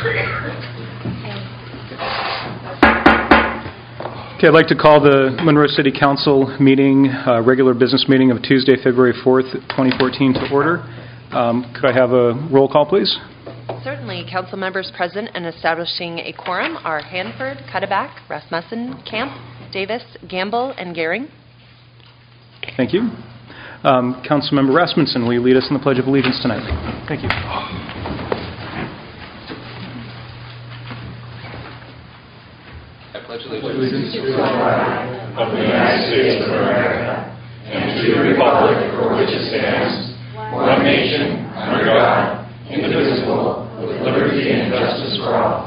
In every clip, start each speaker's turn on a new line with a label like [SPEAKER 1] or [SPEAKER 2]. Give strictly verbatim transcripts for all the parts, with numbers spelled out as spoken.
[SPEAKER 1] Okay, I'd like to call the Monroe City Council meeting, uh, regular business meeting of Tuesday, February fourth, twenty fourteen to order. Um, could I have a roll call, please?
[SPEAKER 2] Certainly. Council members present and establishing a quorum are Hanford, Cuddeback, Rasmussen, Camp, Davis, Gamble, and Gehring.
[SPEAKER 1] Thank you. Um, Councilmember Rasmussen, will you lead us in the Pledge of Allegiance tonight? Thank you.
[SPEAKER 3] I pledge allegiance to the flag of the United States of America and to the republic for which it stands, one nation, under God, indivisible, with liberty and justice for all.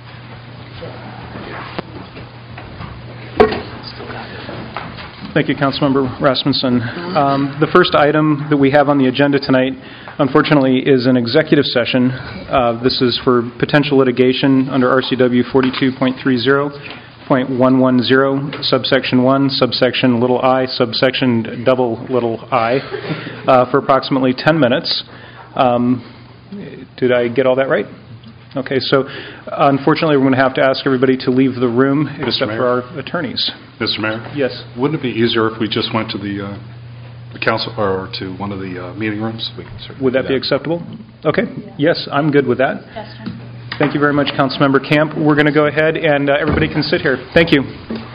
[SPEAKER 1] Thank you, Councilmember Rasmussen. Um, the first item that we have on the agenda tonight, unfortunately, is an executive session. Uh, this is for potential litigation under R C W forty-two point thirty point one ten, subsection one, subsection little I, subsection double little I, uh, for approximately ten minutes. Um, did I get all that right? Okay, so unfortunately, we're going to have to ask everybody to leave the room except for our attorneys.
[SPEAKER 4] Mister Mayor?
[SPEAKER 1] Yes.
[SPEAKER 4] Wouldn't it be easier if we just went to the, uh, the council or to one of the uh, meeting rooms? We can certainly
[SPEAKER 1] Would that,
[SPEAKER 4] do
[SPEAKER 1] be acceptable? Okay. Yes, I'm good with that. Thank you very much, Councilmember Camp. We're going to go ahead and uh, everybody can sit here. Thank you.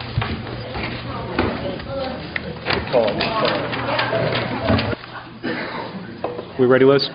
[SPEAKER 1] We ready, Liz?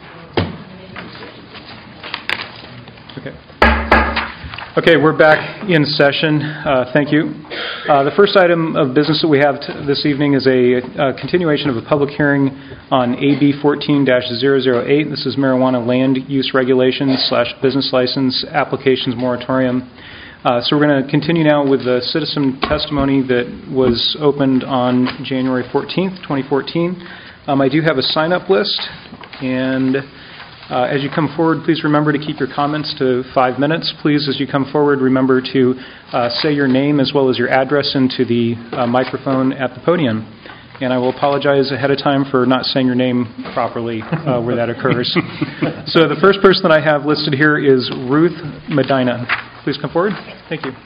[SPEAKER 1] Okay. Okay, we're back in session. Uh, thank you. Uh, the first item of business that we have t- this evening is a, a continuation of a public hearing on A B fourteen dash zero zero eight. This is marijuana land use regulations slash business license applications moratorium. Uh, so we're going to continue now with the citizen testimony that was opened on January fourteenth, twenty fourteen. Um, I do have a sign-up list, and Uh, as you come forward, please remember to keep your comments to five minutes. Please, as you come forward, remember to uh, say your name as well as your address into the uh, microphone at the podium. And I will apologize ahead of time for not saying your name properly uh, where that occurs. So the first person that I have listed here is Ruth Medina. Please come forward. Thank you.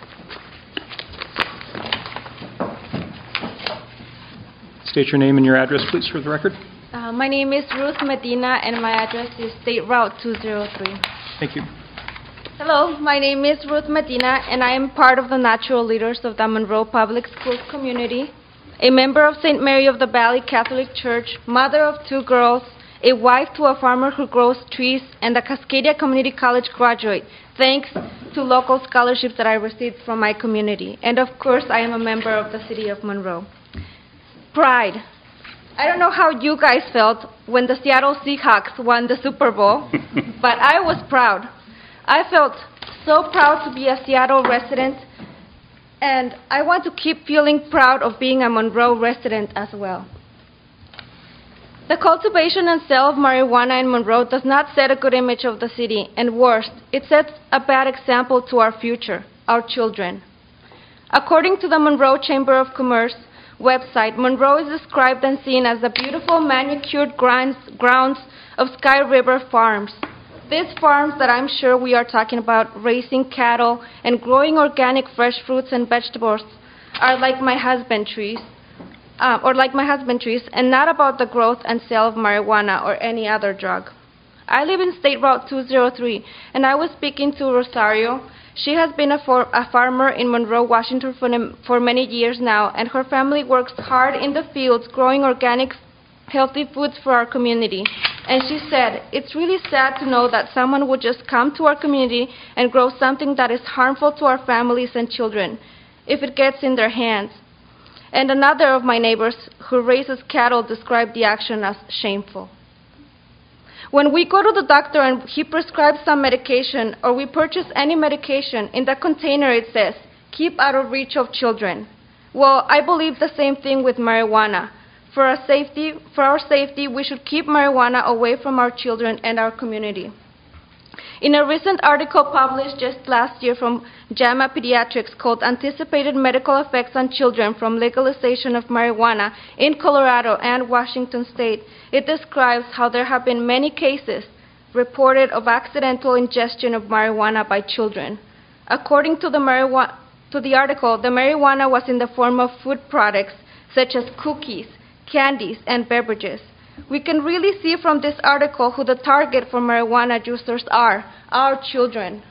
[SPEAKER 1] State your name and your address, please, for the record.
[SPEAKER 5] Uh, my name is Ruth Medina, and my address is State Route two oh three.
[SPEAKER 1] Thank you.
[SPEAKER 5] Hello, my name is Ruth Medina, and I am part of the natural leaders of the Monroe Public Schools community, a member of Saint Mary of the Valley Catholic Church, mother of two girls, a wife to a farmer who grows trees, and a Cascadia Community College graduate, thanks to local scholarships that I received from my community. And of course, I am a member of the City of Monroe. Pride. I don't know how you guys felt when the Seattle Seahawks won the Super Bowl, but I was proud. I felt so proud to be a Seattle resident, and I want to keep feeling proud of being a Monroe resident as well. The cultivation and sale of marijuana in Monroe does not set a good image of the city, and worse, it sets a bad example to our future, our children. According to the Monroe Chamber of Commerce website, Monroe is described and seen as the beautiful manicured grounds, grounds of Sky River Farms. These farms that I'm sure we are talking about, raising cattle and growing organic fresh fruits and vegetables, are like my husband trees, uh, or like my husband trees, and not about the growth and sale of marijuana or any other drug. I live in State Route two oh three, and I was speaking to Rosario. She has been a, for, a farmer in Monroe, Washington for, for many years now, and her family works hard in the fields growing organic, healthy foods for our community. And she said, it's really sad to know that someone would just come to our community and grow something that is harmful to our families and children if it gets in their hands. And another of my neighbors who raises cattle described the action as shameful. When we go to the doctor and he prescribes some medication, or we purchase any medication, in the container it says, keep out of reach of children. Well, I believe the same thing with marijuana. For our safety, for our safety, we should keep marijuana away from our children and our community. In a recent article published just last year from JAMA Pediatrics called Anticipated Medical Effects on Children from Legalization of Marijuana in Colorado and Washington State, it describes how there have been many cases reported of accidental ingestion of marijuana by children. According to the, marijuana, to the article, the marijuana was in the form of food products such as cookies, candies, and beverages. We can really see from this article who the target for marijuana users are, our children.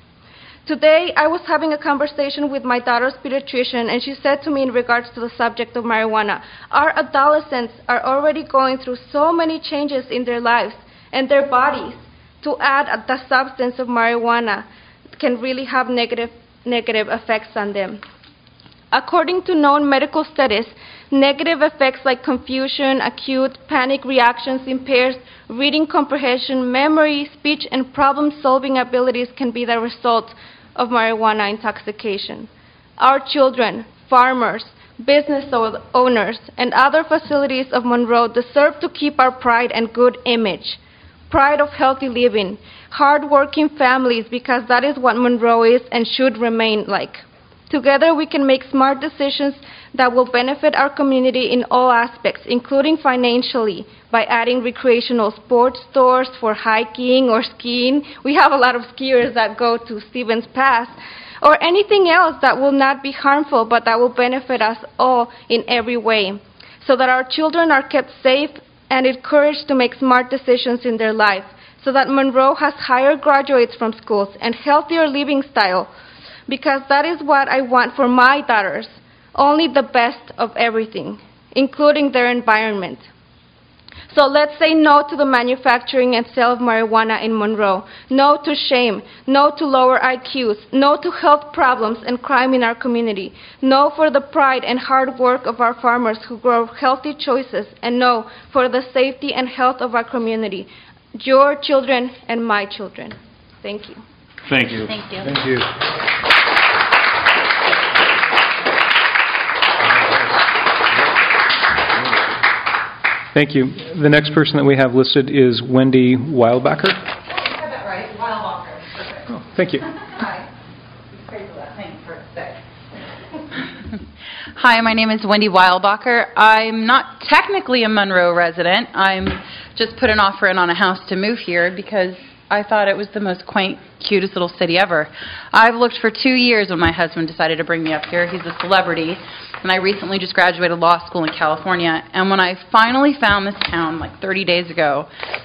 [SPEAKER 5] Today, I was having a conversation with my daughter's pediatrician, and she said to me in regards to the subject of marijuana, our adolescents are already going through so many changes in their lives and their bodies. To add the substance of marijuana can really have negative, negative effects on them. According to known medical studies, negative effects like confusion, acute panic reactions, impairs reading comprehension, memory, speech, and problem-solving abilities can be the result of marijuana intoxication. Our children, farmers, business owners, and other facilities of Monroe deserve to keep our pride and good image. Pride of healthy living, hard-working families, because that is what Monroe is and should remain like. Together, we can make smart decisions that will benefit our community in all aspects, including financially, by adding recreational sports stores for hiking or skiing. We have a lot of skiers that go to Stevens Pass, or anything else that will not be harmful, but that will benefit us all in every way, so that our children are kept safe and encouraged to make smart decisions in their life, so that Monroe has higher graduates from schools and healthier living style, because that is what I want for my daughters, only the best of everything, including their environment. So let's say no to the manufacturing and sale of marijuana in Monroe, no to shame, no to lower I Qs, no to health problems and crime in our community, no for the pride and hard work of our farmers who grow healthy choices, and no for the safety and health of our community, your children and my children. Thank you.
[SPEAKER 4] Thank you.
[SPEAKER 2] Thank you.
[SPEAKER 4] Thank you.
[SPEAKER 1] Thank you. The next person that we have listed is Wendy Weilbacher.
[SPEAKER 6] I have that right, Weilbacher. Perfect.
[SPEAKER 1] Oh, thank you.
[SPEAKER 6] Hi. Praise the Lord. Thanks for that.
[SPEAKER 7] Hi, my name is Wendy Weilbacher. I'm not technically a Monroe resident. I'm just put an offer in on a house to move here because I thought it was the most quaint, cutest little city ever. I've looked for two years when my husband decided to bring me up here. He's a celebrity, and I recently just graduated law school in California. And when I finally found this town like thirty days ago,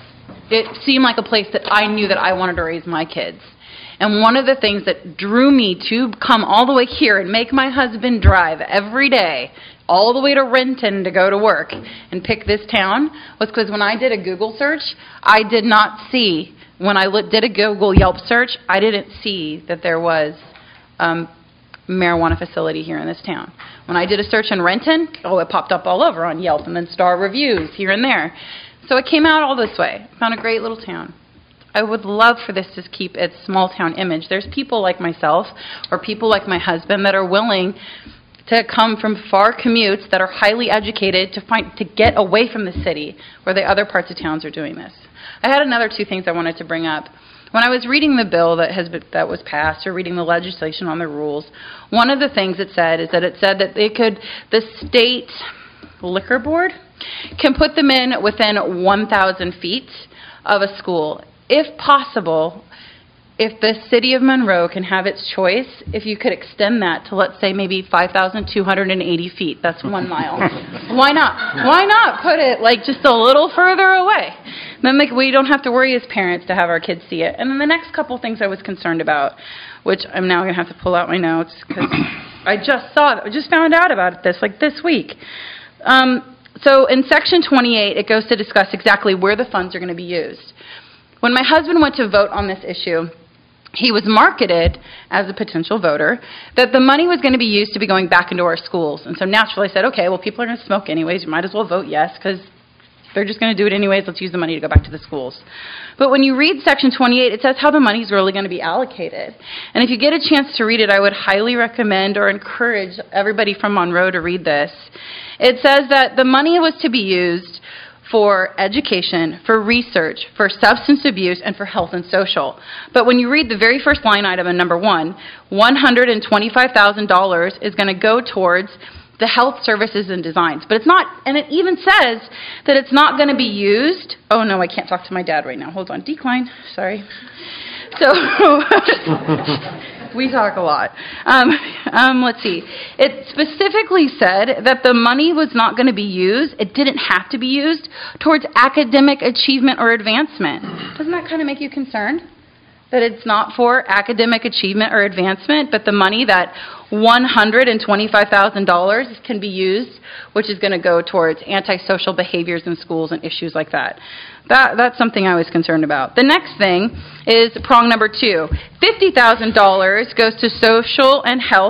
[SPEAKER 7] it seemed like a place that I knew that I wanted to raise my kids. And one of the things that drew me to come all the way here and make my husband drive every day all the way to Renton to go to work and pick this town was because when I did a Google search, I did not see, when I did a Google Yelp search, I didn't see that there was um, marijuana facility here in this town. When I did a search in Renton, oh, it popped up all over on Yelp, and then star reviews here and there. So it came out all this way. I found a great little town. I would love for this to keep its small town image. There's people like myself or people like my husband that are willing to come from far commutes that are highly educated to find to get away from the city where the other parts of towns are doing this. I had another two things I wanted to bring up. When I was reading the bill that has been, that was passed or reading the legislation on the rules, one of the things it said is that it said that they could, the state liquor board can put them in within one thousand feet of a school. If possible, if the city of Monroe can have its choice, if you could extend that to, let's say, maybe five thousand two hundred eighty feet, that's one mile. Why not? Why not put it, like, just a little further away? Then like, we don't have to worry as parents to have our kids see it. And then the next couple things I was concerned about, which I'm now going to have to pull out my notes because I just saw, I just found out about this, like, this week. Um, so in Section twenty-eight, it goes to discuss exactly where the funds are going to be used. When my husband went to vote on this issue, he was marketed as a potential voter that the money was going to be used to be going back into our schools. And so naturally I said, okay, well, people are going to smoke anyways. You might as well vote yes because they're just going to do it anyways. Let's use the money to go back to the schools. But when you read Section twenty-eight, it says how the money is really going to be allocated. And if you get a chance to read it, I would highly recommend or encourage everybody from Monroe to read this. It says that the money was to be used for education, for research, for substance abuse, and for health and social. But when you read the very first line item in number one, one hundred twenty-five thousand dollars is going to go towards the health services and designs. But it's not, and it even says that it's not going to be used. Oh, no, I can't talk to my dad right now. Hold on. Decline. Sorry. So, we talk a lot. Um, um, let's see. It specifically said that the money was not going to be used, it didn't have to be used, towards academic achievement or advancement. Doesn't that kind of make you concerned? That it's not for academic achievement or advancement, but the money, that one hundred twenty-five thousand dollars can be used, which is going to go towards antisocial behaviors in schools and issues like that. That that's something I was concerned about. The next thing is prong number two. fifty thousand dollars goes to social and health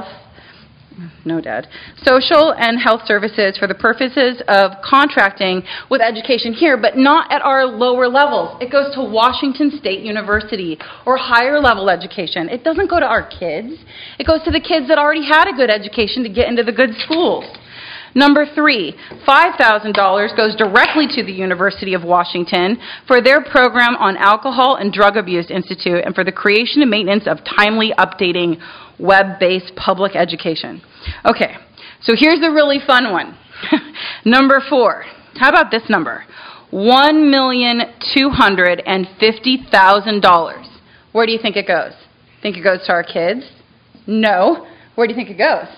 [SPEAKER 7] No, Dad. Social and health services for the purposes of contracting with education here, but not at our lower levels. It goes to Washington State University or higher level education. It doesn't go to our kids. It goes to the kids that already had a good education to get into the good schools. Number three, five thousand dollars goes directly to the University of Washington for their program on Alcohol and Drug Abuse Institute and for the creation and maintenance of timely updating web-based public education. Okay, so here's a really fun one. Number four, how about this number? one million two hundred fifty thousand dollars. Where do you think it goes? Think it goes to our kids? No. Where do you think it goes?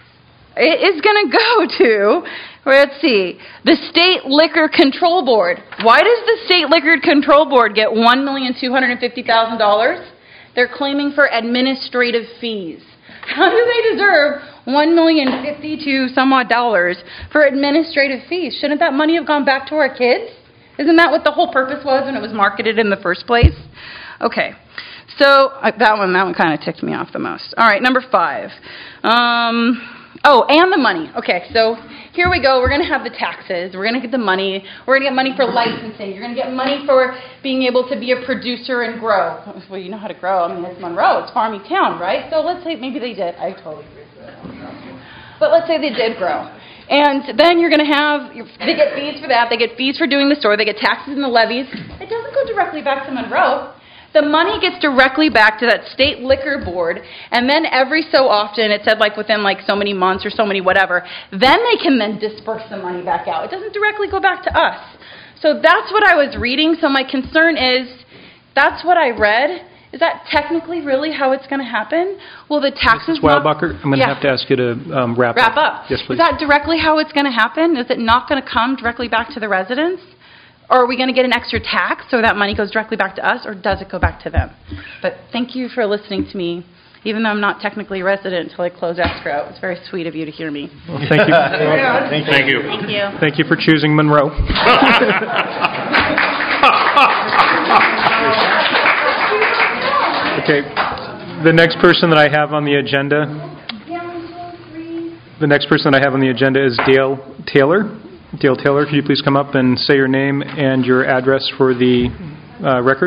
[SPEAKER 7] It is going to go to, let's see, the State Liquor Control Board. Why does the State Liquor Control Board get one million two hundred fifty thousand dollars? They're claiming for administrative fees. How do they deserve one million fifty-two some odd dollars for administrative fees? Shouldn't that money have gone back to our kids? Isn't that what the whole purpose was when it was marketed in the first place? Okay. So uh, that one, that one kind of ticked me off the most. All right, number five. Um... Oh, and the money. Okay, so here we go. We're going to have the taxes. We're going to get the money. We're going to get money for licensing. You're going to get money for being able to be a producer and grow. Well, you know how to grow. I mean, it's Monroe. It's farming town, right? So let's say maybe they did. I totally agree with that. But let's say they did grow. And then you're going to have, they get fees for that. They get fees for doing the store. They get taxes and the levies. It doesn't go directly back to Monroe. The money gets directly back to that state liquor board, and then every so often, it said like within like so many months or so many whatever, then they can then disperse the money back out. It doesn't directly go back to us. So that's what I was reading. So my concern is, that's what I read. Is that technically really how it's going to happen? Will the taxes
[SPEAKER 1] Miz Wildbacher, I'm going to
[SPEAKER 7] yeah.
[SPEAKER 1] have to ask you to um, wrap,
[SPEAKER 7] wrap
[SPEAKER 1] up.
[SPEAKER 7] up.
[SPEAKER 1] Yes, please.
[SPEAKER 7] Is that directly how it's going to happen? Is it not going to come directly back to the residents? Or are we going to get an extra tax so that money goes directly back to us, or does it go back to them? But thank you for listening to me, even though I'm not technically a resident until I close escrow. It's very sweet of you to hear me.
[SPEAKER 1] Well, thank you.
[SPEAKER 3] Thank you.
[SPEAKER 7] Thank you.
[SPEAKER 1] Thank you for choosing Monroe. Okay, the next person that I have on the agenda, the next person that I have on the agenda is Dale Taylor. Dale Taylor, could you please come up and say your name and your address for the uh, record?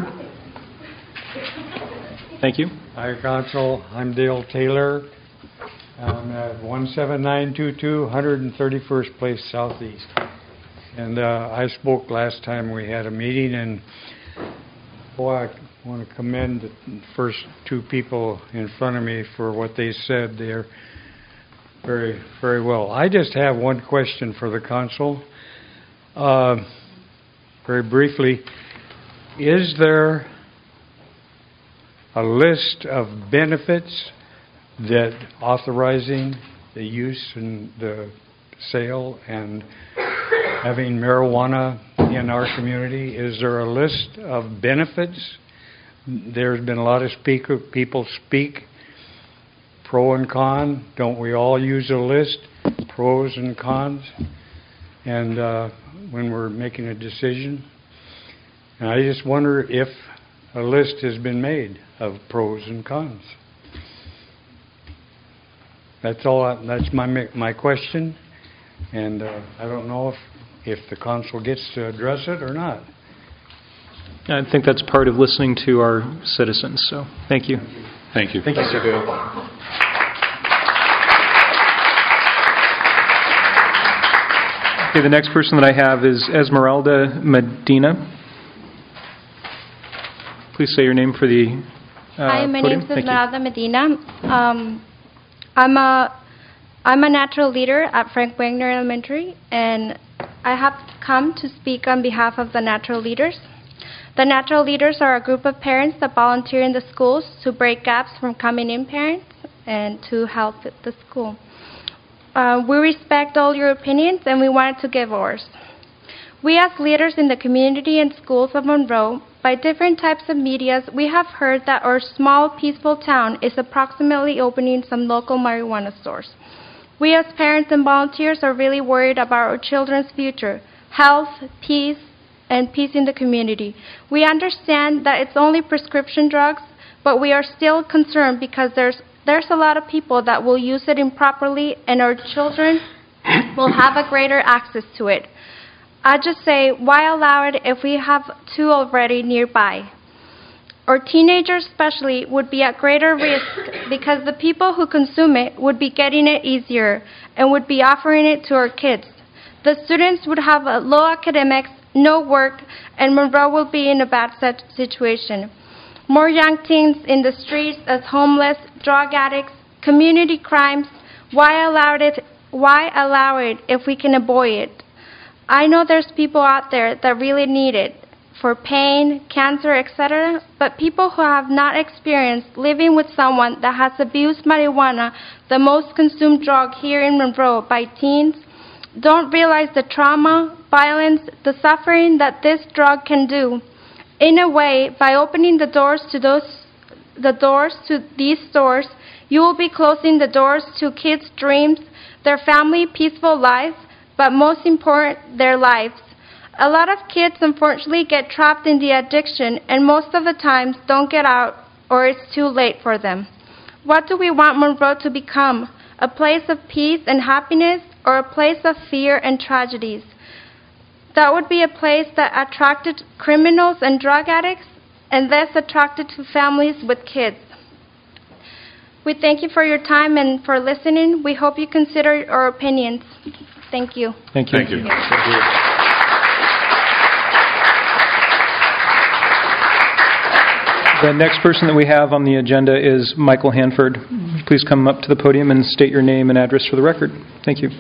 [SPEAKER 1] Thank you.
[SPEAKER 8] Hi, Council. I'm Dale Taylor. I'm at one seven nine two two, one hundred thirty-first Place Southeast. And uh, I spoke last time we had a meeting, and boy, I want to commend the first two people in front of me for what they said. They're Very, very well. I just have one question for the council. Uh, very briefly, is there a list of benefits that authorizing the use and the sale and having marijuana in our community? Is there a list of benefits? There's been a lot of speaker people speak. Pro and con, don't we all use a list? Pros and cons, and uh, when we're making a decision. And I just wonder if a list has been made of pros and cons. That's all. I, that's my my question, and uh, I don't know if if the council gets to address it or not.
[SPEAKER 1] I think that's part of listening to our citizens. So, thank you.
[SPEAKER 4] Thank you.
[SPEAKER 1] Thank you, sir. Okay, the next person that I have is Esmeralda Medina. Please say your name for the uh,
[SPEAKER 5] Hi, my
[SPEAKER 1] podium.
[SPEAKER 5] name is
[SPEAKER 1] Thank
[SPEAKER 5] Esmeralda Medina. Um, I'm a I'm a natural leader at Frank Wagner Elementary, and I have come to speak on behalf of the natural leaders. The natural leaders are a group of parents that volunteer in the schools to break gaps from coming in parents and to help the school. Uh, we respect all your opinions, and we wanted to give ours. We as leaders in the community and schools of Monroe, by different types of medias, we have heard that our small, peaceful town is approximately opening some local marijuana stores. We as parents and volunteers are really worried about our children's future, health, peace, and peace in the community. We understand that it's only prescription drugs, but we are still concerned because there's there's a lot of people that will use it improperly, and our children will have a greater access to it. I just say, why allow it if we have two already nearby? Our teenagers especially would be at greater risk because the people who consume it would be getting it easier and would be offering it to our kids. The students would have a low academics, no work, and Monroe will be in a bad situation. More young teens in the streets as homeless, drug addicts, community crimes. Why allow it? Why allow it if we can avoid it? I know there's people out there that really need it for pain, cancer, et cetera, but people who have not experienced living with someone that has abused marijuana, the most consumed drug here in Monroe by teens, don't realize the trauma, violence, the suffering that this drug can do. In a way, by opening the doors to those, the doors to these stores, you will be closing the doors to kids' dreams, their family peaceful lives, but most important, their lives. A lot of kids unfortunately get trapped in the addiction and most of the times don't get out or it's too late for them. What do we want Monroe to become? A place of peace and happiness or a place of fear and tragedies? That would be a place that attracted criminals and drug addicts and thus attracted to families with kids. We thank you for your time and for listening. We hope you consider our opinions. Thank you.
[SPEAKER 1] Thank you.
[SPEAKER 4] Thank you.
[SPEAKER 1] The next person that we have on the agenda is Michael Hanford. Please come up to the podium and state your name and address for the record. Thank you.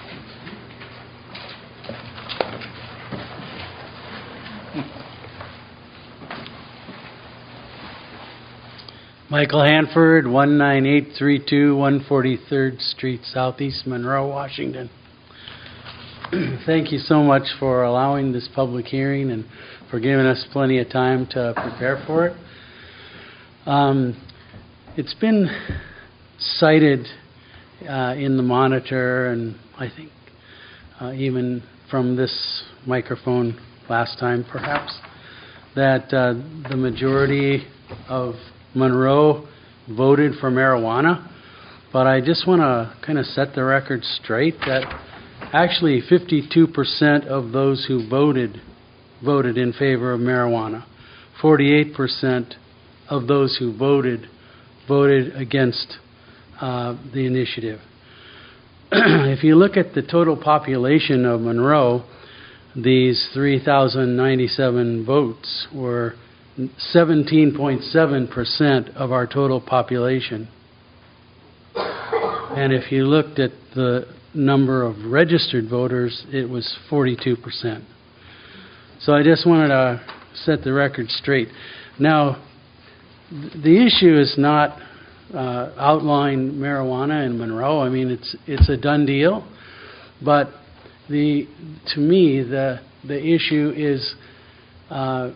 [SPEAKER 9] Michael Hanford, one nine eight three two one forty-third Street Southeast, Monroe, Washington. Thank you so much for allowing this public hearing and for giving us plenty of time to prepare for it. Um, it's been cited uh, in the Monitor, and I think uh, even from this microphone last time perhaps, that uh, the majority of Monroe voted for marijuana, but I just want to kind of set the record straight that actually fifty-two percent of those who voted voted in favor of marijuana. forty-eight percent of those who voted voted against uh, the initiative. If you look at the total population of Monroe, these three thousand ninety-seven votes were seventeen point seven percent of our total population. And if you looked at the number of registered voters, it was forty-two percent. So I just wanted to set the record straight. Now, the issue is not uh, outlawing marijuana in Monroe. I mean, it's it's a done deal. But the to me, the the issue is uh,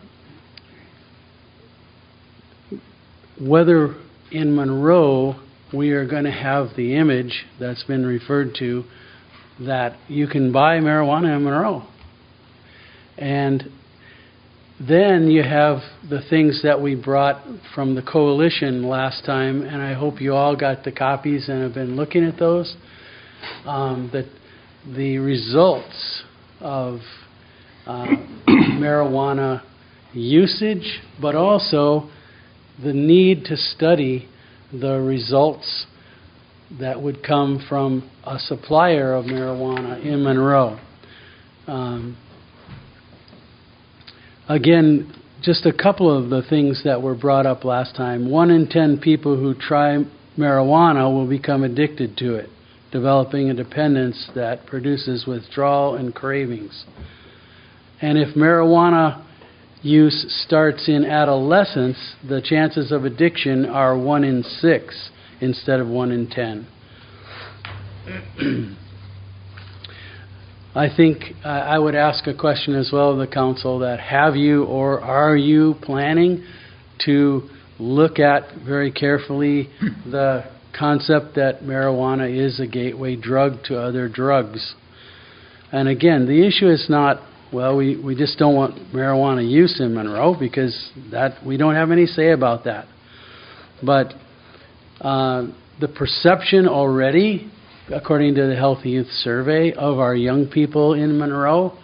[SPEAKER 9] whether in Monroe we are going to have the image that's been referred to that you can buy marijuana in Monroe. And then you have the things that we brought from the coalition last time, and I hope you all got the copies and have been looking at those, um, that the results of uh, marijuana usage, but also the need to study the results that would come from a supplier of marijuana in Monroe. Um, again, just a couple of the things that were brought up last time. One in ten people who try marijuana will become addicted to it. developing a dependence that produces withdrawal and cravings. And if marijuana use starts in adolescence, the chances of addiction are one in six instead of one in ten. I think uh, I would ask a question as well of the council, that have you or are you planning to look at very carefully the concept that marijuana is a gateway drug to other drugs? And again, the issue is not, well, we, we just don't want marijuana use in Monroe, because that we don't have any say about that. But uh, the perception already, according to the Healthy Youth Survey, of our young people in Monroe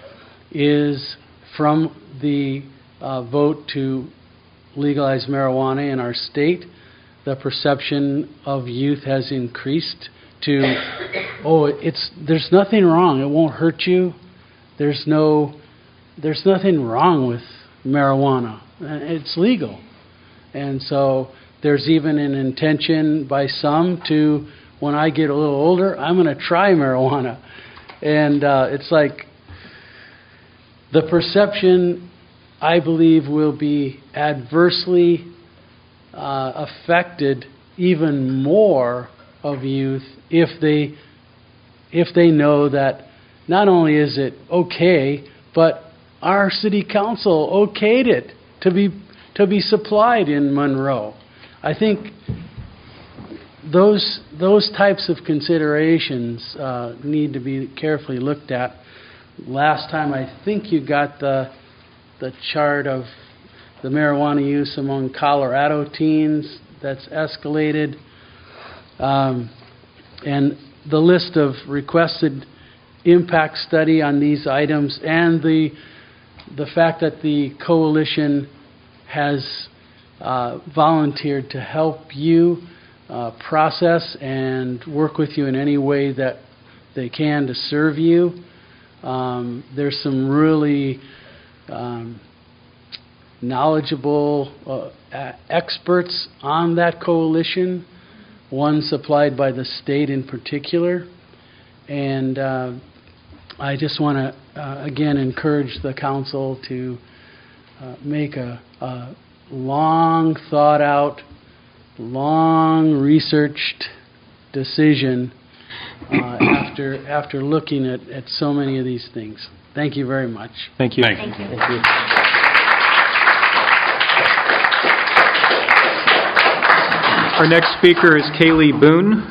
[SPEAKER 9] is, from the uh, vote to legalize marijuana in our state, the perception of youth has increased to, oh, it's there's nothing wrong. It won't hurt you. There's no, there's nothing wrong with marijuana. It's legal. And so there's even an intention by some to, when I get a little older, I'm going to try marijuana. And uh, it's like the perception, I believe, will be adversely uh, affected even more of youth if they if they know that not only is it okay, but our city council okayed it to be to be supplied in Monroe. I think those those types of considerations uh, need to be carefully looked at. Last time, I think you got the the chart of the marijuana use among Colorado teens that's escalated, um, and the list of requested impact study on these items, and the the fact that the coalition has uh, volunteered to help you uh, process and work with you in any way that they can to serve you. Um, there's some really um, knowledgeable uh, experts on that coalition, one supplied by the state in particular. And uh, I just want to, uh, again, encourage the council to uh, make a, a long thought out, long researched decision uh, after after looking at, at so many of these things. Thank you very much.
[SPEAKER 1] Thank you.
[SPEAKER 4] Thank
[SPEAKER 2] you.
[SPEAKER 1] Thank you. Our next speaker is Kaylee Boone.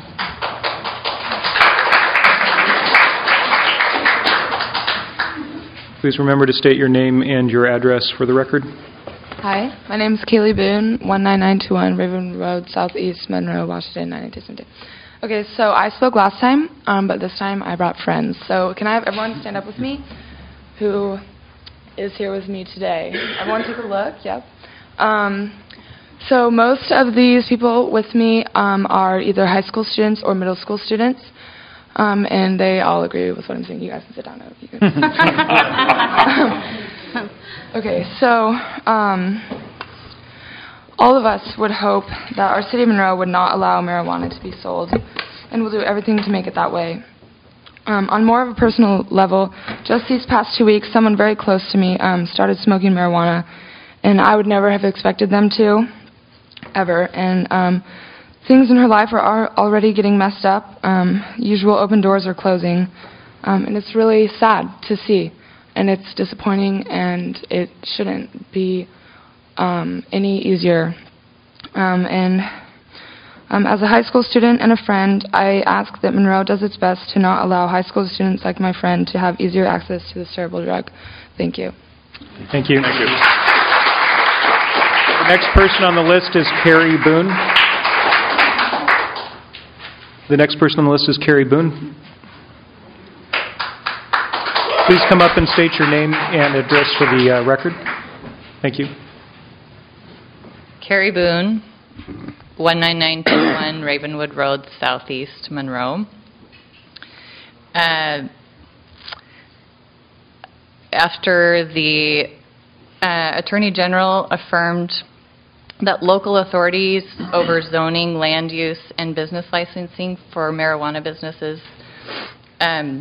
[SPEAKER 1] Please remember to state your name and your address for the record.
[SPEAKER 10] Hi, my name is Kaylee Boone, one nine nine two one Raven Road, Southeast Monroe, Washington, nine eight two seven two. Okay, so I spoke last time, um, but this time I brought friends. So can I have everyone stand up with me who is here with me today? Everyone take a look, yep. Um, so most of these people with me um, are either high school students or middle school students. Um, and they all agree with what I'm saying. You guys can sit down now if you can. Okay, so um, all of us would hope that our city of Monroe would not allow marijuana to be sold, and we'll do everything to make it that way. Um, on more of a personal level, just these past two weeks, someone very close to me um, started smoking marijuana, and I would never have expected them to, ever. And um, things in her life are already getting messed up. Um, usual open doors are closing, um, and it's really sad to see, and it's disappointing, and it shouldn't be um, any easier. Um, and um, as a high school student and a friend, I ask that Monroe does its best to not allow high school students like my friend to have easier access to this terrible drug. Thank you.
[SPEAKER 1] Thank you.
[SPEAKER 4] Thank you.
[SPEAKER 1] The next person on the list is Carrie Boone. The next person on the list is Carrie Boone. Please come up and state your name and address for the uh, record. Thank you.
[SPEAKER 11] Carrie Boone, one nine nine two one Ravenwood Road, Southeast Monroe. Uh, after the uh, Attorney General affirmed that local authorities over zoning, land use, and business licensing for marijuana businesses. Um,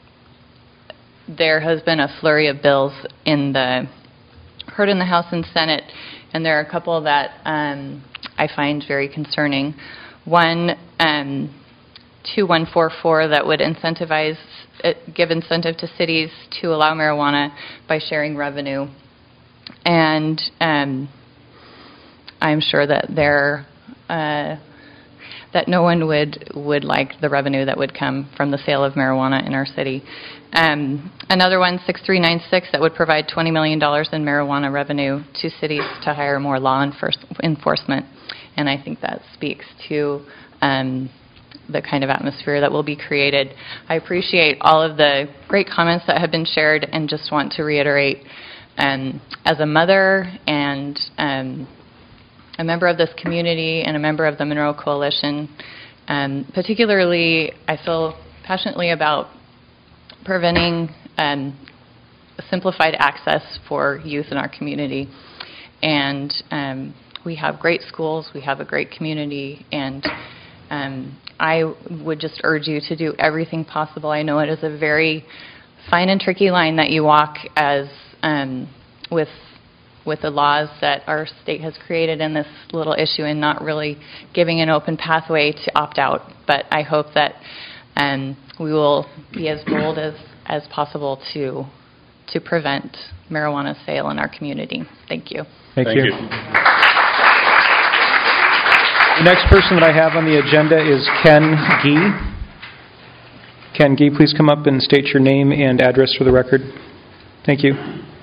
[SPEAKER 11] there has been a flurry of bills in the heard in the House and Senate, and there are a couple that um, I find very concerning. One, um, two one four four, that would incentivize, uh, give incentive to cities to allow marijuana by sharing revenue, and um, I'm sure that there, uh, that no one would would like the revenue that would come from the sale of marijuana in our city. Um, another one, six three nine six, that would provide twenty million dollars in marijuana revenue to cities to hire more law enforce- enforcement. And I think that speaks to um, the kind of atmosphere that will be created. I appreciate all of the great comments that have been shared, and just want to reiterate, um, as a mother and um, a member of this community and a member of the Monroe Coalition, um, particularly I feel passionately about preventing um, simplified access for youth in our community. And um, we have great schools, we have a great community, and um, I would just urge you to do everything possible. I know it is a very fine and tricky line that you walk as um, with with the laws that our state has created in this little issue, and not really giving an open pathway to opt out. But I hope that um, we will be as bold as, as possible to to prevent marijuana sale in our community. Thank you.
[SPEAKER 1] Thank,
[SPEAKER 3] Thank
[SPEAKER 1] you.
[SPEAKER 3] you.
[SPEAKER 1] The next person that I have on the agenda is Ken Gee. Ken Gee, please come up and state your name and address for the record. Thank you.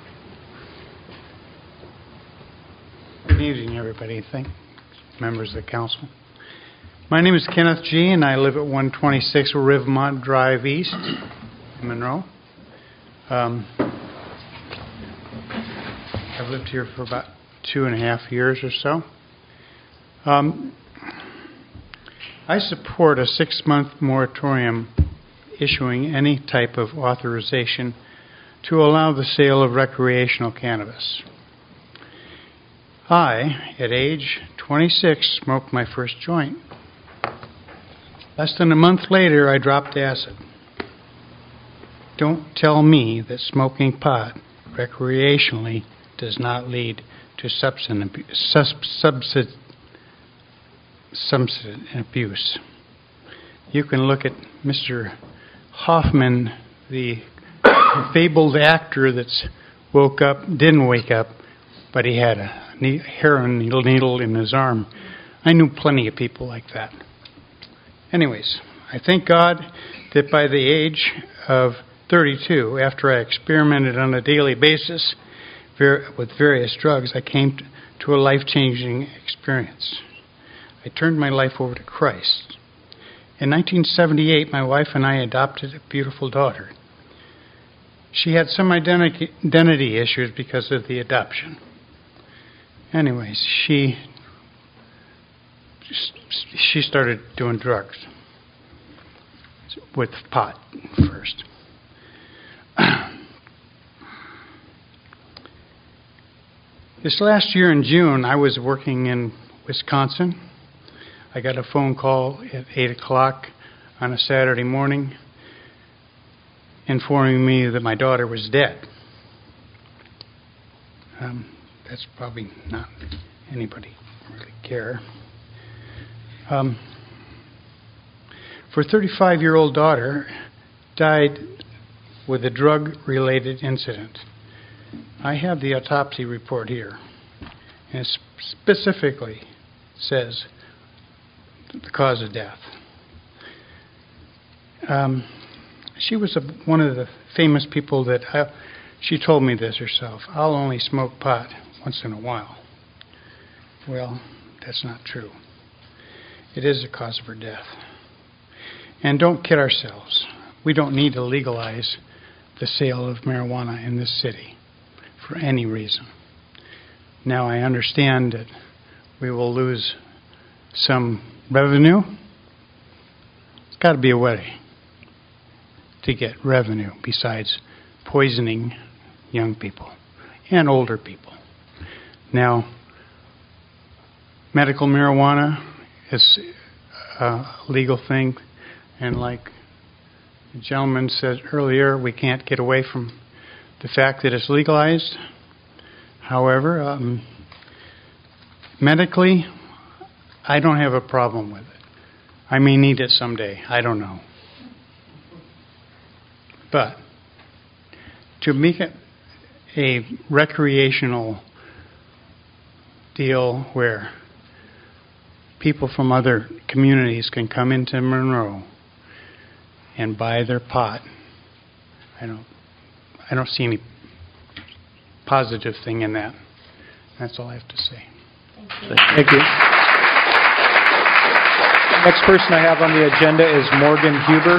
[SPEAKER 12] Good evening, everybody. Thank members of the council. My name is Kenneth G., and I live at one twenty-six Rivemont Drive East in Monroe. Um, I've lived here for about two and a half years or so. Um, I support a six-month moratorium issuing any type of authorization to allow the sale of recreational cannabis. I, at age twenty-six, smoked my first joint. Less than a month later, I dropped acid. Don't tell me that smoking pot recreationally does not lead to substance abuse. Substance abuse. You can look at Mister Hoffman, the fabled actor that's woke up, didn't wake up, but he had a heroin needle in his arm. I knew plenty of people like that. Anyways, I thank God that by the age of thirty-two, after I experimented on a daily basis with various drugs, I came to a life-changing experience. I turned my life over to Christ. In nineteen seventy-eight, my wife and I adopted a beautiful daughter. She had some identity, identity issues because of the adoption. Anyways, she she started doing drugs with pot first. This last year in June, I was working in Wisconsin. I got a phone call at eight o'clock on a Saturday morning informing me that my daughter was dead. Um, that's probably not anybody really care. Um, for a thirty-five-year-old daughter, died with a drug-related incident. I have the autopsy report here, and it specifically says the cause of death. Um, she was a, one of the famous people that I, she told me this herself. I'll only smoke pot once in a while. Well, that's not true. It is the cause of her death. And don't kid ourselves. We don't need to legalize the sale of marijuana in this city for any reason. Now, I understand that we will lose some revenue. It's got to be a way to get revenue besides poisoning young people and older people. Now, medical marijuana is a legal thing, and like the gentleman said earlier, we can't get away from the fact that it's legalized. However, um, medically, I don't have a problem with it. I may need it someday. I don't know. But to make it a recreational deal where people from other communities can come into Monroe and buy their pot, I don't, I don't see any positive thing in that. That's all I have to say.
[SPEAKER 1] Thank you. Next person I have on the agenda is Morgan Huber.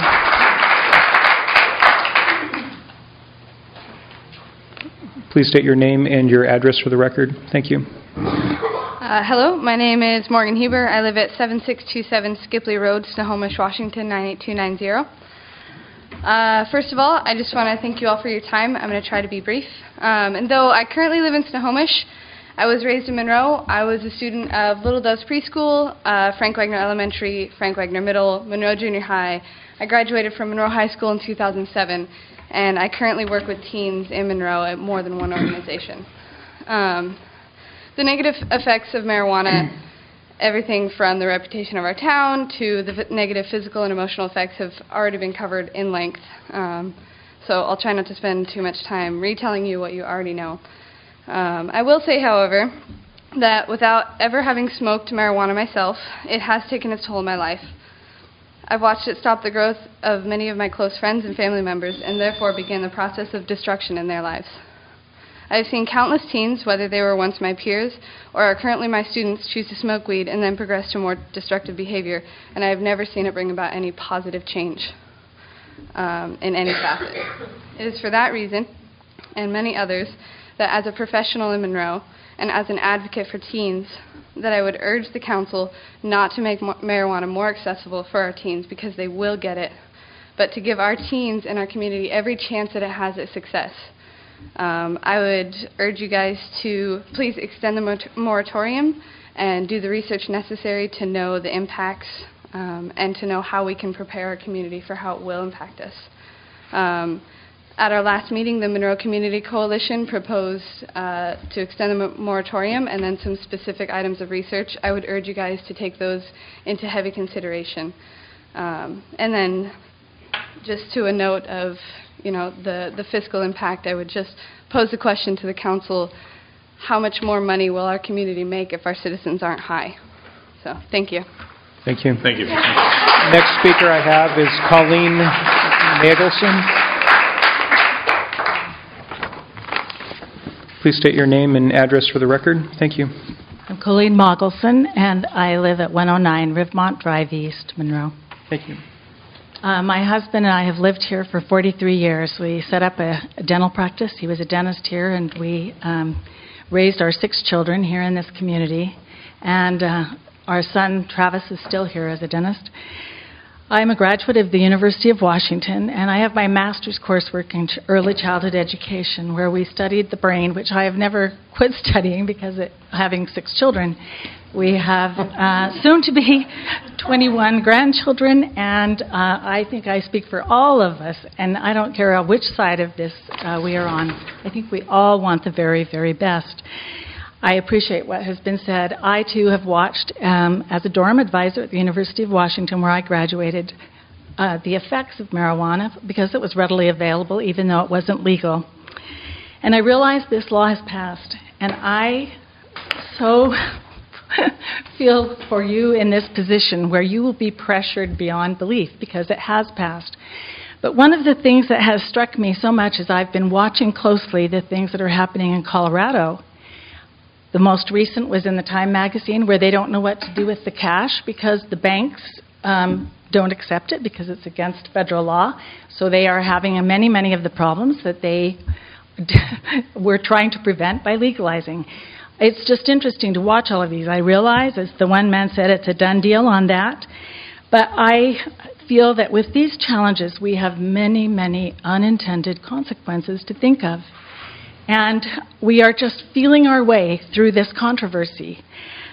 [SPEAKER 1] Please state your name and your address for the record. Thank you.
[SPEAKER 13] Uh, hello, my name is Morgan Huber. I live at seven six two seven Skipley Road, Snohomish, Washington, nine eight two nine zero. Uh, first of all, I just want to thank you all for your time. I'm going to try to be brief. Um, and though I currently live in Snohomish, I was raised in Monroe. I was a student of Little Doves Preschool, uh, Frank Wagner Elementary, Frank Wagner Middle, Monroe Junior High. I graduated from Monroe High School in two thousand seven, and I currently work with teens in Monroe at more than one organization. Um, the negative effects of marijuana, everything from the reputation of our town to the f- negative physical and emotional effects, have already been covered in length. Um, so I'll try not to spend too much time retelling you what you already know. Um, I will say, however, that without ever having smoked marijuana myself, it has taken its toll on my life. I've watched it stop the growth of many of my close friends and family members, and therefore began the process of destruction in their lives. I have seen countless teens, whether they were once my peers or are currently my students, choose to smoke weed and then progress to more destructive behavior, and I have never seen it bring about any positive change um, in any facet. It is for that reason, and many others, that as a professional in Monroe and as an advocate for teens, that I would urge the council not to make marijuana more accessible for our teens, because they will get it, but to give our teens and our community every chance that it has at success. Um, I would urge you guys to please extend the mot- moratorium and do the research necessary to know the impacts um, and to know how we can prepare our community for how it will impact us. Um, At our last meeting, the Monroe Community Coalition proposed uh, to extend the moratorium and then some specific items of research. I would urge you guys to take those into heavy consideration. Um, and then just to a note of, you know, the, the fiscal impact, I would just pose the question to the council, how much more money will our community make if our citizens aren't high? So, thank you.
[SPEAKER 1] Thank you.
[SPEAKER 3] Thank you.
[SPEAKER 1] Next speaker I have is Colleen Nagelson. Please state your name and address for the record. Thank you.
[SPEAKER 14] I'm Colleen Mogelson, and I live at one oh nine Rivemont Drive East, Monroe.
[SPEAKER 1] Thank you.
[SPEAKER 14] Uh, my husband and I have lived here for forty-three years. We set up a, a dental practice. He was a dentist here, and we um, raised our six children here in this community. And uh, our son, Travis, is still here as a dentist. I'm a graduate of the University of Washington, and I have my master's coursework in ch- early childhood education, where we studied the brain, which I have never quit studying because it, having six children. We have uh, soon to be twenty-one grandchildren, and uh, I think I speak for all of us, and I don't care which side of this uh, we are on. I think we all want the very, very best. I appreciate what has been said. I, too, have watched, um, as a dorm advisor at the University of Washington, where I graduated, uh, the effects of marijuana, because it was readily available, even though it wasn't legal. And I realized this law has passed, and I so feel for you in this position where you will be pressured beyond belief, because it has passed. But one of the things that has struck me so much is I've been watching closely the things that are happening in Colorado. The most recent was in the Time magazine, where they don't know what to do with the cash because the banks um, don't accept it because it's against federal law. So they are having many, many of the problems that they were trying to prevent by legalizing. It's just interesting to watch all of these. I realize, as the one man said, it's a done deal on that. But I feel that with these challenges, we have many, many unintended consequences to think of. And we are just feeling our way through this controversy.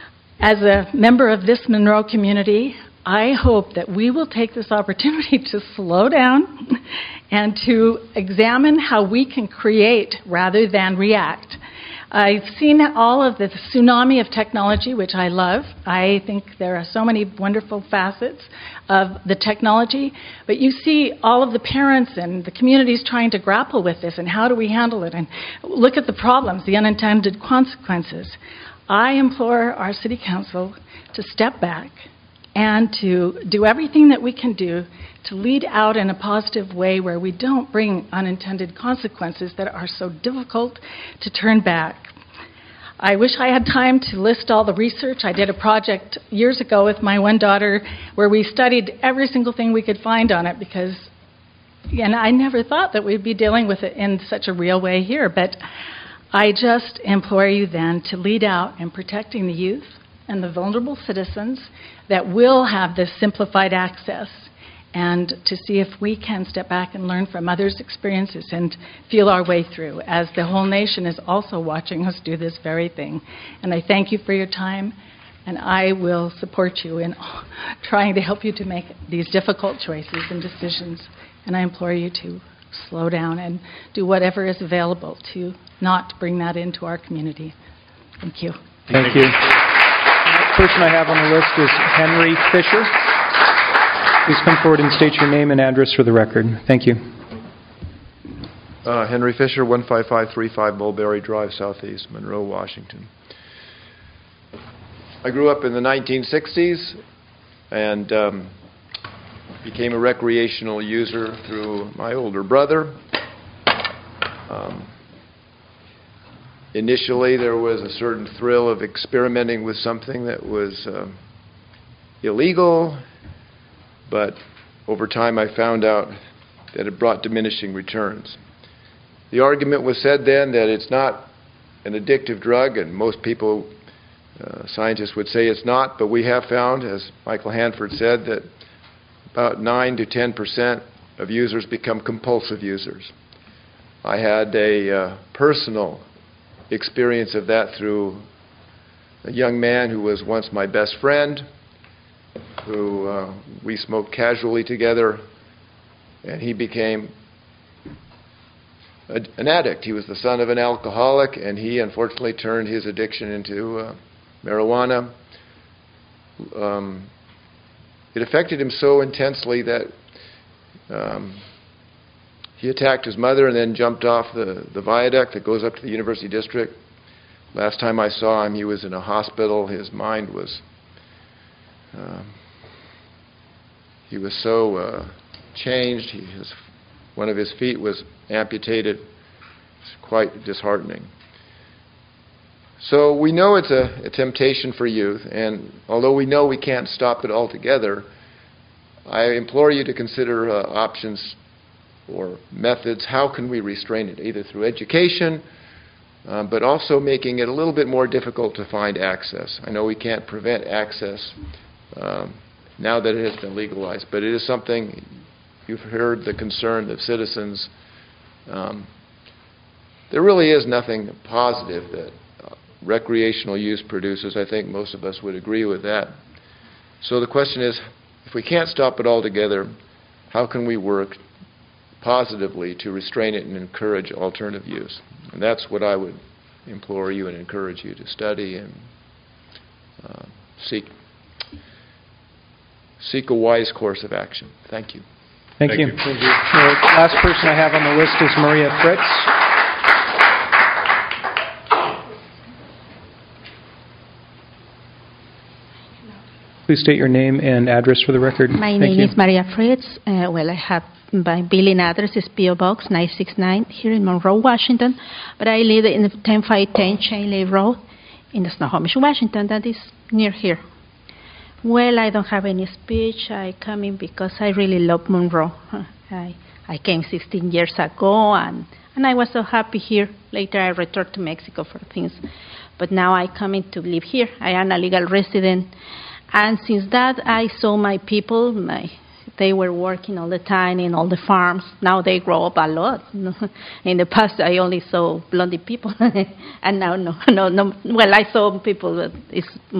[SPEAKER 14] as a member of this Monroe community, I hope that we will take this opportunity to slow down and to examine how we can create rather than react. I've seen all of the tsunami of technology, which I love. I think there are so many wonderful facets of the technology, but you see all of the parents and the communities trying to grapple with this and how do we handle it and look at the problems, the unintended consequences. I implore our City Council to step back and to do everything that we can do to lead out in a positive way where we don't bring unintended consequences that are so difficult to turn back. I wish I had time to list all the research. I did a project years ago with my one daughter where we studied every single thing we could find on it because, and I never thought that we'd be dealing with it in such a real way here, but I just implore you then to lead out in protecting the youth and the vulnerable citizens that will have this simplified access, and to see if we can step back and learn from others' experiences and feel our way through, as the whole nation is also watching us do this very thing. And I thank you for your time, and I will support you in trying to help you to make these difficult choices and decisions. And I implore you to slow down and do whatever is available to not bring that into our community. Thank you.
[SPEAKER 1] Thank you. The next person I have on the list is Henry Fisher. Please come forward and state your name and address for the record. Thank you.
[SPEAKER 15] Uh, Henry Fisher, one five five three five Mulberry Drive, Southeast Monroe, Washington. I grew up in the nineteen sixties and um, became a recreational user through my older brother. Um, initially, there was a certain thrill of experimenting with something that was uh, illegal, but over time I found out that it brought diminishing returns. The argument was said then that it's not an addictive drug, and most people, uh, scientists would say it's not, but we have found, as Michael Hanford said, that about nine to ten percent of users become compulsive users. I had a uh, personal experience of that through a young man who was once my best friend, who uh, we smoked casually together, and he became a, an addict. He was the son of an alcoholic, and he unfortunately turned his addiction into uh, marijuana. Um, it affected him so intensely that um, he attacked his mother and then jumped off the, the viaduct that goes up to the University District. Last time I saw him, he was in a hospital. His mind was... Um, He was so uh, changed. He, his, one of his feet was amputated. It's quite disheartening. So we know it's a, a temptation for youth, and although we know we can't stop it altogether, I implore you to consider uh, options or methods. How can we restrain it? Either through education, uh, but also making it a little bit more difficult to find access. I know we can't prevent access um, now that it has been legalized, but it is something. You've heard the concern of citizens. Um, there really is nothing positive that uh, recreational use produces. I think most of us would agree with that. So the question is, if we can't stop it altogether, how can we work positively to restrain it and encourage alternative use? And that's what I would implore you and encourage you to study and uh, seek seek a wise course of action. Thank you.
[SPEAKER 1] Thank, Thank you. you. Thank you. The last person I have on the list is Maria Fritz. Please state your name and address for the record.
[SPEAKER 16] My
[SPEAKER 1] Thank
[SPEAKER 16] name
[SPEAKER 1] you.
[SPEAKER 16] is Maria Fritz. Uh, well, I have my billing address is P O Box nine six nine here in Monroe, Washington, but I live in the ten five ten Chainley Road in Snohomish, Washington. That is near here. Well, I don't have any speech. I come in because I really love Monroe. I, I came sixteen years ago, and, and I was so happy here. Later, I returned to Mexico for things. But now I come in to live here. I am a legal resident. And since that, I saw my people. My, they were working all the time in all the farms. Now they grow up a lot. In the past, I only saw blondie people. And now, no, no, no. Well, I saw people that is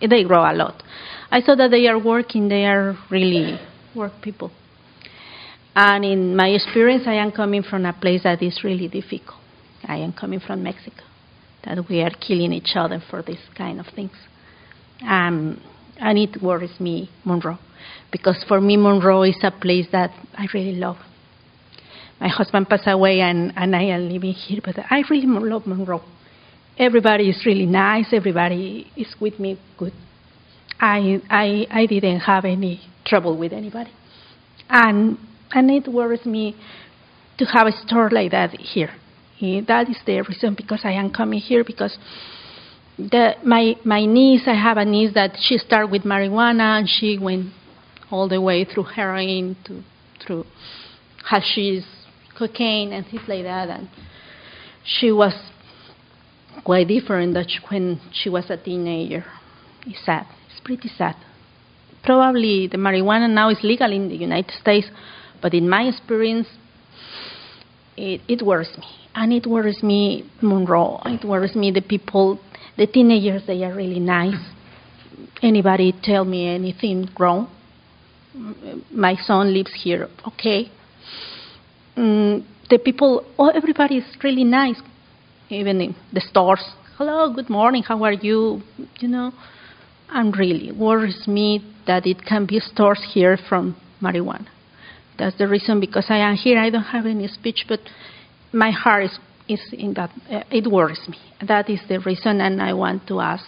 [SPEAKER 16] they grow a lot. I saw that they are working, they are really work people. And in my experience, I am coming from a place that is really difficult. I am coming from Mexico, that we are killing each other for this kind of things. Um, and it worries me, Monroe, because for me, Monroe is a place that I really love. My husband passed away, and, and I am living here, but I really love Monroe. Everybody is really nice. Everybody is with me good. I, I, I didn't have any trouble with anybody. And, and it worries me to have a store like that here. That is the reason because I am coming here, because the, my, my niece, I have a niece that she started with marijuana, and she went all the way through heroin, to, through hashish, cocaine, and things like that. And she was quite different than when she was a teenager. It's sad. It's pretty sad. Probably the marijuana now is legal in the United States, but in my experience, it, it worries me. And it worries me, Monroe. It worries me, the people, the teenagers, they are really nice. Anybody tell me anything wrong? My son lives here, okay. Mm, the people, oh, everybody is really nice, even in the stores. Hello, good morning, how are you? You know, and really worries me that it can be stores here from marijuana. That's the reason, because I am here. I don't have any speech, but my heart is, is in that. Uh, it worries me. That is the reason, and I want to ask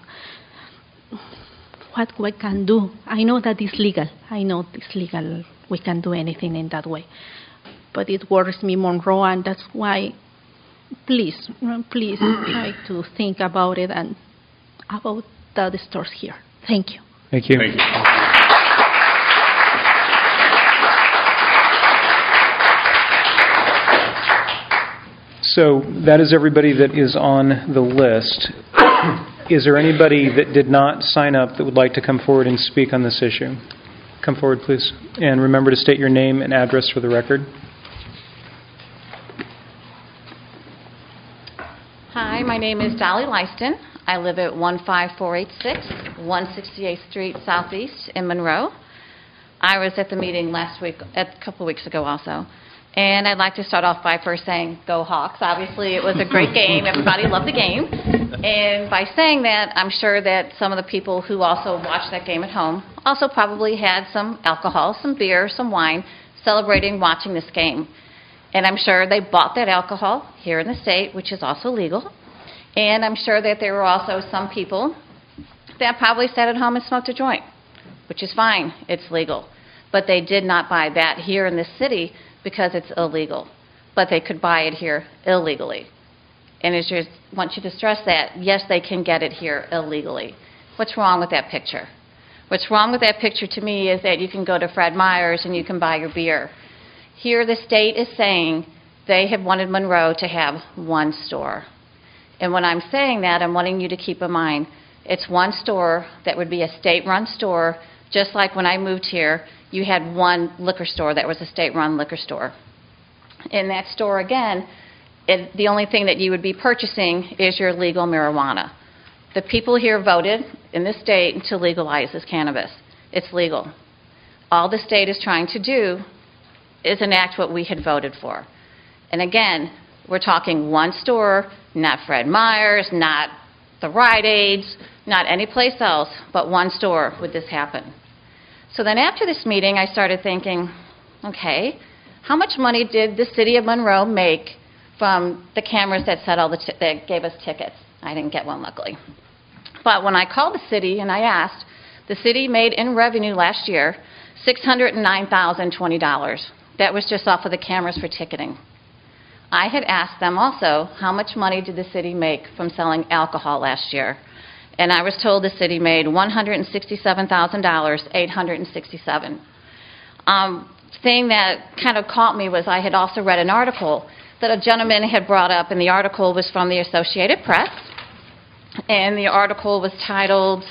[SPEAKER 16] what we can do. I know that it's legal. I know it's legal. We can do anything in that way. But it worries me, Monroe, and that's why, please, please try to think about it and about the stores here. Thank you.
[SPEAKER 1] Thank you.
[SPEAKER 3] Thank you.
[SPEAKER 1] So that is everybody that is on the list. Is there anybody that did not sign up that would like to come forward and speak on this issue? Come forward, please. And remember to state your name and address for the record.
[SPEAKER 17] Hi, my name is Dolly Lyston. I live at one five four eight six, one sixty-eighth Street Southeast in Monroe. I was at the meeting last week, a couple weeks ago also. And I'd like to start off by first saying, go Hawks. Obviously, it was a great game. Everybody loved the game. And by saying that, I'm sure that some of the people who also watched that game at home also probably had some alcohol, some beer, some wine, celebrating watching this game. And I'm sure they bought that alcohol here in the state, which is also legal. And I'm sure that there were also some people that probably sat at home and smoked a joint, which is fine. It's legal. But they did not buy that here in this city because it's illegal. But they could buy it here illegally. And I just want you to stress that, yes, they can get it here illegally. What's wrong with that picture? What's wrong with that picture to me is that you can go to Fred Meyer's and you can buy your beer. Here the state is saying they have wanted Monroe to have one store. And when I'm saying that, I'm wanting you to keep in mind, it's one store that would be a state-run store, just like when I moved here, you had one liquor store that was a state-run liquor store. In that store, again, it, the only thing that you would be purchasing is your legal marijuana. The people here voted in this state to legalize this cannabis. It's legal. All the state is trying to do is enact what we had voted for. And again, we're talking one store, not Fred Meyer's, not the Rite Aids, not any place else, but one store would this happen. So then after this meeting, I started thinking, okay, how much money did the city of Monroe make from the cameras that said all the t- that gave us tickets? I didn't get one, luckily. But when I called the city and I asked, the city made in revenue last year six hundred nine thousand twenty dollars. That was just off of the cameras for ticketing. I had asked them also, how much money did the city make from selling alcohol last year? And I was told the city made one hundred sixty-seven thousand dollars, eight hundred sixty-seven dollars. Um, thing that kind of caught me was I had also read an article that a gentleman had brought up, and the article was from the Associated Press, and the article was titled,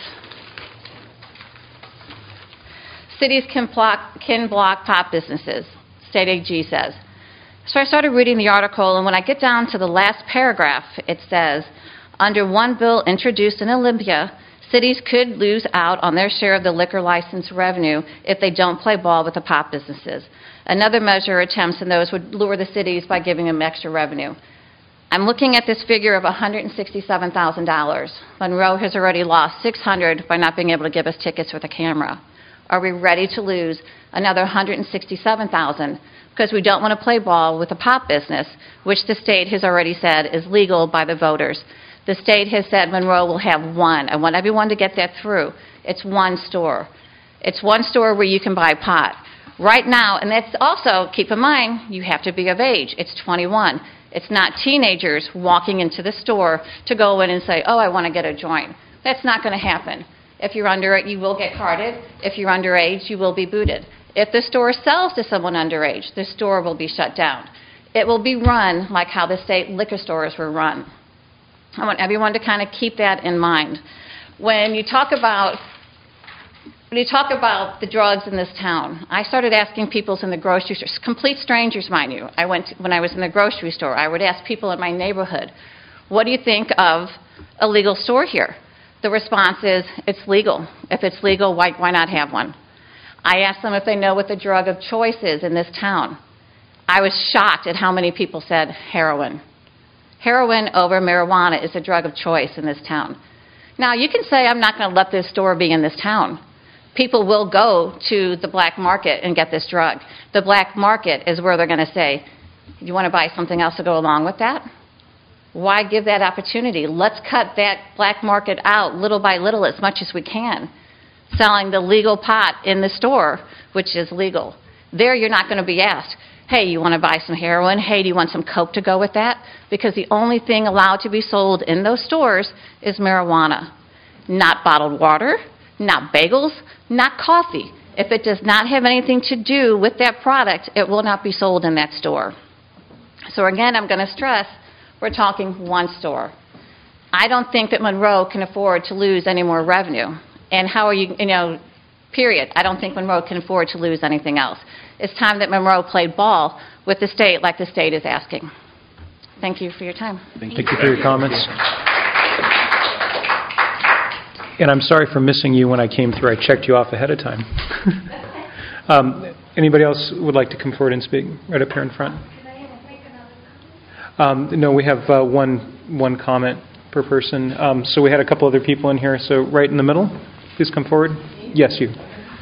[SPEAKER 17] Cities Can Block, can block Pot Businesses, State A G says. So I started reading the article, and when I get down to the last paragraph, it says, under one bill introduced in Olympia, Cities could lose out on their share of the liquor license revenue if they don't play ball with the pot businesses. Another measure attempts in those would lure the cities by giving them extra revenue. I'm looking at this figure of one hundred sixty-seven thousand dollars. Monroe has already lost six hundred dollars by not being able to give us tickets with a camera. Are we ready to lose another one hundred sixty-seven thousand dollars because we don't want to play ball with the pot business, which the state has already said is legal by the voters? The state has said Monroe will have one. I want everyone to get that through. It's one store. It's one store where you can buy pot. Right now, and that's also, keep in mind, you have to be of age. It's twenty-one. It's not teenagers walking into the store to go in and say, oh, I want to get a joint. That's not going to happen. If you're under it, you will get carded. If you're underage, you will be booted. If the store sells to someone underage, the store will be shut down. It will be run like how the state liquor stores were run. I want everyone to kind of keep that in mind. When you talk about when you talk about the drugs in this town, I started asking people in the grocery store, complete strangers, mind you. I went to, when I was in the grocery store, I would ask people in my neighborhood, what do you think of a legal store here? The response is, it's legal. If it's legal, why, why not have one? I asked them if they know what the drug of choice is in this town. I was shocked at how many people said heroin. Heroin over marijuana is a drug of choice in this town. Now, you can say, I'm not going to let this store be in this town. People will go to the black market and get this drug. The black market is where they're going to say, you want to buy something else to go along with that? Why give that opportunity? Let's cut that black market out little by little as much as we can, selling the legal pot in the store, which is legal. There you're not going to be asked, hey, you want to buy some heroin? Hey, do you want some coke to go with that? Because the only thing allowed to be sold in those stores is marijuana. Not bottled water, not bagels, not coffee. If it does not have anything to do with that product, it will not be sold in that store. So again, I'm going to stress, we're talking one store. I don't think that Monroe can afford to lose any more revenue. And how are you, you know, period. I don't think Monroe can afford to lose anything else. It's time that Monroe played ball with the state like the state is asking. Thank you for your time.
[SPEAKER 1] Thank you for your comments. And I'm sorry for missing you when I came through. I checked you off ahead of time. um, anybody else would like to come forward and speak? Right up here in front. Um, no, we have uh, one one comment per person. Um, so we had a couple other people in here. So right in the middle, please come forward. Yes, you.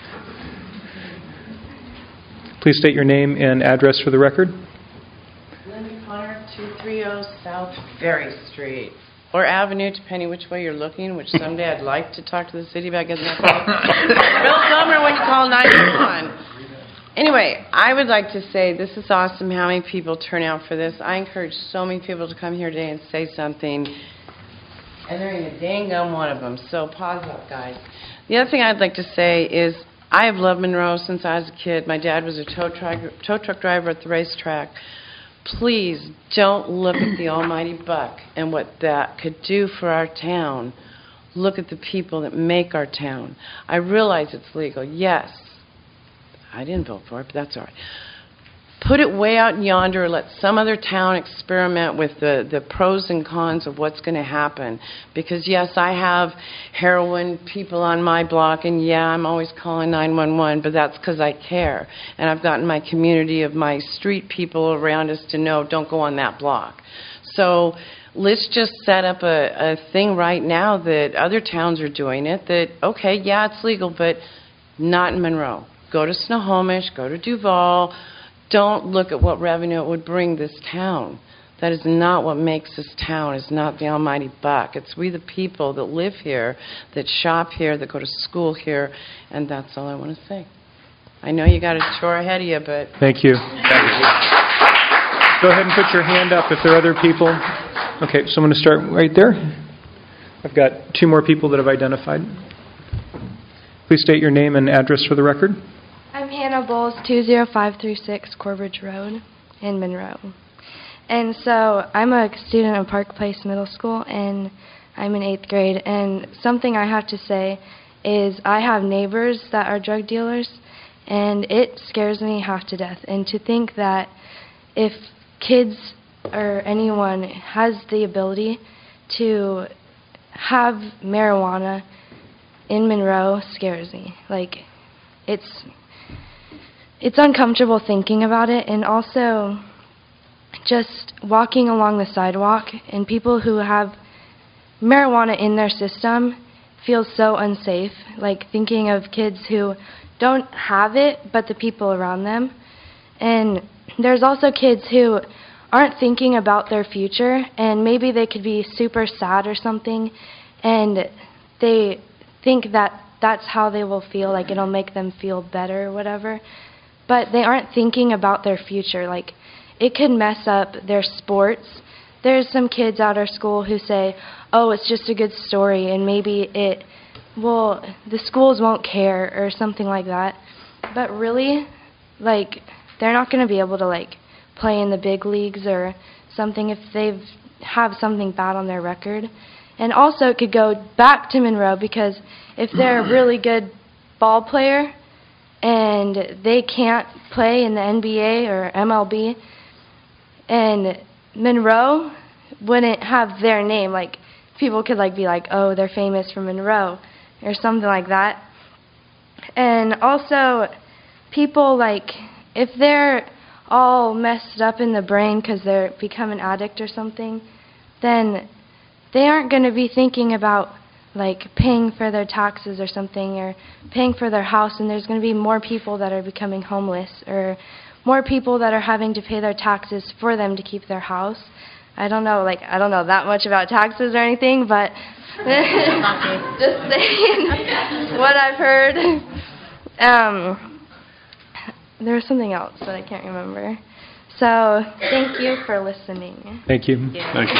[SPEAKER 1] Please state your name and address for the record.
[SPEAKER 18] Linda Connor, two thirty South Ferry Street. Or Avenue, depending which way you're looking, which someday I'd like to talk to the city about getting that. Real dumber when you call nine one one. Anyway, I would like to say this is awesome how many people turn out for this. I encourage so many people to come here today and say something, and there ain't a dang gum one of them. So pause up, guys. The other thing I'd like to say is I have loved Monroe since I was a kid. My dad was a tow truck, tow truck driver at the racetrack. Please don't look at the almighty buck and what that could do for our town. Look at the people that make our town. I realize it's legal. Yes. I didn't vote for it, but that's all right. Put it way out yonder. Let some other town experiment with the, the pros and cons of what's going to happen. Because, yes, I have heroin people on my block, and, yeah, I'm always calling nine one one, but that's because I care. And I've gotten my community of my street people around us to know, don't go on that block. So let's just set up a, a thing right now that other towns are doing it, that, okay, yeah, it's legal, but not in Monroe. Go to Snohomish, go to Duval. Don't look at what revenue it would bring this town. That is not what makes this town. It's not the almighty buck. It's we the people that live here, that shop here, that go to school here, and that's all I want to say. I know you got a chore ahead of you, but...
[SPEAKER 1] Thank you. Go ahead and put your hand up if there are other people. Okay, so I'm going to start right there. I've got two more people that have identified. Please state your name and address for the record.
[SPEAKER 19] I'm Hannah Bowles, two oh five three six Corbridge Road in Monroe. And so I'm a student at Park Place Middle School, and I'm in eighth grade. And something I have to say is I have neighbors that are drug dealers, and it scares me half to death. And to think that if kids or anyone has the ability to have marijuana in Monroe scares me. Like, it's it's uncomfortable thinking about it, and also just walking along the sidewalk and people who have marijuana in their system feels so unsafe. Like, thinking of kids who don't have it, but the people around them. And there's also kids who aren't thinking about their future, and maybe they could be super sad or something, and they think that that's how they will feel, like it'll make them feel better or whatever. But they aren't thinking about their future. Like, it could mess up their sports. There's some kids at our school who say, oh, it's just a good story, and maybe it will, the schools won't care or something like that. But really, like, they're not going to be able to, like, play in the big leagues or something if they have something bad on their record. And also it could go back to Monroe, because if they're a really good ball player and they can't play in the N B A or M L B, and Monroe wouldn't have their name. Like, people could like be like, oh, they're famous from Monroe or something like that. And also people, like, if they're all messed up in the brain because they're become an addict or something, then they aren't going to be thinking about, like, paying for their taxes or something, or paying for their house, and there's going to be more people that are becoming homeless, or more people that are having to pay their taxes for them to keep their house. I don't know, like, I don't know that much about taxes or anything, but just saying what I've heard. Um, there was something else, but I can't remember. So, thank you for listening.
[SPEAKER 1] Thank you.
[SPEAKER 19] Yeah.
[SPEAKER 4] Thank you.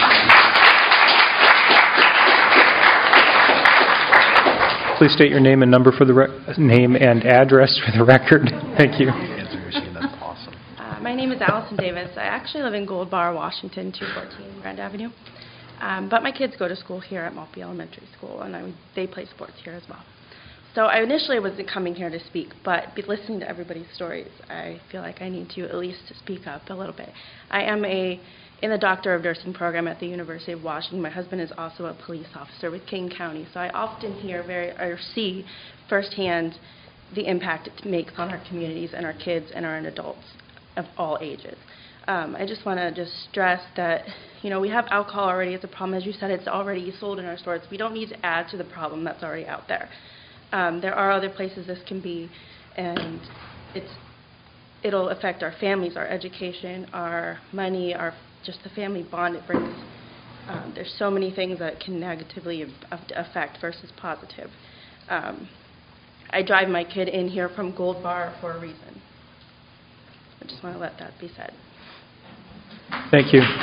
[SPEAKER 1] Please state your name and number for the re- name and address for the record. Thank you.
[SPEAKER 20] Uh, my name is Allison Davis. I actually live in Gold Bar, Washington, two fourteen Grand Avenue. Um, but my kids go to school here at Maltby Elementary School, and I, they play sports here as well. So I initially wasn't coming here to speak, but be listening to everybody's stories, I feel like I need to at least speak up a little bit. I am a in the Doctor of Nursing program at the University of Washington. My husband is also a police officer with King County, so I often hear very or see firsthand the impact it makes on our communities and our kids and our adults of all ages. Um, I just want to just stress that, you know, we have alcohol already as a problem. As you said, it's already sold in our stores. We don't need to add to the problem that's already out there. Um, there are other places this can be, and it's it'll affect our families, our education, our money, our just the family bond it brings. Um, there's so many things that can negatively affect versus positive. Um, I drive my kid in here from Gold Bar for a reason. I just want to let that be said.
[SPEAKER 1] Thank you.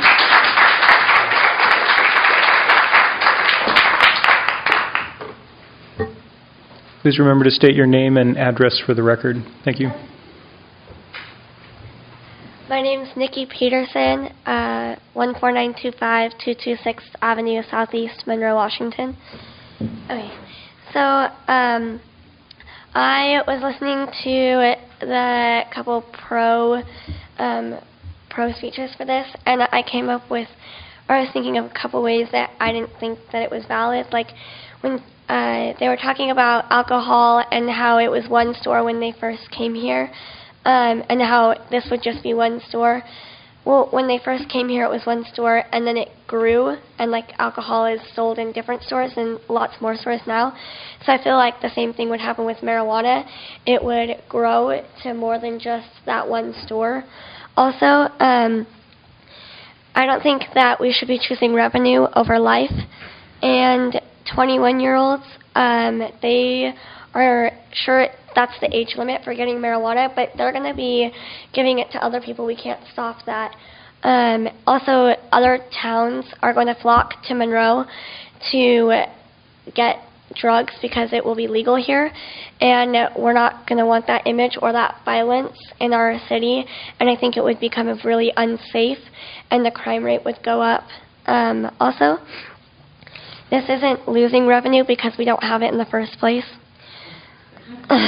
[SPEAKER 1] Please remember to state your name and address for the record. Thank you.
[SPEAKER 21] My name is Nikki Peterson, uh, one four nine two five, two two six Avenue Southeast, Monroe, Washington. Okay, so um, I was listening to the couple pro um, pro speeches for this, and I came up with, or I was thinking of a couple ways that I didn't think that it was valid. Like when uh, they were talking about alcohol and how it was one store when they first came here. Um, and how this would just be one store. Well, when they first came here, it was one store, and then it grew, and like alcohol is sold in different stores and lots more stores now. So I feel like the same thing would happen with marijuana. It would grow to more than just that one store. Also, um, I don't think that we should be choosing revenue over life. And twenty-one-year-olds, um, they are sure that's the age limit for getting marijuana, but they're going to be giving it to other people. We can't stop that. Um, also, other towns are going to flock to Monroe to get drugs because it will be legal here, and we're not going to want that image or that violence in our city, and I think it would become really unsafe, and the crime rate would go up. Um, also, this isn't losing revenue because we don't have it in the first place. um,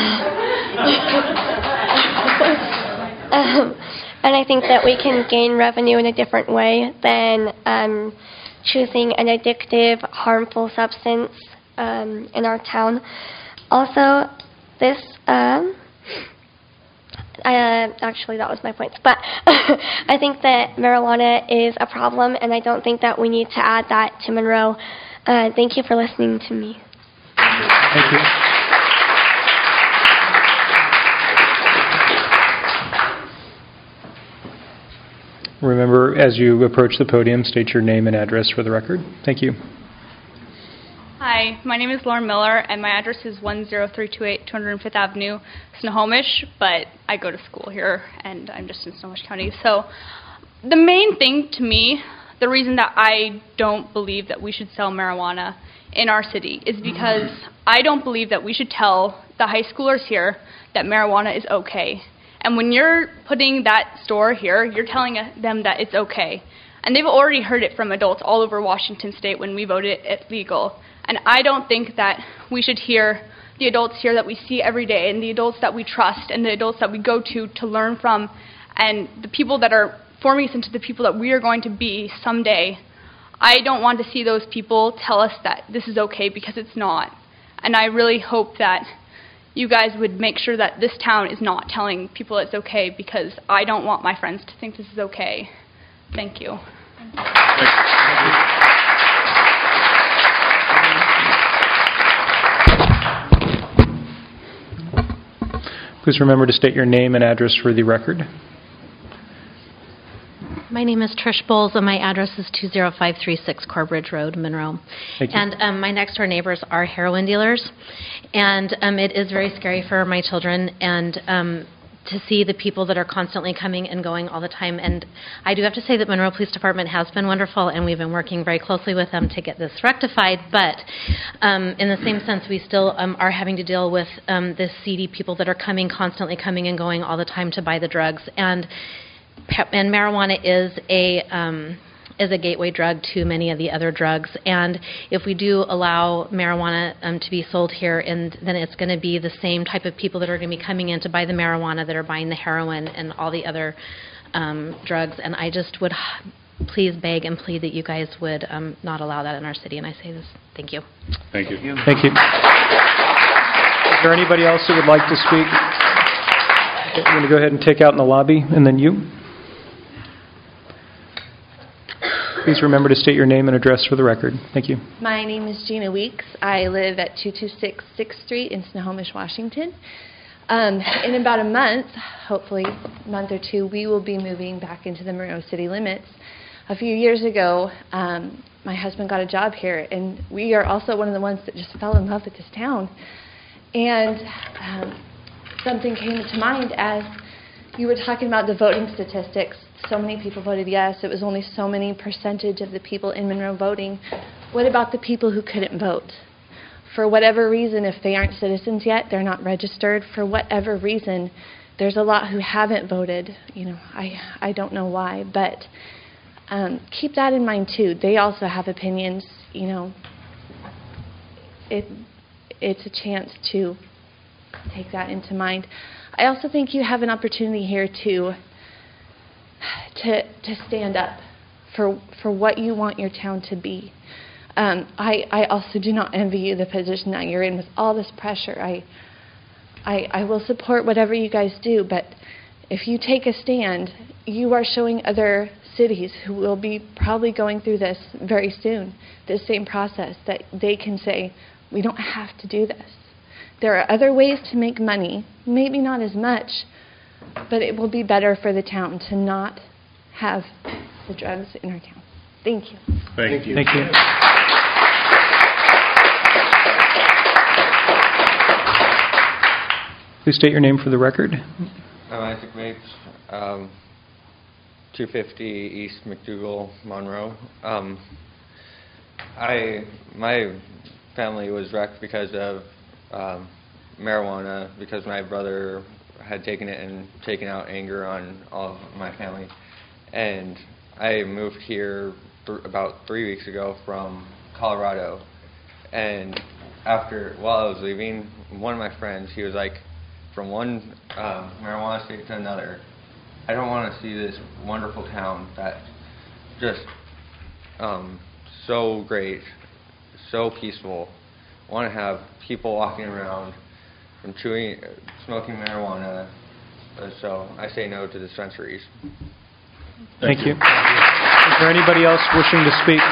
[SPEAKER 21] and I think that we can gain revenue in a different way than um, choosing an addictive, harmful substance um, in our town. Also, this, um, uh, actually that was my point, but I think that marijuana is a problem, and I don't think that we need to add that to Monroe. Uh, thank you for listening to me.
[SPEAKER 1] Thank you. Remember, as you approach the podium, state your name and address for the record. Thank you.
[SPEAKER 6] Hi, my name is Lauren Miller, and my address is one zero three two eight two hundred fifth Avenue, Snohomish, but I go to school here, and I'm just in Snohomish County. So the main thing to me, the reason that I don't believe that we should sell marijuana in our city is because I don't believe that we should tell the high schoolers here that marijuana is okay. And when you're putting that store here, you're telling them that it's okay. And they've already heard it from adults all over Washington State when we voted it legal. And I don't think that we should hear the adults here that we see every day and the adults that we trust and the adults that we go to to learn from and the people that are forming us into the people that we are going to be someday. I don't want to see those people tell us that this is okay, because it's not. And I really hope that you guys would make sure that this town is not telling people it's okay, because I don't want my friends to think this is okay. Thank you.
[SPEAKER 1] Please remember to state your name and address for the record.
[SPEAKER 22] My name is Trish Bowles, and my address is two zero five three six Corbridge Road, Monroe.
[SPEAKER 1] Thank you.
[SPEAKER 22] And um, my next door neighbors are heroin dealers, and um, it is very scary for my children and um, to see the people that are constantly coming and going all the time. And I do have to say that Monroe Police Department has been wonderful, and we've been working very closely with them to get this rectified. But um, in the same sense, we still um, are having to deal with um, the seedy people that are coming, constantly coming and going all the time to buy the drugs. And And marijuana is a um, is a gateway drug to many of the other drugs. And if we do allow marijuana um, to be sold here, and then it's going to be the same type of people that are going to be coming in to buy the marijuana that are buying the heroin and all the other um, drugs. And I just would please beg and plead that you guys would um, not allow that in our city. And I say this. Thank you.
[SPEAKER 4] Thank you.
[SPEAKER 1] Thank you. Is there anybody else that would like to speak? Okay, I'm going to go ahead and take out in the lobby, and then you. Please remember to state your name and address for the record. Thank you.
[SPEAKER 23] My name is Gina Weeks. I live at two two six sixth Street in Snohomish, Washington. Um, in about a month, hopefully a month or two, we will be moving back into the Monroe city limits. A few years ago, um, my husband got a job here, and we are also one of the ones that just fell in love with this town. And um, something came to mind as you were talking about the voting statistics. So many people voted yes. It was only so many percentage of the people in Monroe voting. What about the people who couldn't vote? For whatever reason, if they aren't citizens yet, they're not registered. For whatever reason, there's a lot who haven't voted. You know, I I don't know why, but um, keep that in mind too. They also have opinions. You know, it it's a chance to take that into mind. I also think you have an opportunity here to to to stand up for for what you want your town to be. Um, I I also do not envy you the position that you're in with all this pressure. I I I will support whatever you guys do, but if you take a stand, you are showing other cities who will be probably going through this very soon, this same process, that they can say, we don't have to do this. There are other ways to make money, maybe not as much, but it will be better for the town to not have the drugs in our town. Thank you.
[SPEAKER 4] Thank you.
[SPEAKER 1] Thank you. Please state your name for the record.
[SPEAKER 24] I'm Isaac Mapes, um, two fifty East McDougal, Monroe. Um, I my family was wrecked because of um, marijuana, because my brother had taken it and taken out anger on all of my family. And I moved here th- about three weeks ago from Colorado. And after, while I was leaving, one of my friends, he was like, from one uh, marijuana state to another, I don't want to see this wonderful town that just um, so great, so peaceful, want to have people walking around from chewing, smoking marijuana. Uh, so I say no to dispensaries.
[SPEAKER 1] Thank, Thank you. you. Is there anybody else wishing to speak?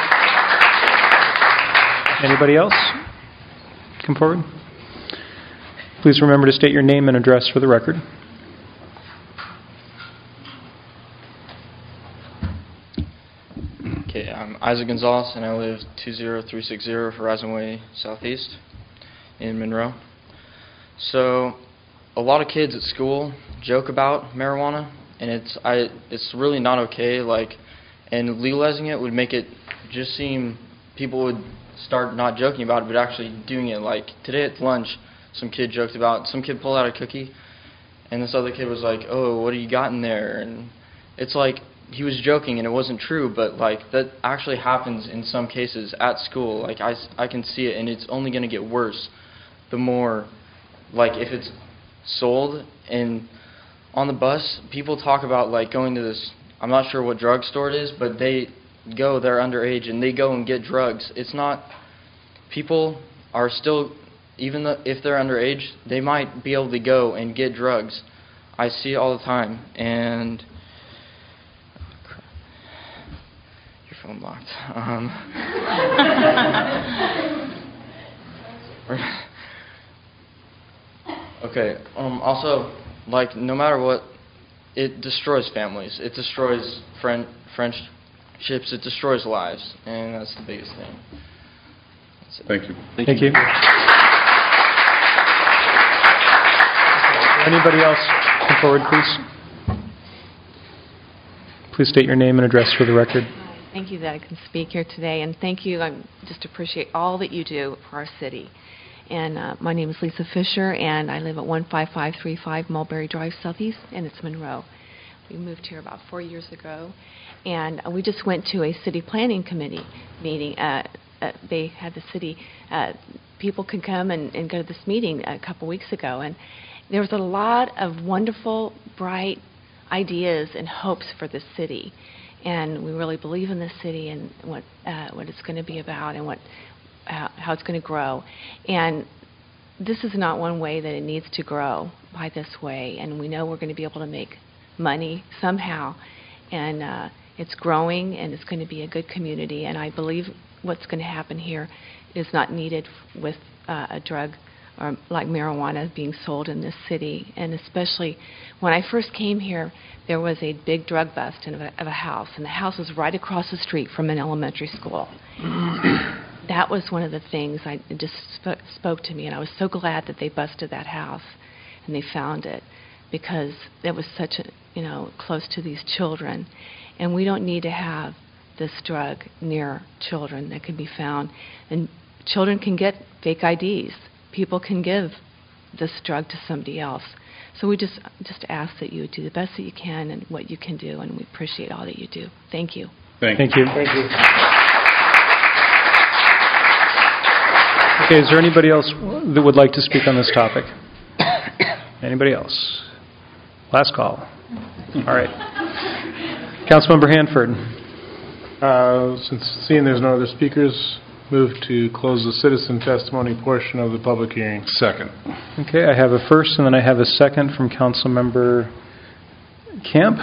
[SPEAKER 1] Anybody else? Come forward. Please remember to state your name and address for the record.
[SPEAKER 5] Okay, I'm Isaac Gonzalez, and I live two zero three six zero Horizon Way Southeast in Monroe. So, a lot of kids at school joke about marijuana, and it's I it's really not okay. Like, and legalizing it would make it just seem people would start not joking about it, but actually doing it. Like today at lunch, some kid joked about some kid pulled out a cookie, and this other kid was like, "Oh, what do you got in there?" And it's like he was joking, and it wasn't true, but like that actually happens in some cases at school. Like I I can see it, and it's only going to get worse the more, like if it's sold. And on the bus, people talk about like going to this, I'm not sure what drugstore it is, but they go, they're underage, and they go and get drugs. It's not, people are still, even though if they're underage, they might be able to go and get drugs. I see it all the time, and your phone locked. Um, okay, um, also, like, no matter what, it destroys families. It destroys friend, friendships. It destroys lives, and that's the biggest thing.
[SPEAKER 4] Thank you.
[SPEAKER 1] Thank, Thank you. you. Anybody else come forward, please? Please state your name and address for the record.
[SPEAKER 7] Thank you that I can speak here today, and thank you. I just appreciate all that you do for our city. And uh, my name is Lisa Fisher, and I live at one five five three five Mulberry Drive Southeast, and it's Monroe. We moved here about four years ago, and we just went to a city planning committee meeting. Uh, uh, they had the city, uh, people could come and, and go to this meeting a couple weeks ago, and there was a lot of wonderful, bright ideas and hopes for the city. And we really believe in this city and what uh, what it's going to be about and what how, how it's going to grow. And this is not one way that it needs to grow by this way. And we know we're going to be able to make money somehow. And uh, it's growing, and it's going to be a good community. And I believe what's going to happen here is not needed with uh, a drug or like marijuana being sold in this city. And especially when I first came here, there was a big drug bust in a, of a house, and the house was right across the street from an elementary school. That was one of the things I it just sp- spoke to me, and I was so glad that they busted that house and they found it, because it was such a, you know, close to these children. And we don't need to have this drug near children that can be found. And children can get fake I Ds. People can give this drug to somebody else. So we just just ask that you do the best that you can and what you can do, and we appreciate all that you do. Thank you.
[SPEAKER 4] Thank,
[SPEAKER 1] Thank you. Thank you. Okay, is there anybody else that would like to speak on this topic? Anybody else? Last call. All right. Councilmember Hanford.
[SPEAKER 8] Uh, since seeing there's no other speakers, move to close the citizen testimony portion of the public hearing.
[SPEAKER 4] Second.
[SPEAKER 1] Okay, I have a first and then I have a second from Councilmember Camp.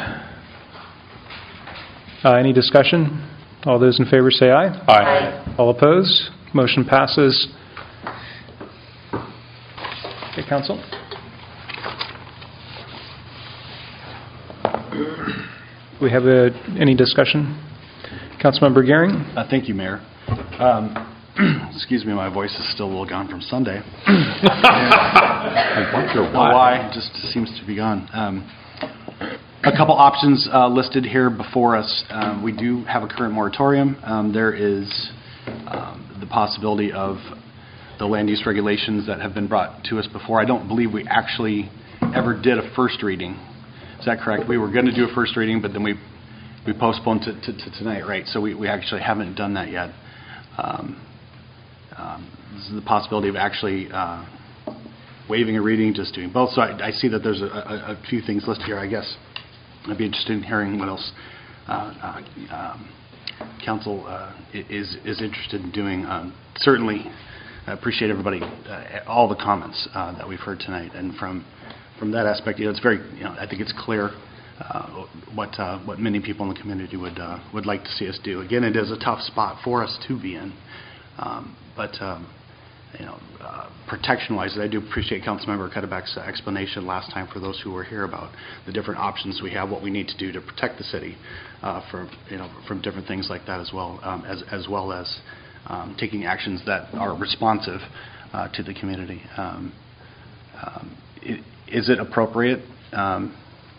[SPEAKER 1] Uh, any discussion? All those in favor say aye.
[SPEAKER 4] Aye. Aye.
[SPEAKER 1] All opposed? Motion passes. Okay, Council. We have a, any discussion? Councilmember Gehring.
[SPEAKER 9] Uh, thank you, Mayor. Um, excuse me, my voice is still a little gone from Sunday. I wonder why. why. It just seems to be gone. Um, a couple options uh, listed here before us. Um, we do have a current moratorium. Um, there is um, the possibility of the land use regulations that have been brought to us before. I don't believe we actually ever did a first reading. Is that correct? We were going to do a first reading, but then we we postponed to, to, to tonight, right? So we, we actually haven't done that yet. Um, um, this is the possibility of actually uh, waiving a reading, just doing both. So I, I see that there's a, a, a few things listed here. I guess I'd be interested in hearing what else uh, uh, um, council uh, is is interested in doing. Um, certainly, I appreciate everybody, uh, all the comments uh, that we've heard tonight. And from from that aspect, you know, it's very, you know, I think it's clear uh, what uh, what many people in the community would uh, would like to see us do. Again, it is a tough spot for us to be in, um, but um, you know, uh, protection-wise, I do appreciate Councilmember Cuddeback's explanation last time for those who were here about the different options we have, what we need to do to protect the city uh, from, you know, from different things like that as well, um, as as well as um, taking actions that are responsive uh, to the community. Um, um, it, is it appropriate? Um,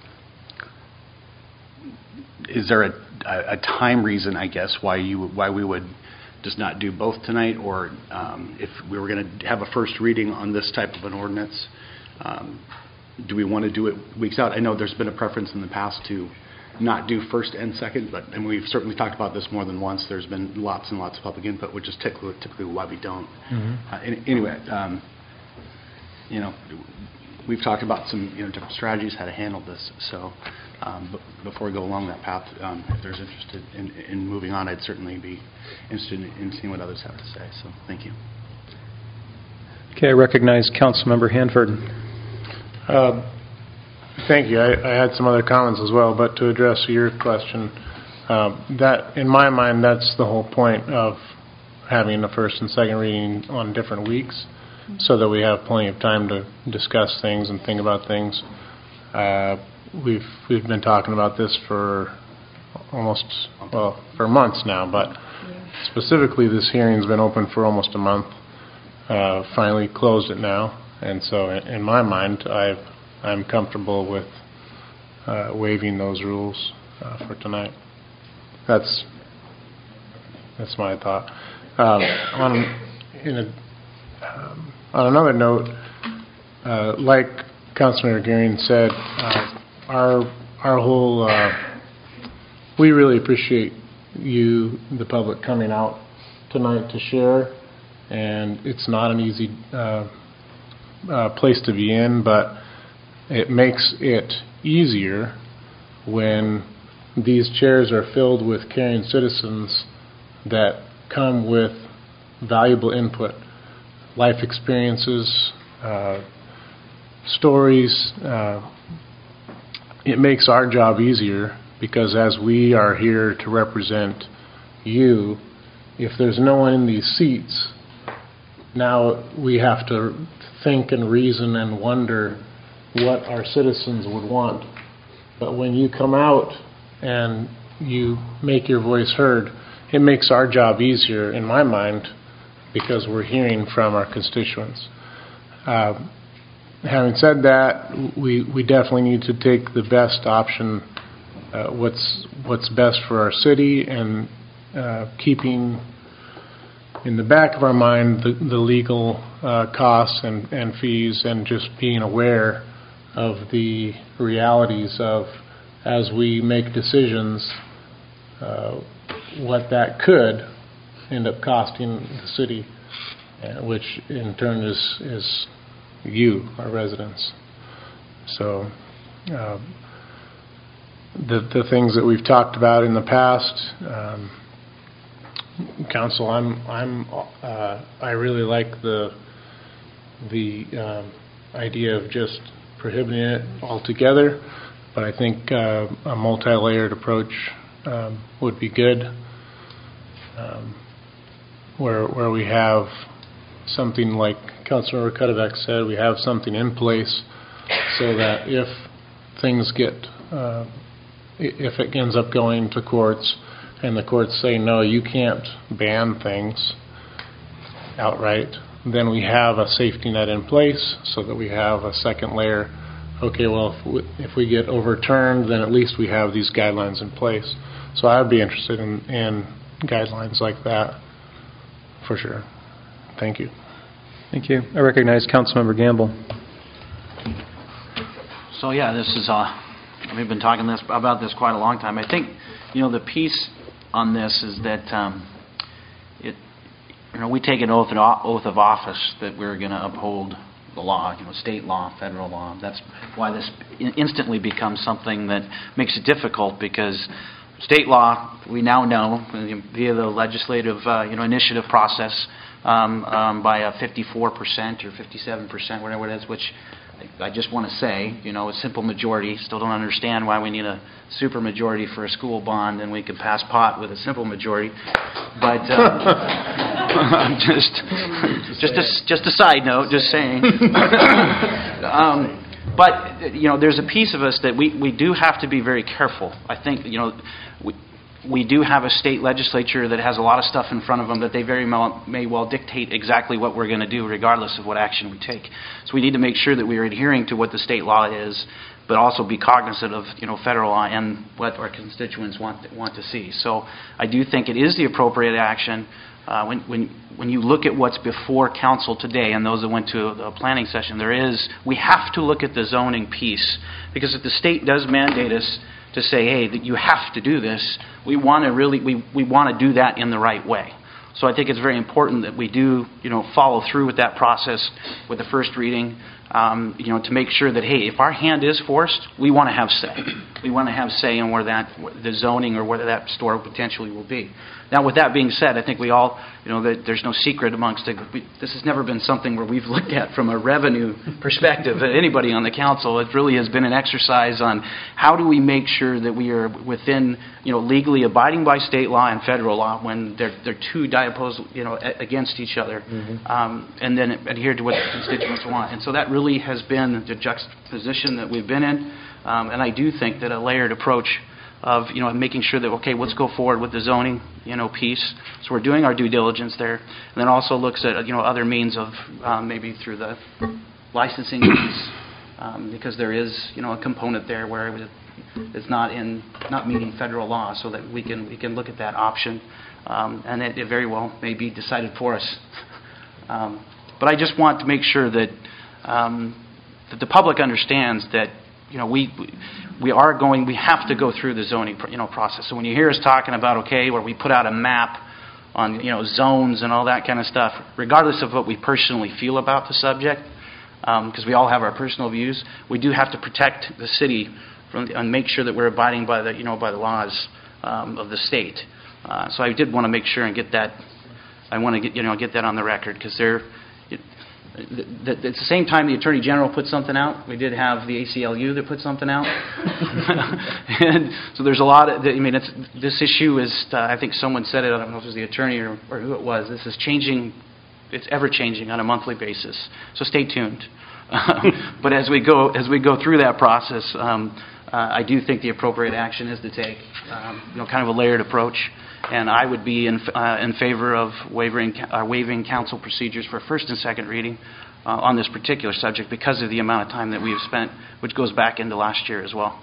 [SPEAKER 9] is there a, a time reason, I guess, why you why we would just not do both tonight, or um, if we were going to have a first reading on this type of an ordinance, um, do we want to do it weeks out? I know there's been a preference in the past to not do first and second, but and we've certainly talked about this more than once. There's been lots and lots of public input, which is typically, typically why we don't.
[SPEAKER 1] Mm-hmm.
[SPEAKER 9] Uh, any, anyway, um, you know, we've talked about some you know different strategies how to handle this. So um, but before we go along that path, um, if there's interested in, in moving on, I'd certainly be interested in, in seeing what others have to say. So thank you.
[SPEAKER 1] Okay, I recognize Councilmember Hanford.
[SPEAKER 8] Uh, thank you. I, I had some other comments as well, but to address your question, um, that in my mind, that's the whole point of having the first and second reading on different weeks, so that we have plenty of time to discuss things and think about things. Uh, we've we've been talking about this for almost well for months now, but specifically this hearing's been open for almost a month. Uh, finally closed it now, and so in, in my mind, I've I'm comfortable with uh, waiving those rules uh, for tonight. That's that's my thought. Um, on in a, um, on another note, uh, like Councilmember Gearing said, uh, our our whole uh, we really appreciate you, the public, coming out tonight to share, and it's not an easy uh, uh, place to be in, but it makes it easier when these chairs are filled with caring citizens that come with valuable input, life experiences, uh, stories. Uh, it makes our job easier because as we are here to represent you, if there's no one in these seats, now we have to think and reason and wonder what our citizens would want. But when you come out and you make your voice heard, it makes our job easier, in my mind, because we're hearing from our constituents. Uh, having said that, we, we definitely need to take the best option, uh, what's what's best for our city, and uh, keeping in the back of our mind the, the legal uh, costs and, and fees, and just being aware of the realities of, as we make decisions, uh, what that could end up costing the city, uh, which in turn is, is you, our residents. So uh, the, the things that we've talked about in the past, um, Council, I'm, I'm, uh, I really like the the um, idea of just prohibiting it altogether, but I think uh, a multi-layered approach um, would be good, um, where where we have something like Councilmember Cuddeback said, we have something in place so that if things get, uh, if it ends up going to courts, and the courts say, no, you can't ban things outright, then we have a safety net in place so that we have a second layer. Okay, well, if we, if we get overturned, then at least we have these guidelines in place. So I would be interested in, in guidelines like that, for sure. Thank you.
[SPEAKER 1] Thank you. I recognize Councilmember Gamble.
[SPEAKER 2] So yeah, this is, uh, we've been talking this about this quite a long time. I think, you know, the piece on this is that um, it, you know, we take an oath, an oath of office that we're going to uphold the law, you know, state law, federal law. That's why this instantly becomes something that makes it difficult, because state law, we now know via the legislative, uh, you know, initiative process, um, um, by a fifty-four percent or fifty-seven percent, whatever it is, which I just want to say, you know, a simple majority. Still don't understand why we need a super majority for a school bond and we could pass pot with a simple majority. But um, just, just, a, just a side note, just saying. um, but, you know, there's a piece of us that we, we do have to be very careful. I think, you know, we, we do have a state legislature that has a lot of stuff in front of them that they very well, may well dictate exactly what we're going to do regardless of what action we take. So we need to make sure that we are adhering to what the state law is, but also be cognizant of, you know, federal law and what our constituents want want to see. So I do think it is the appropriate action. Uh, when, when, when you look at what's before council today and those that went to a, a planning session, there is, we have to look at the zoning piece, because if the state does mandate us to say, hey, that you have to do this, we want to really, we, we want to do that in the right way. So I think it's very important that we do, you know, follow through with that process with the first reading, um, you know, to make sure that, hey, if our hand is forced, we want to have say. We want to have say in where that, the zoning or whether that store potentially will be. Now, with that being said, I think we all, you know, that there's no secret amongst it. We, this has never been something where we've looked at from a revenue perspective. Anybody on the council, it really has been an exercise on how do we make sure that we are within, you know, legally abiding by state law and federal law when they're they're two diopposed, you know, a, against each other, mm-hmm. um, and then adhere to what the constituents want. And so that really has been the juxtaposition that we've been in. Um, and I do think that a layered approach of, you know, making sure that, okay, let's go forward with the zoning, you know, piece. So we're doing our due diligence there. And then also looks at, you know, other means of um, maybe through the licensing piece, um, because there is, you know, a component there where it's not in, not meeting federal law, so that we can, we can look at that option. Um, and it, it very well may be decided for us. um, but I just want to make sure that, um, that the public understands that, you know, we we are going, we have to go through the zoning, you know, process. So when you hear us talking about, okay, where we put out a map on, you know, zones and all that kind of stuff, regardless of what we personally feel about the subject, because um, we all have our personal views, we do have to protect the city from and make sure that we're abiding by the, you know, by the laws um, of the state. Uh, so I did want to make sure and get that. I want to get, you know, get that on the record, because they're. At the same time the Attorney General put something out, we did have the A C L U that put something out. And so there's a lot of, I mean, it's, this issue is, uh, I think someone said it, I don't know if it was the attorney or, or who it was, this is changing, it's ever changing on a monthly basis. So stay tuned. But as we go, as we go through that process, um, uh, I do think the appropriate action is to take, um, you know, kind of a layered approach. And I would be in, uh, in favor of waiving, uh, waiving council procedures for first and second reading uh, on this particular subject because of the amount of time that we have spent, which goes back into last year as well.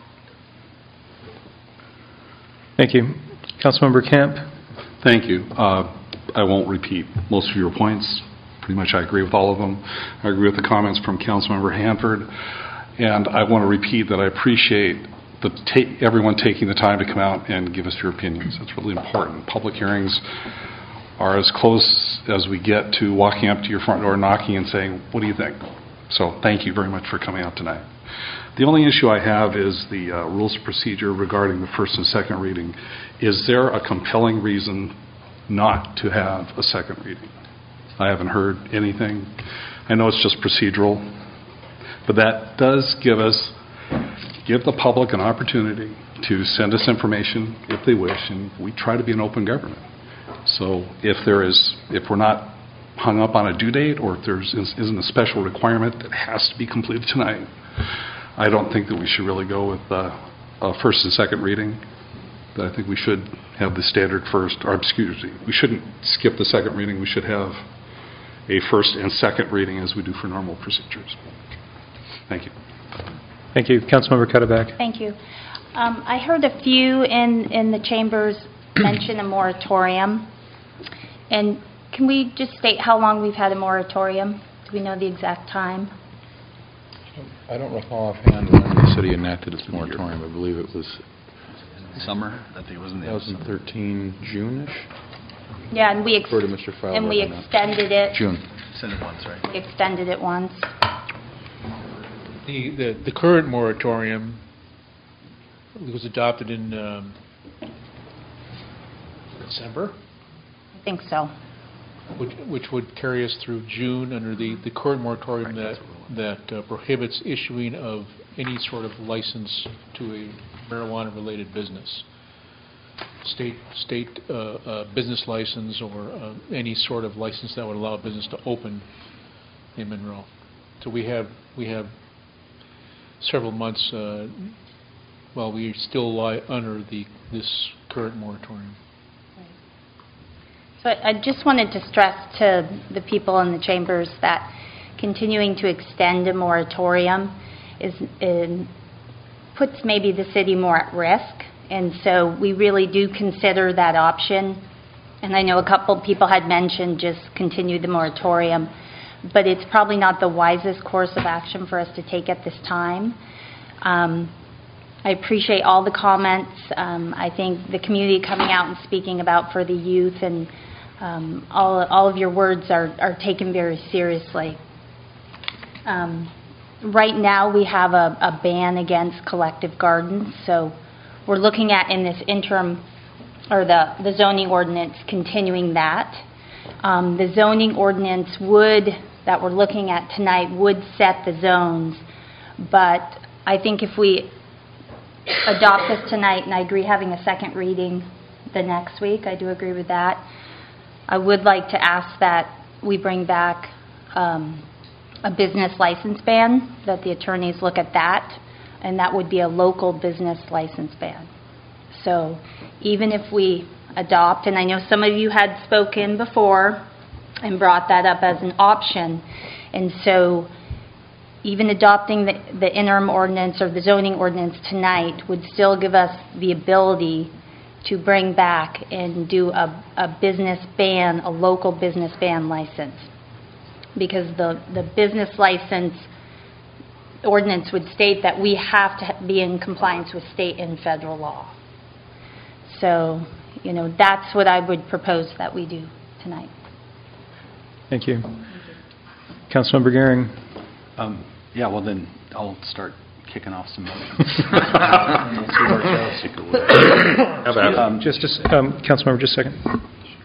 [SPEAKER 1] Thank you. Councilmember Camp.
[SPEAKER 4] Thank you. Uh, I won't repeat most of your points. Pretty much I agree with all of them. I agree with the comments from Councilmember Hanford. And I want to repeat that I appreciate The ta- everyone taking the time to come out and give us your opinions. That's really important. Public hearings are as close as we get to walking up to your front door, knocking and saying, what do you think? So thank you very much for coming out tonight. The only issue I have is the uh, rules of procedure regarding the first and second reading. Is there a compelling reason not to have a second reading? I haven't heard anything. I know it's just procedural, but that does give us give the public an opportunity to send us information if they wish, and we try to be an open government. So if there is, if we're not hung up on a due date, or if there isn't a special requirement that has to be completed tonight, I don't think that we should really go with uh, a first and second reading. But I think we should have the standard first, or excuse me, we shouldn't skip the second reading. We should have a first and second reading as we do for normal procedures. Thank you.
[SPEAKER 1] Thank you. Councilmember Cutterback.
[SPEAKER 10] Thank you. Um, I heard a few in, in the chambers mention a moratorium. And can we just state how long we've had a moratorium? Do we know the exact time?
[SPEAKER 11] I don't recall offhand when the city enacted its moratorium. I believe it was
[SPEAKER 9] summer. I think it was in the
[SPEAKER 11] twenty thirteen, June-ish.
[SPEAKER 10] Yeah, and we ex-
[SPEAKER 11] to Mister Fowler
[SPEAKER 10] and we extended it.
[SPEAKER 11] June.
[SPEAKER 9] Extended once, right?
[SPEAKER 10] We extended it once.
[SPEAKER 12] The, the the current moratorium was adopted in um, December.
[SPEAKER 10] I think so.
[SPEAKER 12] which, which would carry us through June under the, the current moratorium that, that uh, prohibits issuing of any sort of license to a marijuana-related business. State state uh, uh, business license or uh, any sort of license that would allow a business to open in Monroe. So we have we have several months. Uh, well, we still lie under the this current moratorium.
[SPEAKER 10] So I I just wanted to stress to the people in the chambers that continuing to extend a moratorium is, is puts maybe the city more at risk. And so we really do consider that option. And I know a couple people had mentioned just continue the moratorium, but it's probably not the wisest course of action for us to take at this time. Um, I appreciate all the comments. Um, I think the community coming out and speaking about for the youth and um, all, all of your words are, are taken very seriously. Um, right now we have a, a ban against collective gardens, so we're looking at in this interim, or the, the zoning ordinance, continuing that. Um, the zoning ordinance would, that we're looking at tonight, would set the zones, but I think if we adopt this tonight, and I agree having a second reading the next week, I do agree with that, I would like to ask that we bring back um, a business license ban, that the attorneys look at that, and that would be a local business license ban. So even if we adopt, and I know some of you had spoken before and brought that up as an option, and so even adopting the, the interim ordinance or the zoning ordinance tonight would still give us the ability to bring back and do a, a business ban, a local business ban license. Because the, the business license ordinance would state that we have to be in compliance with state and federal law. So, you know, that's what I would propose that we do tonight.
[SPEAKER 1] Thank you. Councilmember Gehring.
[SPEAKER 9] Um, yeah, well then I'll start kicking off some motions.
[SPEAKER 1] um, just, just um, Councilmember, just a second.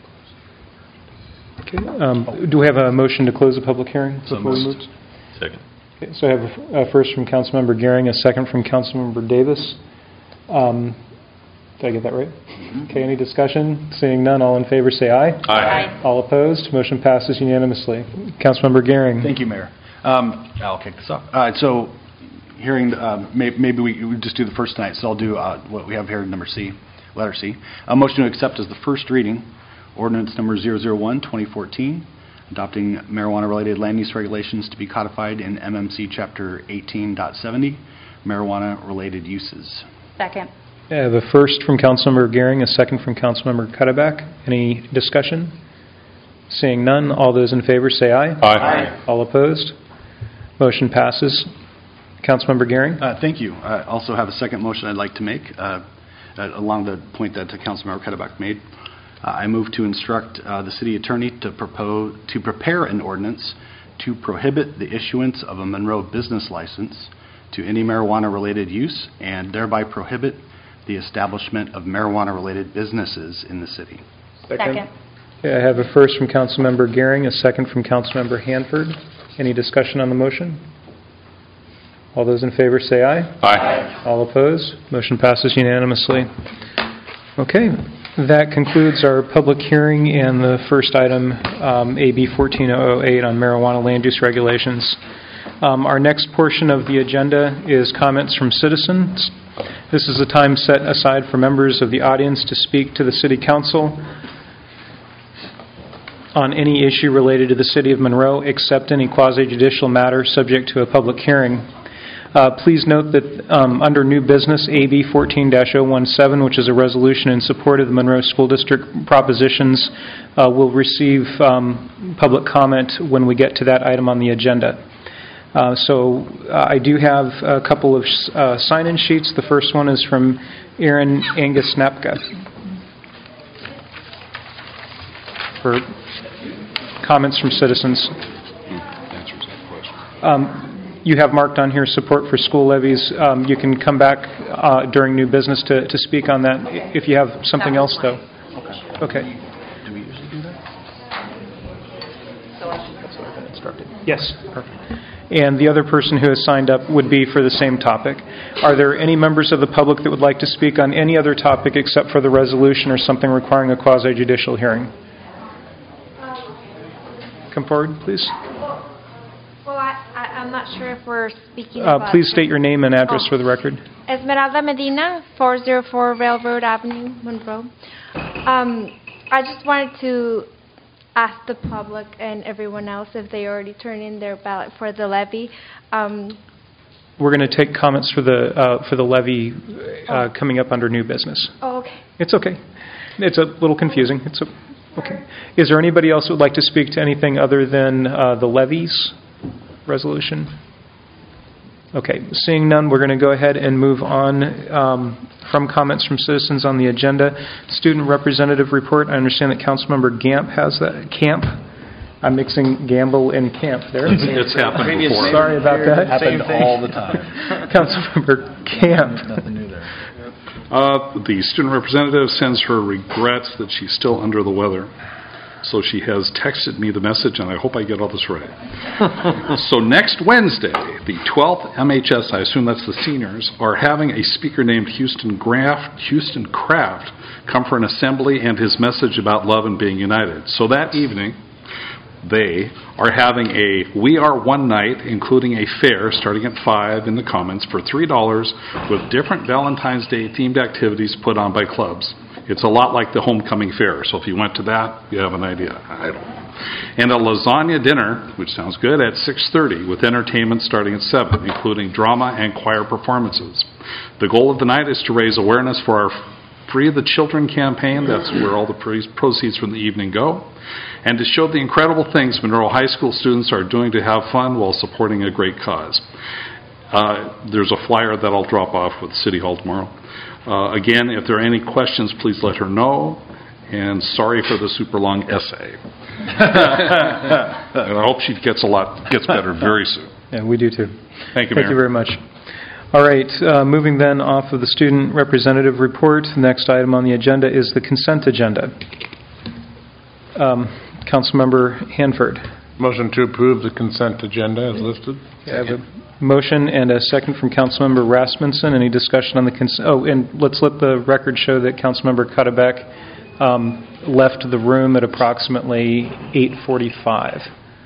[SPEAKER 1] Okay. Um, do we have a motion to close the public hearing before we move?
[SPEAKER 11] Second.
[SPEAKER 1] Okay, so I have a, a first from Councilmember Gehring, a second from Councilmember Davis. Um, did I get that right? Mm-hmm. Okay, any discussion? Seeing none, all in favor say aye.
[SPEAKER 9] Aye. Aye.
[SPEAKER 1] All opposed? Motion passes unanimously. Councilmember Gehring.
[SPEAKER 9] Thank you, Mayor. Um, I'll kick this off. Uh, so, hearing, uh, may, maybe we, we just do the first tonight, so I'll do uh, what we have here, number C, letter C. A motion to accept as the first reading, ordinance number zero zero one, twenty fourteen, adopting marijuana-related land use regulations to be codified in M M C Chapter eighteen point seventy, marijuana-related uses.
[SPEAKER 10] Second.
[SPEAKER 1] I have a first from Councilmember Gehring, a second from Councilmember Cuddeback. Any discussion? Seeing none, all those in favor say aye.
[SPEAKER 11] Aye. Aye.
[SPEAKER 1] All opposed? Motion passes. Councilmember Gehring.
[SPEAKER 9] Uh, thank you. I also have a second motion I'd like to make uh, along the point that uh, Councilmember Cuddeback made. Uh, I move to instruct uh, the city attorney to propose to prepare an ordinance to prohibit the issuance of a Monroe business license to any marijuana-related use and thereby prohibit the establishment of marijuana-related businesses in the city.
[SPEAKER 10] Second.
[SPEAKER 1] Okay, I have a first from Councilmember Gehring, a second from Councilmember Hanford. Any discussion on the motion? All those in favor say aye.
[SPEAKER 11] Aye.
[SPEAKER 1] All opposed? Motion passes unanimously. Okay. That concludes our public hearing and the first item, um, A B fourteen oh oh eight on marijuana land use regulations. Um, our next portion of the agenda is comments from citizens. This is a time set aside for members of the audience to speak to the City Council on any issue related to the City of Monroe, except any quasi-judicial matter subject to a public hearing. Uh, please note that um, under new business, A B fourteen oh seventeen, which is a resolution in support of the Monroe School District propositions, uh, will receive um, public comment when we get to that item on the agenda. Uh, so uh, I do have a couple of uh, sign-in sheets. The first one is from Aaron Angus Snapka for comments from citizens.
[SPEAKER 11] Answers that question.
[SPEAKER 1] Um, you have marked on here support for school levies. Um, you can come back uh, during new business to, to speak on that if you have something else, though.
[SPEAKER 9] Okay.
[SPEAKER 1] Okay.
[SPEAKER 9] Do we usually do that?
[SPEAKER 1] Yes. Perfect. And the other person who has signed up would be for the same topic. Are there any members of the public that would like to speak on any other topic except for the resolution or something requiring a quasi-judicial hearing? Come forward, please.
[SPEAKER 13] Well, I, I, I'm not sure if we're speaking
[SPEAKER 1] Uh,
[SPEAKER 13] about...
[SPEAKER 1] please state your name and address
[SPEAKER 13] Oh.
[SPEAKER 1] for the record.
[SPEAKER 13] Esmeralda Medina, four oh four Railroad Avenue, Monroe. Um, I just wanted to ask the public and everyone else if they already turned in their ballot for the levy. Um,
[SPEAKER 1] We're going to take comments for the uh, for the levy uh, coming up under new business.
[SPEAKER 13] oh, okay.
[SPEAKER 1] It's okay. It's a little confusing. It's a, okay. Is there anybody else who would like to speak to anything other than uh, the levies resolution? Okay. Seeing none, we're going to go ahead and move on um, from comments from citizens on the agenda. Student representative report. I understand that Councilmember Gamp has that. Camp. I'm mixing gamble and camp there.
[SPEAKER 4] It's happened before.
[SPEAKER 1] Sorry about that.
[SPEAKER 11] Happened all the time.
[SPEAKER 1] Councilmember Camp.
[SPEAKER 11] Nothing new there.
[SPEAKER 4] Uh, the student representative sends her regrets that she's still under the weather. So she has texted me the message, and I hope I get all this right. So next Wednesday, the twelfth M H S, I assume that's the seniors, are having a speaker named Houston Graft, Houston Kraft come for an assembly and his message about love and being united. So that evening, they are having a We Are One night, including a fair starting at five in the Commons for three dollars with different Valentine's Day themed activities put on by clubs. It's a lot like the homecoming fair, so if you went to that, you have an idea. I don't know. And a lasagna dinner, which sounds good, at six thirty with entertainment starting at seven, including drama and choir performances. The goal of the night is to raise awareness for our Free the Children campaign. That's where all the proceeds from the evening go. And to show the incredible things Monroe High School students are doing to have fun while supporting a great cause. Uh, there's a flyer that I'll drop off with City Hall tomorrow. Uh, again, if there are any questions, please let her know. And sorry for the super long essay. And I hope she gets a lot gets better very soon.
[SPEAKER 1] Yeah, we do too.
[SPEAKER 4] Thank you,
[SPEAKER 1] Thank
[SPEAKER 4] Mayor.
[SPEAKER 1] you very much. All right, uh, moving then off of the student representative report, the next item on the agenda is the consent agenda. Um, Councilmember Hanford.
[SPEAKER 8] Motion to approve the consent agenda as listed.
[SPEAKER 1] I have a motion and a second from Councilmember Rasmussen. Any discussion on the consent? Oh, and let's let the record show that Councilmember Cuddebeck um, left the room at approximately eight forty-five.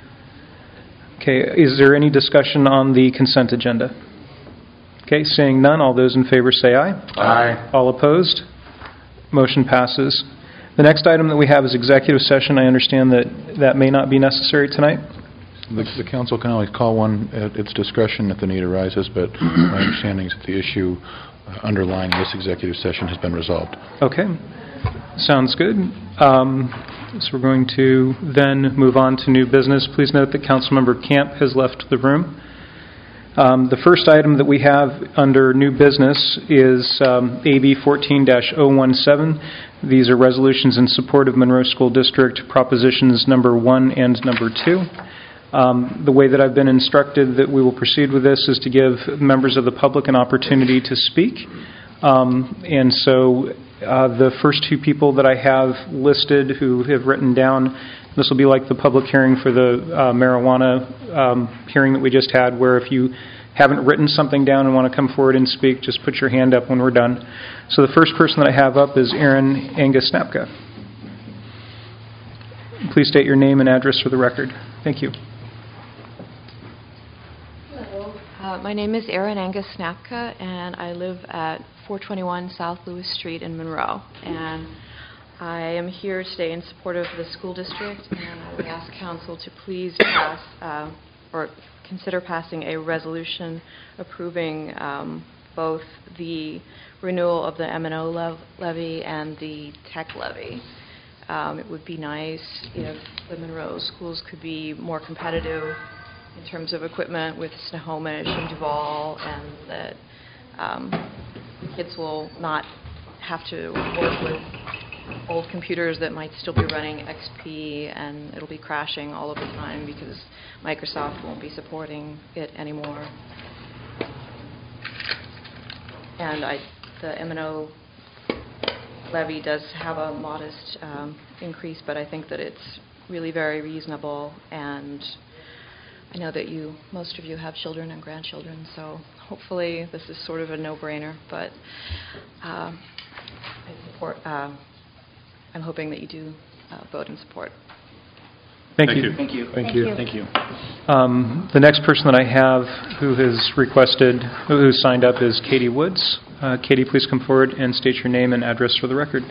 [SPEAKER 1] Okay, is there any discussion on the consent agenda? Okay, seeing none, all those in favor say aye.
[SPEAKER 8] Aye.
[SPEAKER 1] All opposed? Motion passes. The next item that we have is executive session. I understand that that may not be necessary tonight.
[SPEAKER 11] The, the council can always call one at its discretion if the need arises, but my understanding is that the issue uh, underlying this executive session has been resolved.
[SPEAKER 1] Okay. Sounds good. Um, so we're going to then move on to new business. Please note that Councilmember Camp has left the room. Um, the first item that we have under new business is um, A B fourteen dash oh one seven. These are resolutions in support of Monroe School District propositions number one and number two. Um, the way that I've been instructed that we will proceed with this is to give members of the public an opportunity to speak. Um, and so uh, the first two people that I have listed who have written down, this will be like the public hearing for the uh, marijuana um, hearing that we just had, where if you haven't written something down and want to come forward and speak, just put your hand up when we're done. So the first person that I have up is Aaron Angus Snapka. Please state your name and address for the record. Thank you.
[SPEAKER 14] Hello. Uh, my name is Erin Angus Snapka, and I live at four twenty-one South Lewis Street in Monroe. And I am here today in support of the school district, and I would ask council to please pass uh, or consider passing a resolution approving um, both the renewal of the M and O lev- levy and the tech levy. Um, it would be nice if the Monroe schools could be more competitive in terms of equipment with Snohomish and Duval, and that um, kids will not have to work with old computers that might still be running X P, and it'll be crashing all of the time because Microsoft won't be supporting it anymore. And I, the M and O levy does have a modest um, increase, but I think that it's really very reasonable, and I know that you, most of you have children and grandchildren, so hopefully this is sort of a no-brainer, but uh, I support, uh, I'm hoping that you do uh, vote in support.
[SPEAKER 1] Thank,
[SPEAKER 4] Thank
[SPEAKER 1] you.
[SPEAKER 4] you.
[SPEAKER 2] Thank you.
[SPEAKER 1] Thank you.
[SPEAKER 2] Thank you.
[SPEAKER 1] Um, the next person that I have who has requested, who signed up is Katie Woods. Uh, Katie, please come forward and state your name and address for the record.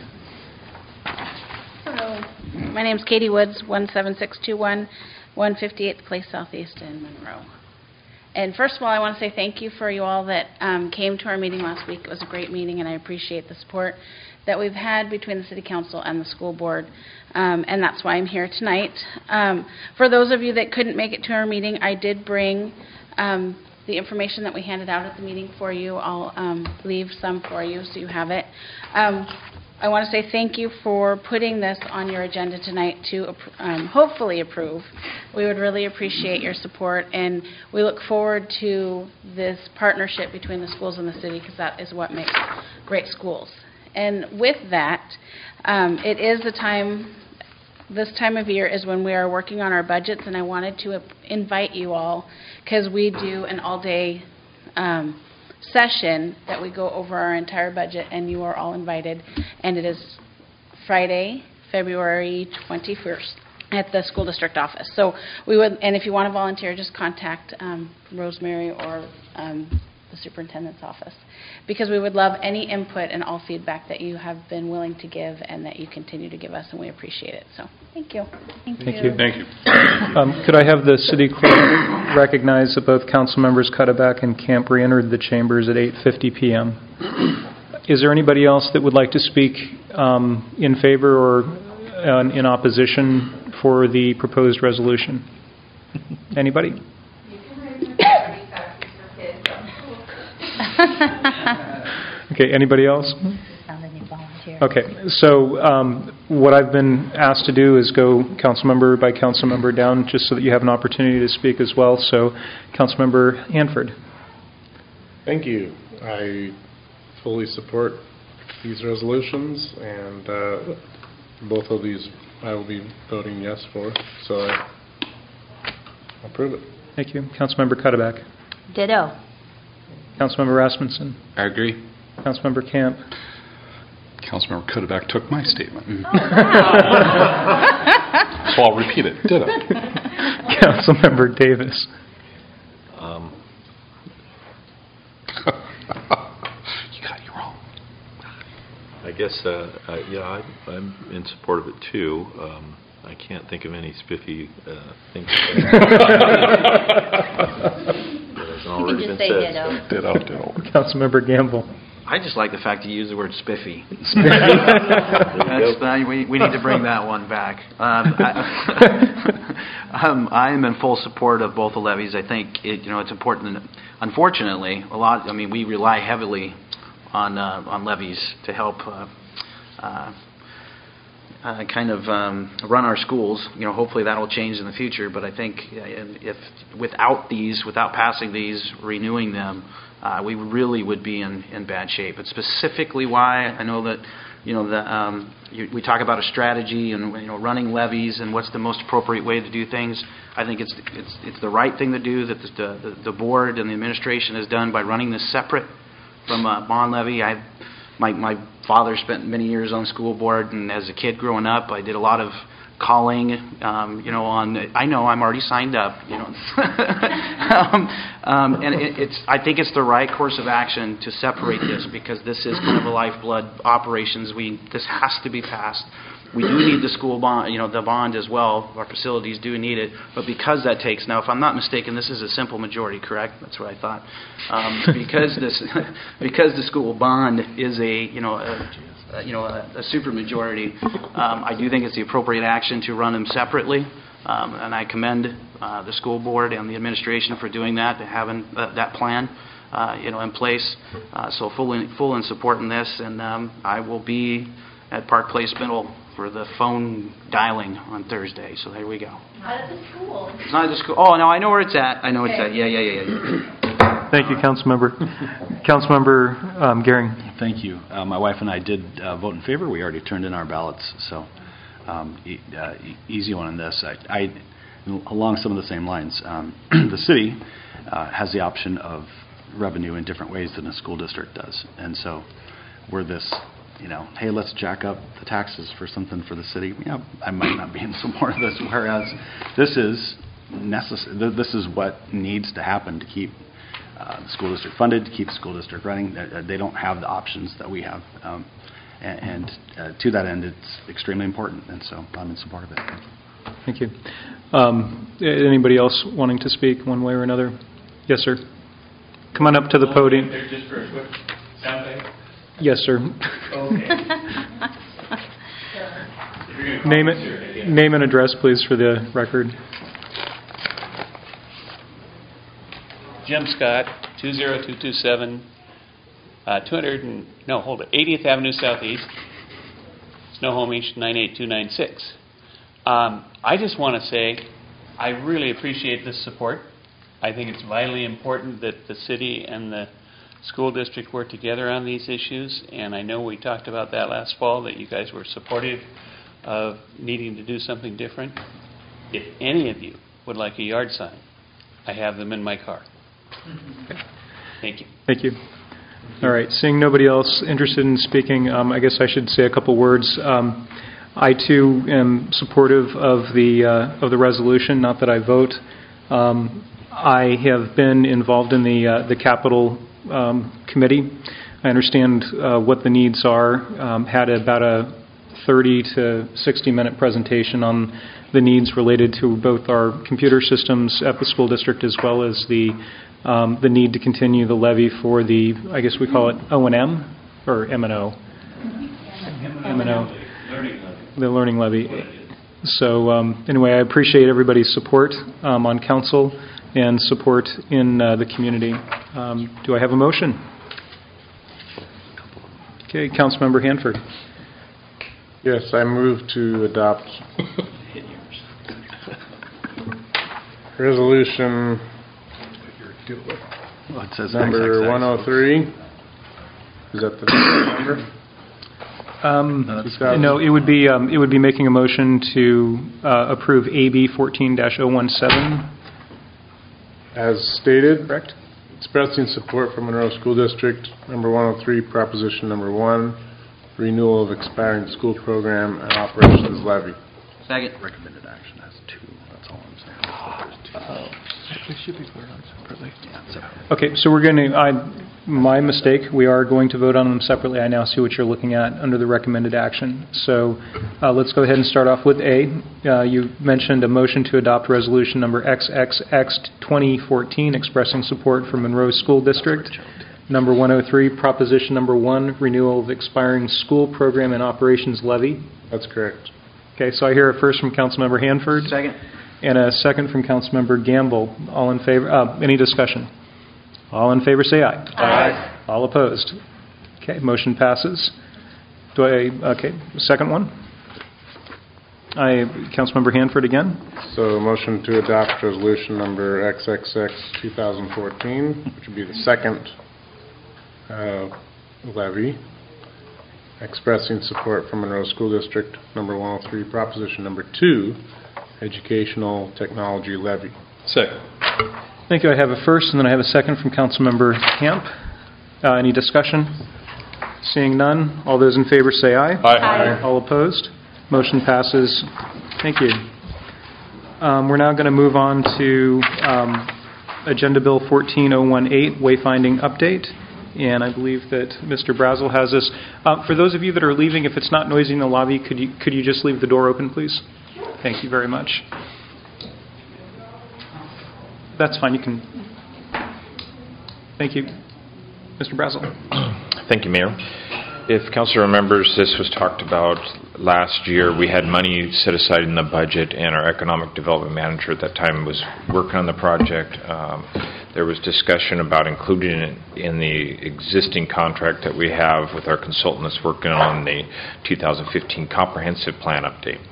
[SPEAKER 3] Hello. My name is Katie Woods, one seven six two one, one fifty-eighth Place Southeast in Monroe. And first of all, I want to say thank you for you all that um, came to our meeting last week. It was a great meeting, and I appreciate the support that we've had between the City Council and the school board, um, and that's why I'm here tonight. Um, for those of you that couldn't make it to our meeting, I did bring um, the information that we handed out at the meeting for you. I'll um, leave some for you so you have it. Um, I want to say thank you for putting this on your agenda tonight to um, hopefully approve. We would really appreciate your support, and we look forward to this partnership between the schools and the city, because that is what makes great schools. And with that, um, it is the time, this time of year is when we are working on our budgets, and I wanted to invite you all, because we do an all-day um, session that we go over our entire budget, and you are all invited. And it is Friday, February twenty-first at the school district office. So we would, and if you want to volunteer, just contact um, Rosemary or um, the superintendent's office, because we would love any input and all feedback that you have been willing to give and that you continue to give us, and we appreciate it. So thank you.
[SPEAKER 1] Thank you. Thank you. Um, could I have the city clerk recognize that both council members Cuddeback and Camp re-entered the chambers at eight fifty p.m. Is there anybody else that would like to speak um, in favor or uh, in opposition for the proposed resolution? Anybody? Okay, anybody else? Okay, so um, what I've been asked to do is go council member by council member down, just so that you have an opportunity to speak as well. So, council member Hanford.
[SPEAKER 8] Thank you. I fully support these resolutions, and uh, both of these I will be voting yes for, so I approve it.
[SPEAKER 1] Thank you. Councilmember Cuddeback.
[SPEAKER 10] Ditto.
[SPEAKER 1] Councilmember Rasmussen.
[SPEAKER 4] I agree.
[SPEAKER 1] Councilmember Camp.
[SPEAKER 4] Councilmember Cuddeback took my statement.
[SPEAKER 10] Oh, wow.
[SPEAKER 4] So I'll repeat it. Ditto.
[SPEAKER 1] Councilmember Davis.
[SPEAKER 15] Um,
[SPEAKER 4] you got you wrong.
[SPEAKER 15] I guess, uh, uh, yeah, I, I'm in support of it too. Um, I can't think of any spiffy uh, things that has already
[SPEAKER 10] You can just
[SPEAKER 15] been
[SPEAKER 10] say
[SPEAKER 15] said.
[SPEAKER 10] ditto.
[SPEAKER 4] Ditto, ditto.
[SPEAKER 1] Councilmember Gamble.
[SPEAKER 2] I just like the fact you use the word spiffy. That's, uh, we, we need to bring that one back. Um, I, um, I am in full support of both the levies. I think it, you know, it's important. Unfortunately, a lot. I mean, we rely heavily on uh, on levies to help uh, uh, uh, kind of um, run our schools. You know, hopefully that will change in the future. But I think if without these, without passing these, renewing them. Uh, we really would be in, in bad shape. But specifically why, I know that, you know, the, um, you, we talk about a strategy and, you know, running levies and what's the most appropriate way to do things. I think it's it's it's the right thing to do that the, the, the board and the administration has done by running this separate from a bond levy. I, my, my father spent many years on the school board, and as a kid growing up, I did a lot of calling, um, you know, on, I know I'm already signed up, you know, um, um, and it, it's, I think it's the right course of action to separate this, because this is kind of a lifeblood operations. We, this has to be passed. We do need the school bond, you know, the bond as well. Our facilities do need it, but because that takes, now if I'm not mistaken, this is a simple majority, correct? That's what I thought. Um, because this, because the school bond is a, you know, a, Uh, you know, a, a supermajority, um, I do think it's the appropriate action to run them separately, um, and I commend uh, the school board and the administration for doing that, to having uh, that plan, uh, you know, in place. Uh, so full in, full in support in this, and um, I will be at Park Place Middle for the phone dialing on Thursday. So there we go.
[SPEAKER 10] Not at the school.
[SPEAKER 2] It's not at the school. Oh no, I know where it's at. I know where it's at. Yeah, yeah, yeah, yeah.
[SPEAKER 1] Thank you, Councilmember. Councilmember um, Gehring.
[SPEAKER 9] Thank you. Uh, my wife and I did uh, vote in favor. We already turned in our ballots, so um, e- uh, e- easy one on this. I, I along some of the same lines, um, the city uh, has the option of revenue in different ways than a school district does. And so we're this, you know, hey, let's jack up the taxes for something for the city. Yeah, I might not be in support of this, whereas this is necessary. This is what needs to happen to keep uh, the school district funded, to keep the school district running. Uh, They don't have the options that we have. Um, and and uh, to that end, it's extremely important. And so I'm in support of it.
[SPEAKER 1] Thank you. Um, anybody else wanting to speak one way or another? Yes, sir. Come on up to the podium.
[SPEAKER 16] Just for a quick sound bite.
[SPEAKER 1] Yes, sir.
[SPEAKER 16] Okay.
[SPEAKER 1] Name it, name and address, please, for the record.
[SPEAKER 16] Jim Scott, two zero two two seven, uh, two hundred and, no, hold it, eightieth Avenue Southeast, Snohomish nine eight two nine six. Um, I just want to say I really appreciate this support. I think it's vitally important that the city and the school district work together on these issues, and I know we talked about that last fall, that you guys were supportive of needing to do something different. If any of you would like a yard sign, I have them in my car. Okay. Thank you.
[SPEAKER 1] Thank you. All right. Seeing nobody else interested in speaking, um, I guess I should say a couple words. Um, I too am supportive of the uh, of the resolution. Not that I vote. Um, I have been involved in the uh, the capital um, committee. I understand uh, what the needs are. Um, had about a thirty to sixty minute presentation on the needs related to both our computer systems at the school district as well as the um, the need to continue the levy for the, I guess we call it O and M or M and O. M and O. The learning levy. So um, anyway, I appreciate everybody's support um, on council and support in uh, the community. Um, do I have a motion? Okay, Councilmember Hanford.
[SPEAKER 8] Yes, I move to adopt resolution
[SPEAKER 9] Well, it says
[SPEAKER 8] number one oh three. Is that the number?
[SPEAKER 1] Um, no, it would be um, it would be making a motion to uh, approve A B fourteen dash oh one seven.
[SPEAKER 8] As stated.
[SPEAKER 1] Correct.
[SPEAKER 8] Expressing support for Monroe School District number one oh three, proposition number one, renewal of expiring school program and operations levy.
[SPEAKER 2] Second.
[SPEAKER 9] Recommended action has two. That's all I'm saying. There's two.
[SPEAKER 1] Uh,
[SPEAKER 11] It should be voted on separately.
[SPEAKER 9] Yeah, so.
[SPEAKER 1] Okay, so we're going to, I, my mistake, we are going to vote on them separately. I now see what you're looking at under the recommended action. So uh, let's go ahead and start off with A. Uh, you mentioned a motion to adopt resolution number X X X twenty fourteen expressing support for Monroe School District. Number one oh three, proposition number one, renewal of expiring school program and operations levy.
[SPEAKER 8] That's correct.
[SPEAKER 1] Okay, so I hear a first from Councilmember Hanford.
[SPEAKER 2] Second.
[SPEAKER 1] And a second from Councilmember Gamble. All in favor? Uh, any discussion? All in favor say aye.
[SPEAKER 2] Aye.
[SPEAKER 1] All opposed? Okay, motion passes. Do I, okay, second one? I, Councilmember Hanford again.
[SPEAKER 8] So motion to adopt resolution number X X X twenty fourteen, which would be the second uh, levy, expressing support for Monroe School District number one oh three, proposition number two, educational technology levy.
[SPEAKER 1] Second. Thank you. I have a first and then I have a second from Councilmember Camp. Uh, any discussion? Seeing none, all those in favor say aye.
[SPEAKER 8] Aye. Aye.
[SPEAKER 1] All opposed? Motion passes. Thank you. Um, we're now going to move on to um, Agenda Bill fourteen oh eighteen, Wayfinding Update. And I believe that Mister Brazel has this. Uh, for those of you that are leaving, if it's not noisy in the lobby, could you could you just leave the door open, please? Thank you very much. That's fine. You can. Thank you. Mister Brazel.
[SPEAKER 17] Thank you, Mayor. If Council remembers, this was talked about last year. We had money set aside in the budget, and our economic development manager at that time was working on the project. Um, there was discussion about including it in the existing contract that we have with our consultant that's working on the two thousand fifteen comprehensive plan update.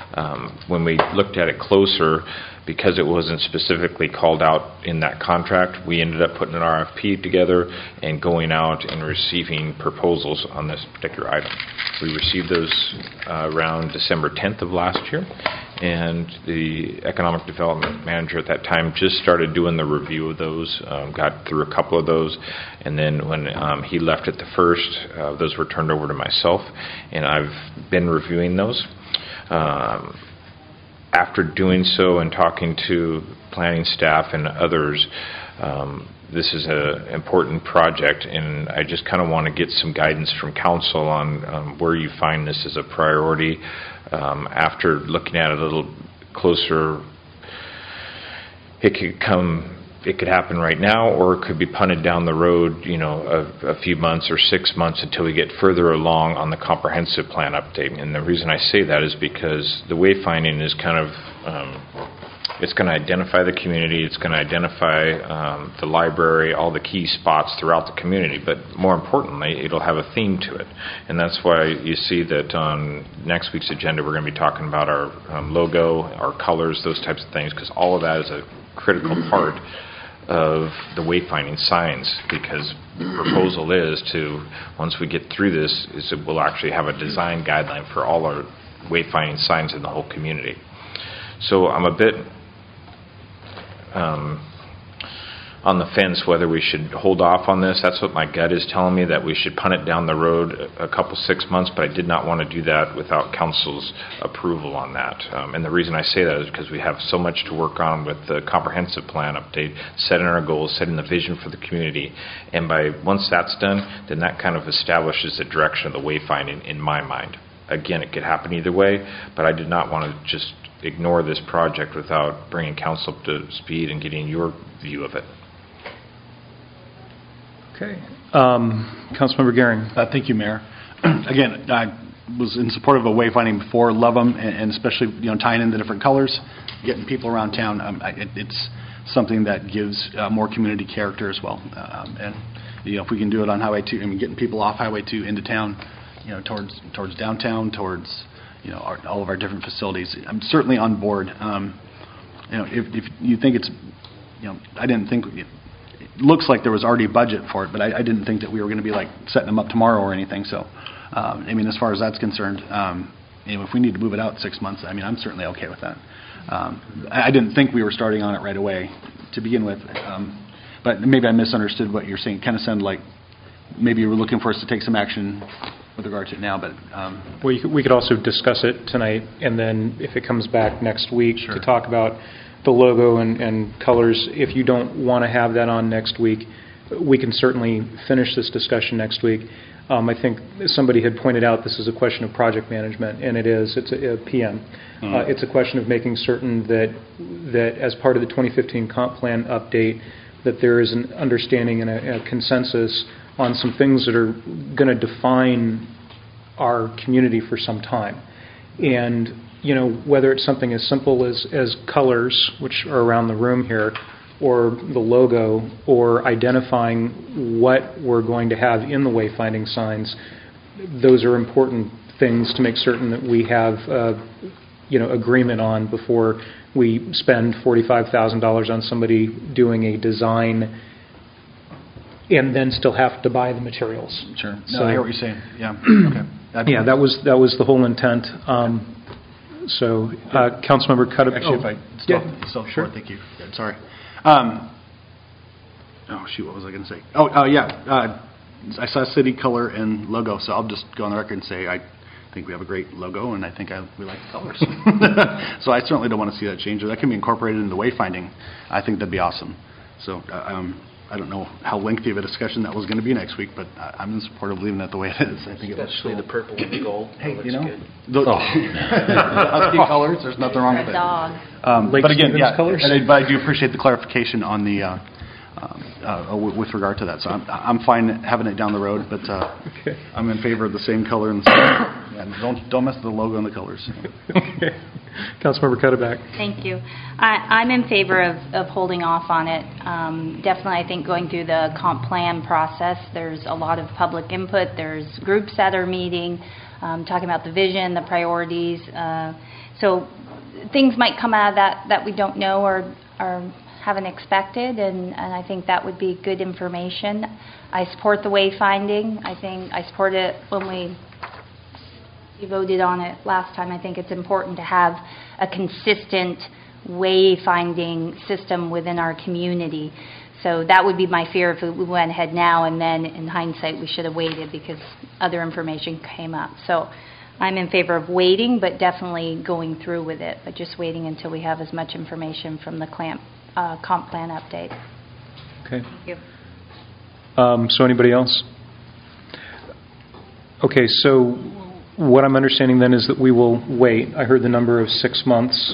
[SPEAKER 17] Um, When we looked at it closer, because it wasn't specifically called out in that contract, we ended up putting an R F P together and going out and receiving proposals on this particular item. We received those uh, around December tenth of last year, and the Economic Development Manager at that time just started doing the review of those, um, got through a couple of those, and then when um, he left at the first, uh, those were turned over to myself, and I've been reviewing those. Um, after doing so and talking to planning staff and others, um, this is an important project, and I just kind of want to get some guidance from council on um, where you find this as a priority. Um, after looking at it a little closer, it could come, it could happen right now, or it could be punted down the road, you know, a, a few months or six months until we get further along on the comprehensive plan update. And the reason I say that is because the wayfinding is kind of, um, it's going to identify the community, it's going to identify um, the library, all the key spots throughout the community, but more importantly, it'll have a theme to it. And that's why you see that on next week's agenda, we're going to be talking about our um, logo, our colors, those types of things, because all of that is a critical part of the wayfinding signs, because the proposal is to, once we get through this, is that we'll actually have a design guideline for all our wayfinding signs in the whole community. So I'm a bit um, on the fence whether we should hold off on this. That's what my gut is telling me, that we should punt it down the road a couple, six months, but I did not want to do that without council's approval on that. Um, and the reason I say that is because we have so much to work on with the comprehensive plan update, setting our goals, setting the vision for the community. And by once that's done, then that kind of establishes the direction of the wayfinding in my mind. Again, it could happen either way, but I did not want to just ignore this project without bringing council up to speed and getting your view of it.
[SPEAKER 1] Okay. Um, Councilmember Gehring.
[SPEAKER 18] Uh, thank you, Mayor. Again, I was in support of a wayfinding before, love them, and, and especially, you know, tying in the different colors, getting people around town. Um, I, it, it's something that gives uh, more community character as well. Um, and, you know, if we can do it on Highway two, I mean, getting people off Highway two into town, you know, towards towards downtown, towards, you know, our, all of our different facilities, I'm certainly on board. Um, you know, if, if you think it's, you know, I didn't think, it looks like there was already a budget for it, but I, I didn't think that we were going to be like setting them up tomorrow or anything. So, um, I mean, as far as that's concerned, um, you know, if we need to move it out six months, I mean, I'm certainly okay with that. Um, I, I didn't think we were starting on it right away to begin with, um, but maybe I misunderstood what you're saying. It kind of sounded like maybe you were looking for us to take some action with regard to it now, but um,
[SPEAKER 1] well, you could, we could also discuss it tonight, and then if it comes back next week
[SPEAKER 18] sure.
[SPEAKER 1] to talk about the logo and, and colors, if you don't want to have that on next week, we can certainly finish this discussion next week. Um, I think somebody had pointed out this is a question of project management, and it is. It's a, a P M. Mm-hmm. Uh, it's a question of making certain that that as part of the twenty fifteen comp plan update, that there is an understanding and a, a consensus on some things that are going to define our community for some time. And, you know, whether it's something as simple as, as colors, which are around the room here, or the logo, or identifying what we're going to have in the wayfinding signs, those are important things to make certain that we have, uh, you know, agreement on before we spend forty-five thousand dollars on somebody doing a design and then still have to buy the materials.
[SPEAKER 18] Sure. No,
[SPEAKER 1] so,
[SPEAKER 18] I hear what you're saying. Yeah. Okay. That's
[SPEAKER 1] yeah, that was that was the whole intent. Um, so, uh, Councilmember Cudahy.
[SPEAKER 18] Actually,
[SPEAKER 1] oh,
[SPEAKER 18] if I still,
[SPEAKER 1] yeah,
[SPEAKER 18] still
[SPEAKER 1] sure.
[SPEAKER 18] Forward, thank you. Yeah, sorry. Um, oh shoot, what was I going to say? Oh, uh, yeah. Uh, I saw city color and logo, so I'll just go on the record and say I think we have a great logo, and I think I, we like the colors. So I certainly don't want to see that change. Or that can be incorporated into wayfinding. I think that'd be awesome. So uh, um, I don't know how lengthy of a discussion that was going to be next week, but I, I'm in support of leaving that the way it is. I think
[SPEAKER 2] especially
[SPEAKER 18] it
[SPEAKER 2] the purple and the gold.
[SPEAKER 18] Hey,
[SPEAKER 2] that
[SPEAKER 18] you know,
[SPEAKER 2] good.
[SPEAKER 18] the, oh. Husky colors. There's nothing wrong with it.
[SPEAKER 10] Dog.
[SPEAKER 18] Um,
[SPEAKER 1] Lake
[SPEAKER 18] but again,
[SPEAKER 1] Stevens
[SPEAKER 18] yeah,
[SPEAKER 1] colors?
[SPEAKER 18] and I, but I do appreciate the clarification on the uh, uh, with with regard to that. So I'm I'm fine having it down the road, but uh,
[SPEAKER 1] okay.
[SPEAKER 18] I'm in favor of the same color and, and don't don't mess with the logo and the colors.
[SPEAKER 1] Okay. Councilmember Cutterback.
[SPEAKER 10] Thank you. I, I'm in favor of, of holding off on it. Um, definitely, I think going through the comp plan process, there's a lot of public input. There's groups that are meeting, um, talking about the vision, the priorities. Uh, so things might come out of that that we don't know or, or haven't expected, and, and I think that would be good information. I support the wayfinding. I think I support it when we We voted on it last time. I think it's important to have a consistent wayfinding system within our community. So that would be my fear if we went ahead now and then in hindsight we should have waited because other information came up. So I'm in favor of waiting, but definitely going through with it, but just waiting until we have as much information from the clamp, uh, comp plan update.
[SPEAKER 1] Okay.
[SPEAKER 10] Thank you.
[SPEAKER 1] Um, so anybody else? Okay, so what I'm understanding then is that we will wait. I heard the number of six months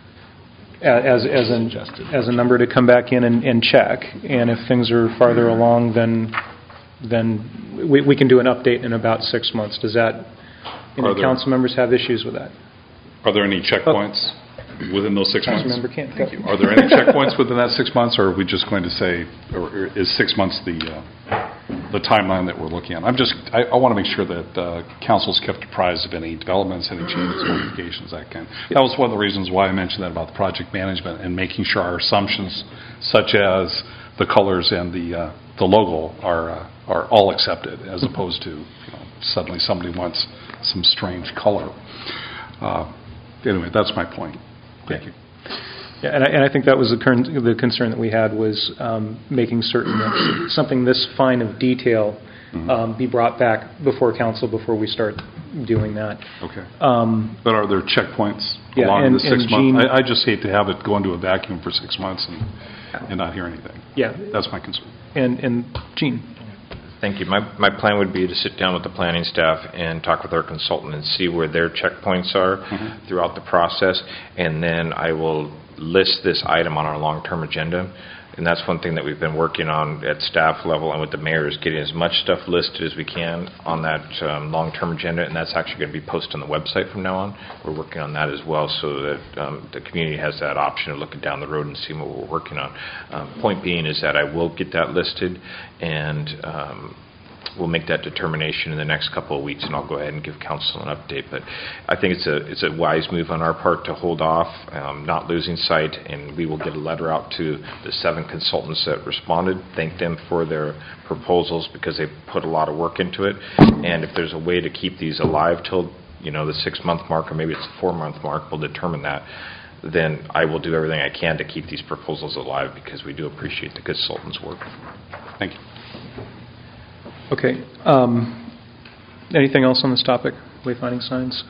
[SPEAKER 1] as as an, as a number to come back in and, and check. And if things are farther along, then then we, we can do an update in about six months. Does that? Any council members have issues with that?
[SPEAKER 4] Are there any checkpoints oh. within those six months?
[SPEAKER 1] Councilmember Kent, thank you.
[SPEAKER 4] Are there any checkpoints within that six months, or are we just going to say, or is six months the uh, the timeline that we're looking at? I'm just, I, I want to make sure that uh, council's kept apprised of any developments, any changes, modifications, that kind. That was one of the reasons why I mentioned that about the project management and making sure our assumptions, such as the colors and the uh, the logo, are uh, are all accepted, as opposed to you know, suddenly somebody wants some strange color. Uh, anyway, that's my point. Thank you.
[SPEAKER 1] Yeah, and I, and I think that was the, current, the concern that we had was um, making certain that something this fine of detail mm-hmm. um, be brought back before council before we start doing that.
[SPEAKER 4] Okay.
[SPEAKER 1] Um,
[SPEAKER 4] but are there checkpoints
[SPEAKER 1] yeah,
[SPEAKER 4] along
[SPEAKER 1] and,
[SPEAKER 4] the six
[SPEAKER 1] and
[SPEAKER 4] months?
[SPEAKER 1] Gene,
[SPEAKER 4] I, I just hate to have it go into a vacuum for six months and, and not hear anything.
[SPEAKER 1] Yeah.
[SPEAKER 4] That's my concern.
[SPEAKER 1] And, and Gene.
[SPEAKER 17] Thank you. My, my plan would be to sit down with the planning staff and talk with our consultant and see where their checkpoints are mm-hmm. throughout the process, and then I will list this item on our long-term agenda. And that's one thing that we've been working on at staff level and with the mayor is getting as much stuff listed as we can on that um, long-term agenda, and that's actually going to be posted on the website from now on. We're working on that as well so that um, the community has that option of looking down the road and seeing what we're working on. Um, point being is that I will get that listed, and um, we'll make that determination in the next couple of weeks, and I'll go ahead and give council an update. But I think it's a it's a wise move on our part to hold off, um, not losing sight, and we will get a letter out to the seven consultants that responded, thank them for their proposals because they put a lot of work into it. And if there's a way to keep these alive till you know the six-month mark, or maybe it's the four-month mark, we'll determine that. Then I will do everything I can to keep these proposals alive because we do appreciate the consultants' work.
[SPEAKER 4] Thank you.
[SPEAKER 1] Okay. Um, anything else on this topic? Wayfinding signs?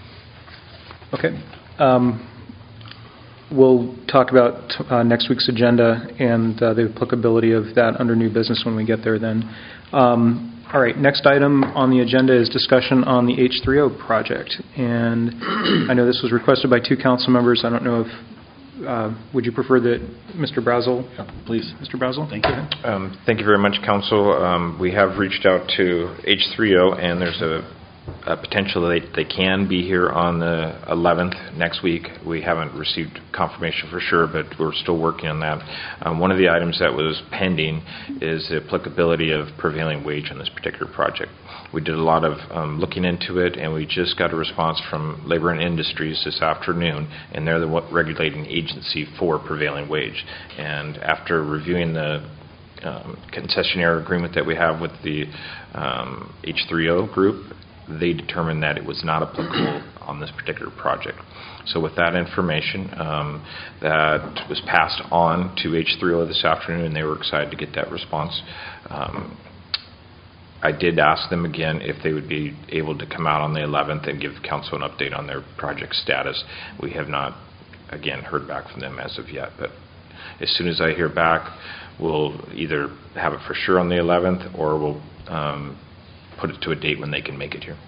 [SPEAKER 1] Okay. Um, we'll talk about t- uh, next week's agenda and uh, the applicability of that under new business when we get there then. Um, all right. Next item on the agenda is discussion on the H three O project. And I know this was requested by two council members. I don't know if Uh, would you prefer that Mister Brazel?
[SPEAKER 18] Yeah, please.
[SPEAKER 1] Mister Brazel?
[SPEAKER 18] Thank you.
[SPEAKER 17] Um, thank you very much, Council. Um, we have reached out to H three O, and there's a, a potential that they, they can be here on the eleventh next week. We haven't received confirmation for sure, but we're still working on that. Um, one of the items that was pending is the applicability of prevailing wage on this particular project. We did a lot of um, looking into it, and we just got a response from Labor and Industries this afternoon, and they're the regulating agency for prevailing wage. And after reviewing the um, concessionaire agreement that we have with the um, H three O group, they determined that it was not applicable on this particular project. So with that information, um, that was passed on to H three O this afternoon, and they were excited to get that response. Um, I did ask them again if they would be able to come out on the eleventh and give council an update on their project status. We have not, again, heard back from them as of yet, but as soon as I hear back, we'll either have it for sure on the eleventh or we'll um, put it to a date when they can make it here.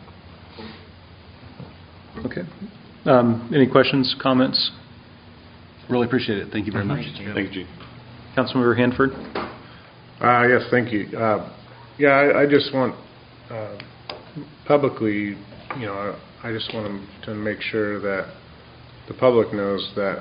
[SPEAKER 1] Okay. Um, any questions, comments?
[SPEAKER 18] Really appreciate it. Thank you very much.
[SPEAKER 4] Thank you, Gene.
[SPEAKER 1] Councilmember Hanford?
[SPEAKER 8] Uh, yes, thank you. Uh, yeah, I, I just want uh, publicly, you know, I just want to make sure that the public knows that,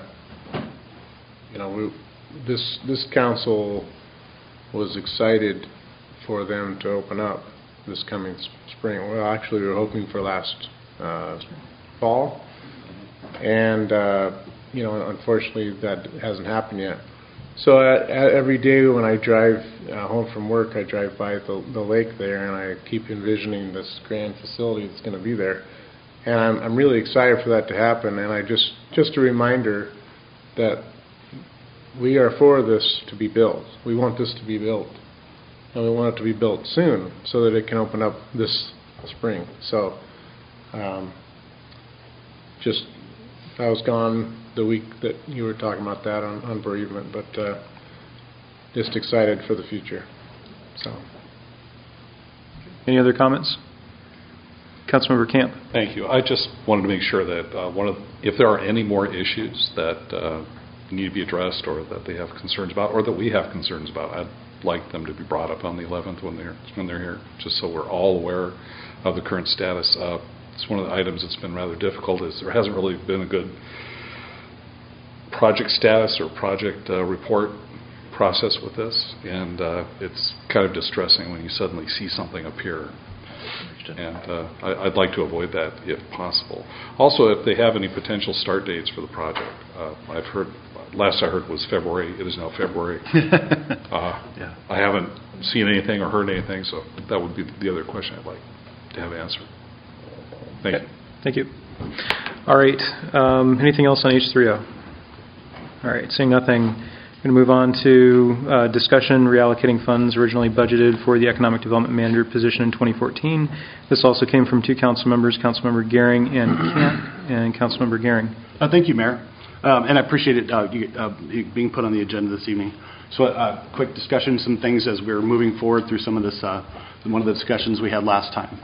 [SPEAKER 8] you know, we, this this council was excited for them to open up this coming spring. Well, actually, we were hoping for last uh, fall, and uh, you know, unfortunately, that hasn't happened yet. So uh, every day when I drive uh, home from work, I drive by the, the lake there, and I keep envisioning this grand facility that's going to be there. And I'm, I'm really excited for that to happen. And I just, just a reminder that we are for this to be built. We want this to be built, and we want it to be built soon so that it can open up this spring. So, um, just I was gone the week that you were talking about that on, on bereavement, but uh, just excited for the future. So,
[SPEAKER 1] any other comments? Councilmember Camp.
[SPEAKER 4] Thank you. I just wanted to make sure that uh, one of, if there are any more issues that uh, need to be addressed, or that they have concerns about, or that we have concerns about, I'd like them to be brought up on the eleventh when they're when they're here, just so we're all aware of the current status. Uh, it's one of the items that's been rather difficult. Is there hasn't really been a good project status or project uh, report process with this, and uh, it's kind of distressing when you suddenly see something appear. And uh, I, I'd like to avoid that if possible. Also, if they have any potential start dates for the project, uh, I've heard, last I heard was February. It is now February. uh,
[SPEAKER 18] yeah.
[SPEAKER 4] I haven't seen anything or heard anything, so that would be the other question I'd like to have answered. Thank
[SPEAKER 1] okay.
[SPEAKER 4] you.
[SPEAKER 1] Thank you. All right. Um, anything else on H three O? All right. Seeing nothing, I'm going to move on to uh, discussion reallocating funds originally budgeted for the Economic Development Manager position in twenty fourteen. This also came from two council members, Councilmember Gehring and Camp, and Councilmember Gehring.
[SPEAKER 18] Uh, thank you, Mayor. Um, and I appreciate it uh, you, uh, being put on the agenda this evening. So a uh, quick discussion, some things as we're moving forward through some of this, uh, one of the discussions we had last time.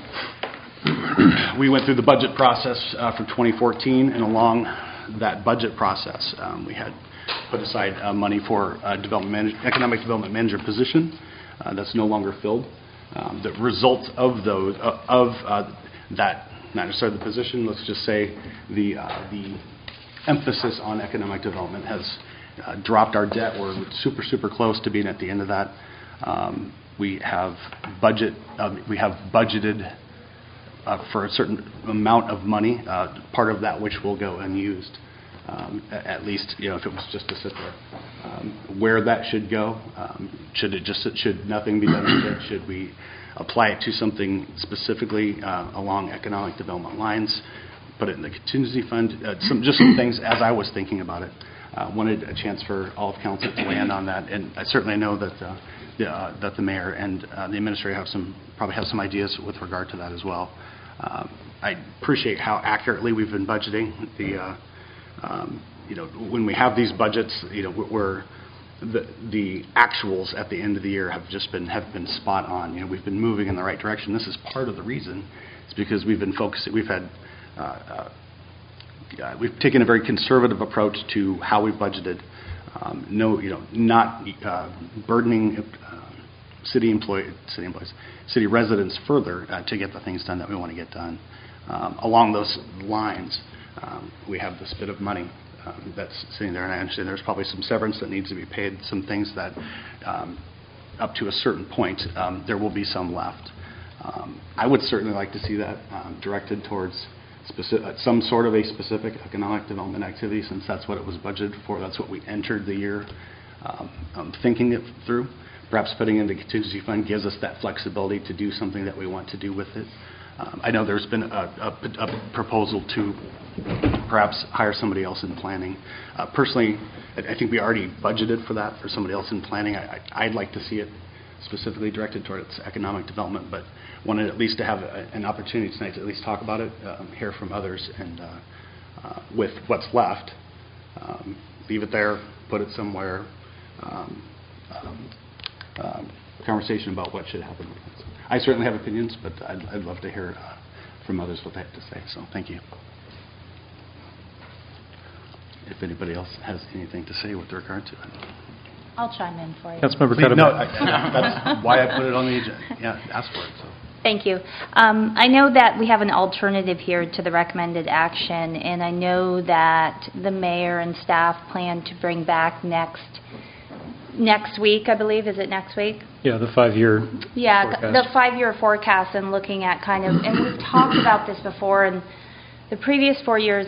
[SPEAKER 18] Uh, we went through the budget process uh, for twenty fourteen, and along that budget process, um, we had put aside uh, money for uh, development manager, economic development manager position uh, that's no longer filled. Um, the result of those uh, of uh, that, not necessarily the position, let's just say the uh, the emphasis on economic development has uh, dropped our debt. We're super super close to being at the end of that. Um, we have budget uh, we have budgeted uh, for a certain amount of money, uh, part of that which will go unused. Um, at least, you know, if it was just to sit there. Um, where that should go, um, should it just should nothing be done with it? Should we apply it to something specifically uh, along economic development lines? Put it in the contingency fund. Uh, some just some things as I was thinking about it. Uh, wanted a chance for all of council to land on that, and I certainly know that uh, the, uh, that the mayor and uh, the administrator have some probably have some ideas with regard to that as well. Uh, I appreciate how accurately we've been budgeting the. Uh, Um, you know, when we have these budgets, you know, we're the the actuals at the end of the year have just been have been spot on. You know, we've been moving in the right direction. This is part of the reason. It's because we've been focusing. We've had uh, uh, uh, we've taken a very conservative approach to how we've budgeted. Um, no, you know, not uh, burdening uh, city employee, city employees, city residents further uh, to get the things done that we want to get done. Um, along those lines. Um, we have this bit of money um, that's sitting there, and I understand there's probably some severance that needs to be paid, some things that um, up to a certain point um, there will be some left. Um, I would certainly like to see that um, directed towards specific, some sort of a specific economic development activity, since that's what it was budgeted for. That's what we entered the year um, um, thinking it through. Perhaps putting in the contingency fund gives us that flexibility to do something that we want to do with it. Um, I know there's been a, a, a proposal to perhaps hire somebody else in planning. Uh, personally, I, I think we already budgeted for that, for somebody else in planning. I, I, I'd like to see it specifically directed towards economic development, but wanted at least to have a, an opportunity tonight to at least talk about it, um, hear from others, and uh, uh, with what's left, um, leave it there, put it somewhere, um, um, um, conversation about what should happen with it. I certainly have opinions, but I'd, I'd love to hear uh, from others what they have to say. So thank you. If anybody else has anything to say with regard to it.
[SPEAKER 10] I'll chime in for you.
[SPEAKER 1] Councilmember
[SPEAKER 18] Please,
[SPEAKER 1] Cuddeback.
[SPEAKER 18] no, I- that's why I put it on the agenda. Yeah, ask for it, so.
[SPEAKER 10] Thank you. Um, I know that we have an alternative here to the recommended action, and I know that the mayor and staff plan to bring back next next week, I believe. Is it next week?
[SPEAKER 1] Yeah, the five-year
[SPEAKER 10] Yeah,
[SPEAKER 1] forecast.
[SPEAKER 10] the five-year forecast and looking at kind of, and we've talked about this before, and the previous four years,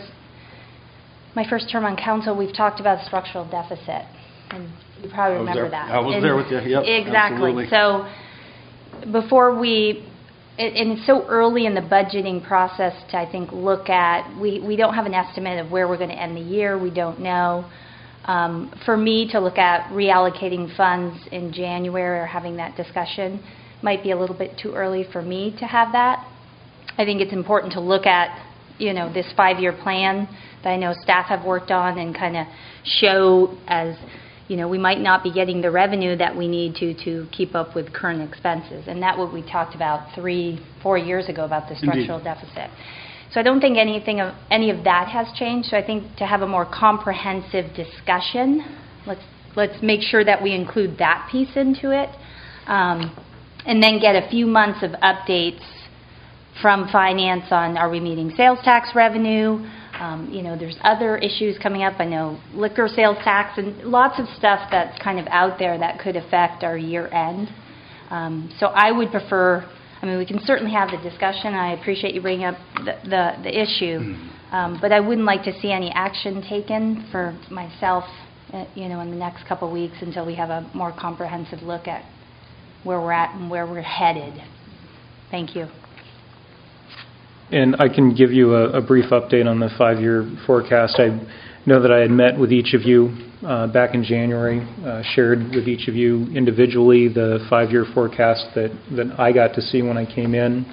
[SPEAKER 10] my first term on council, we've talked about structural deficit, and you probably
[SPEAKER 18] I was
[SPEAKER 10] remember
[SPEAKER 18] there.
[SPEAKER 10] that.
[SPEAKER 18] I was
[SPEAKER 10] And-
[SPEAKER 18] there with you. Yep,
[SPEAKER 10] Exactly.
[SPEAKER 18] absolutely.
[SPEAKER 10] So before we, and and it's so early in the budgeting process to, I think, look at, we, we don't have an estimate of where we're going to end the year. We don't know. Um, for me to look at reallocating funds in January or having that discussion might be a little bit too early for me to have that. I think it's important to look at, you know, this five-year plan that I know staff have worked on and kind of show as, you know, we might not be getting the revenue that we need to to keep up with current expenses. And that's what we talked about three, four years ago about the structural
[SPEAKER 18] Indeed.
[SPEAKER 10] deficit. So I don't think anything of any of that has changed. So I think to have a more comprehensive discussion, let's let's make sure that we include that piece into it, um, and then get a few months of updates from finance on, are we meeting sales tax revenue? Um, you know, there's other issues coming up. I know liquor sales tax and lots of stuff that's kind of out there that could affect our year end. Um, so I would prefer, I mean, we can certainly have the discussion. I appreciate you bringing up the, the, the issue. Um, but I wouldn't like to see any action taken for myself, uh, you know, in the next couple of weeks until we have a more comprehensive look at where we're at and where we're headed. Thank you.
[SPEAKER 1] And I can give you a, a brief update on the five-year forecast. I know that I had met with each of you uh, back in January, uh, shared with each of you individually the five-year forecast that, that I got to see when I came in.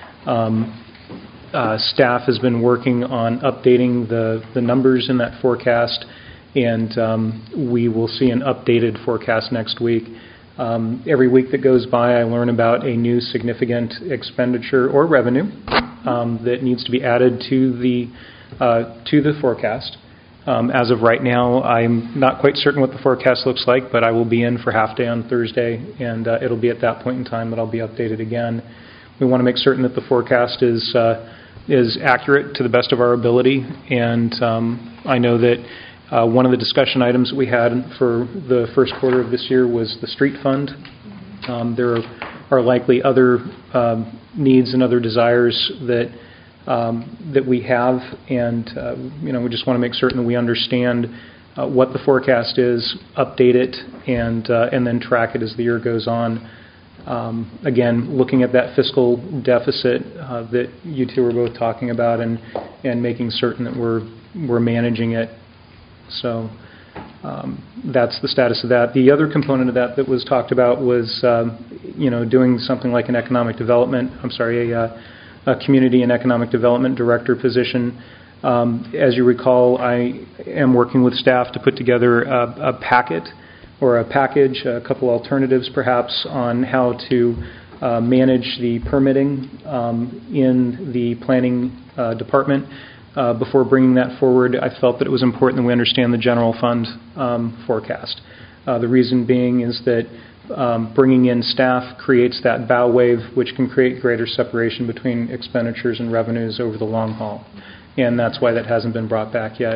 [SPEAKER 1] Um, uh, staff has been working on updating the, the numbers in that forecast, and um, we will see an updated forecast next week. Um, every week that goes by, I learn about a new significant expenditure or revenue um, that needs to be added to the uh, to the forecast. Um, as of right now, I'm not quite certain what the forecast looks like, but I will be in for half day on Thursday, and uh, it'll be at that point in time that I'll be updated again. We want to make certain that the forecast is uh, is accurate to the best of our ability, and um, I know that Uh, one of the discussion items that we had for the first quarter of this year was the street fund. Um, there are, are likely other um, needs and other desires that um, that we have, and uh, you know, we just want to make certain that we understand uh, what the forecast is, update it, and uh, and then track it as the year goes on. Um, again, looking at that fiscal deficit uh, that you two were both talking about, and and making certain that we're we're managing it. So um, that's the status of that. The other component of that that was talked about was, um, you know, doing something like an economic development, I'm sorry, a, uh, a community and economic development director position. Um, as you recall, I am working with staff to put together a, a packet or a package, a couple alternatives perhaps, on how to uh, manage the permitting um, in the planning uh, department. Uh, before bringing that forward, I felt that it was important that we understand the general fund um, forecast. Uh, the reason being is that um, bringing in staff creates that bow wave, which can create greater separation between expenditures and revenues over the long haul. And that's why that hasn't been brought back yet.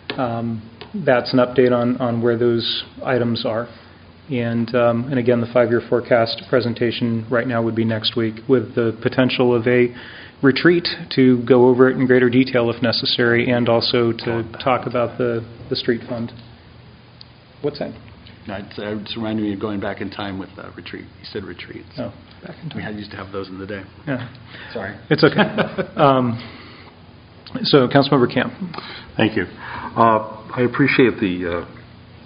[SPEAKER 1] Um, that's an update on, on where those items are. And, um, and again, the five-year forecast presentation right now would be next week, with the potential of a retreat to go over it in greater detail if necessary, and also to talk about the, the street fund. What's that?
[SPEAKER 18] No, it's, uh, it's reminding me of going back in time with uh, retreat. You said retreat. So
[SPEAKER 1] oh, back in time.
[SPEAKER 18] We had, used to have those in the day.
[SPEAKER 1] Yeah.
[SPEAKER 18] Sorry.
[SPEAKER 1] It's okay. um, so, Councilmember Camp.
[SPEAKER 4] Thank you. Uh, I appreciate the uh,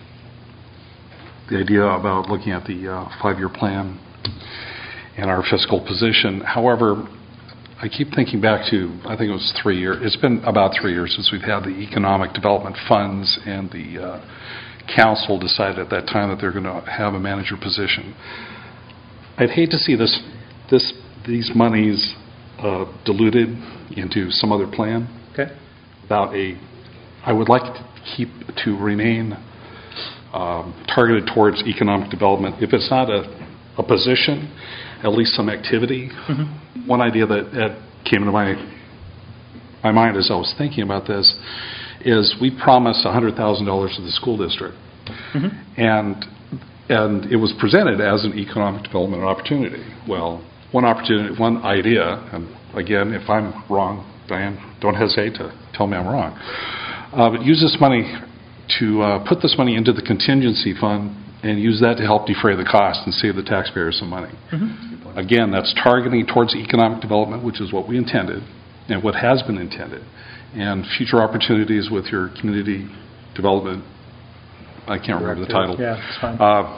[SPEAKER 4] the idea about looking at the uh, five-year plan and our fiscal position. However, I keep thinking back to, I think it was three years, it's been about three years since we've had the economic development funds, and the uh, council decided at that time that they're going to have a manager position. I'd hate to see this, this, these monies uh, diluted into some other plan.
[SPEAKER 1] Okay.
[SPEAKER 4] Without a, I would like to keep, to remain um, targeted towards economic development. If it's not a, a position, at least some activity. Mm-hmm. One idea that, that came into my my mind as I was thinking about this is we promised one hundred thousand dollars to the school district. Mm-hmm. And and it was presented as an economic development opportunity. Well, one opportunity, one idea, and again, if I'm wrong, Diane, don't hesitate to tell me I'm wrong. Uh, but use this money to uh, put this money into the contingency fund and use that to help defray the cost and save the taxpayers some money. Mm-hmm. Again, that's targeting towards economic development, which is what we intended and what has been intended. And future opportunities with your community development, I can't remember the title.
[SPEAKER 1] Yeah, that's fine.
[SPEAKER 4] Uh,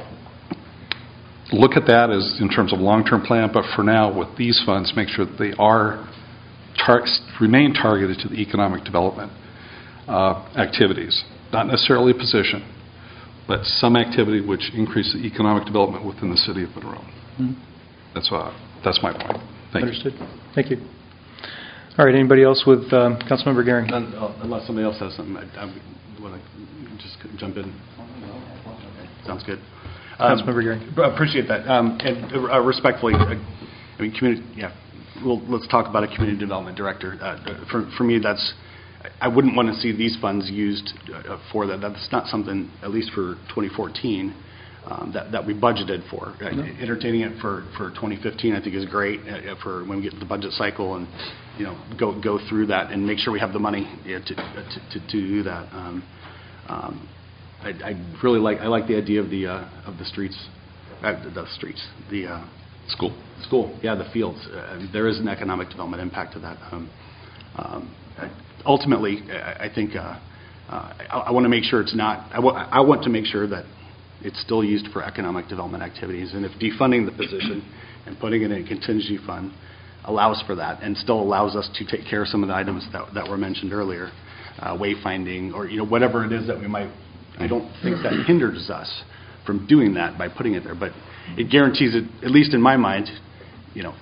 [SPEAKER 4] look at that as in terms of long-term plan, but for now, with these funds, make sure that they are tar- remain targeted to the economic development uh, activities. Not necessarily a position, but some activity which increases economic development within the city of Monroe. Mm-hmm. That's uh, that's my point. Thank
[SPEAKER 1] Understood. you. Thank you. All right. Anybody else with um, Councilmember Gehring?
[SPEAKER 18] None, uh, unless somebody else has something, I, I want to just jump in. Okay. Sounds good. Um,
[SPEAKER 1] Councilmember Gehring.
[SPEAKER 18] Appreciate that. Um, and uh, respectfully, uh, I mean, community. Yeah. Well, let's talk about a community development director. Uh, for for me, that's. I wouldn't want to see these funds used uh, for that. That's not something, at least for twenty fourteen, um, that, that we budgeted for. Uh, no. Entertaining it for, for twenty fifteen, I think, is great uh, for when we get to the budget cycle and, you know, go go through that and make sure we have the money yeah, to, to, to to do that. Um, um, I, I really like I like the idea of the uh, of the streets, uh, the streets, the uh,
[SPEAKER 4] school,
[SPEAKER 18] school. Yeah, the fields. Uh, there is an economic development impact to that. Um, um, I, Ultimately, I think uh, uh, I, I want to make sure it's not. I, w- I want to make sure that it's still used for economic development activities. And if defunding the position and putting it in a contingency fund allows for that, and still allows us to take care of some of the items that, that were mentioned earlier, uh, wayfinding, or you know whatever it is that we might. I don't think that hinders us from doing that by putting it there, but it guarantees it. At least in my mind, you know.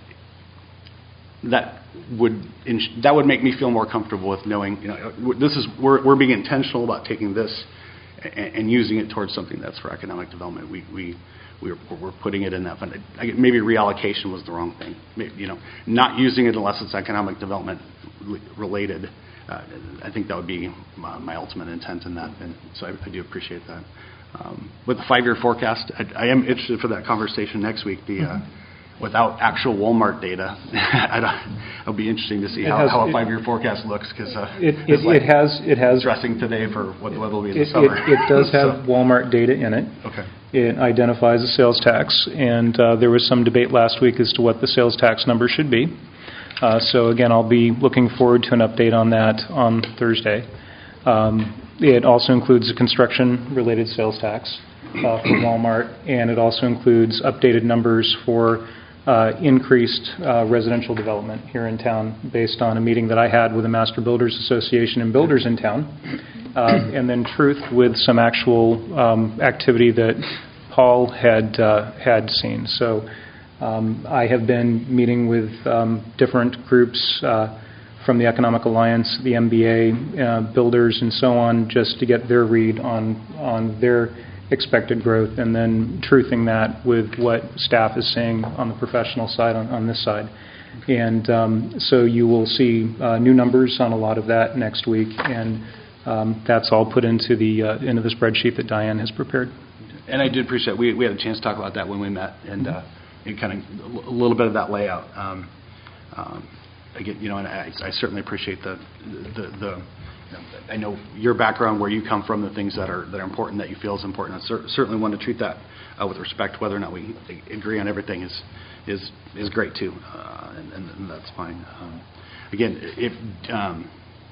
[SPEAKER 18] That would ins- that would make me feel more comfortable with knowing, you know, this is we're we're being intentional about taking this and, and using it towards something that's for economic development. We we we're, we're putting it in that fund. I, maybe reallocation was the wrong thing. Maybe, you know, not using it unless it's economic development related. Uh, I think that would be my, my ultimate intent in that, and so I, I do appreciate that. Um, with the five-year forecast, I, I am interested for that conversation next week. The uh, without actual Walmart data, I don't, it'll be interesting to see how, has, how a five-year forecast looks, because uh,
[SPEAKER 1] it, it, like it has it has
[SPEAKER 18] dressing today for what the weather will be in
[SPEAKER 1] it,
[SPEAKER 18] the summer.
[SPEAKER 1] It, it does have so. Walmart data in it.
[SPEAKER 18] Okay.
[SPEAKER 1] It identifies the sales tax, and uh, there was some debate last week as to what the sales tax number should be. Uh, so again, I'll be looking forward to an update on that on Thursday. Um, it also includes the construction-related sales tax uh, for Walmart, and it also includes updated numbers for Uh, increased uh, residential development here in town based on a meeting that I had with the Master Builders Association and builders in town. Uh, and then truth with some actual um, activity that Paul had uh, had seen. So um, I have been meeting with um, different groups uh, from the Economic Alliance, the M B A, uh, builders, and so on, just to get their read on on their expected growth, and then truthing that with what staff is saying on the professional side, on, on this side. And um, so you will see uh, new numbers on a lot of that next week, and um, that's all put into the uh, into the spreadsheet that Diane has prepared.
[SPEAKER 18] And I did appreciate, we we had a chance to talk about that when we met, and uh, it kind of a little bit of that layout. Um, um, again, you know, and I, I certainly appreciate the the, the I know your background, where you come from, the things that are that are important, that you feel is important. I cer- certainly want to treat that uh, with respect. Whether or not we agree on everything is is is great too, uh, and, and, and that's fine. Um, again, if um,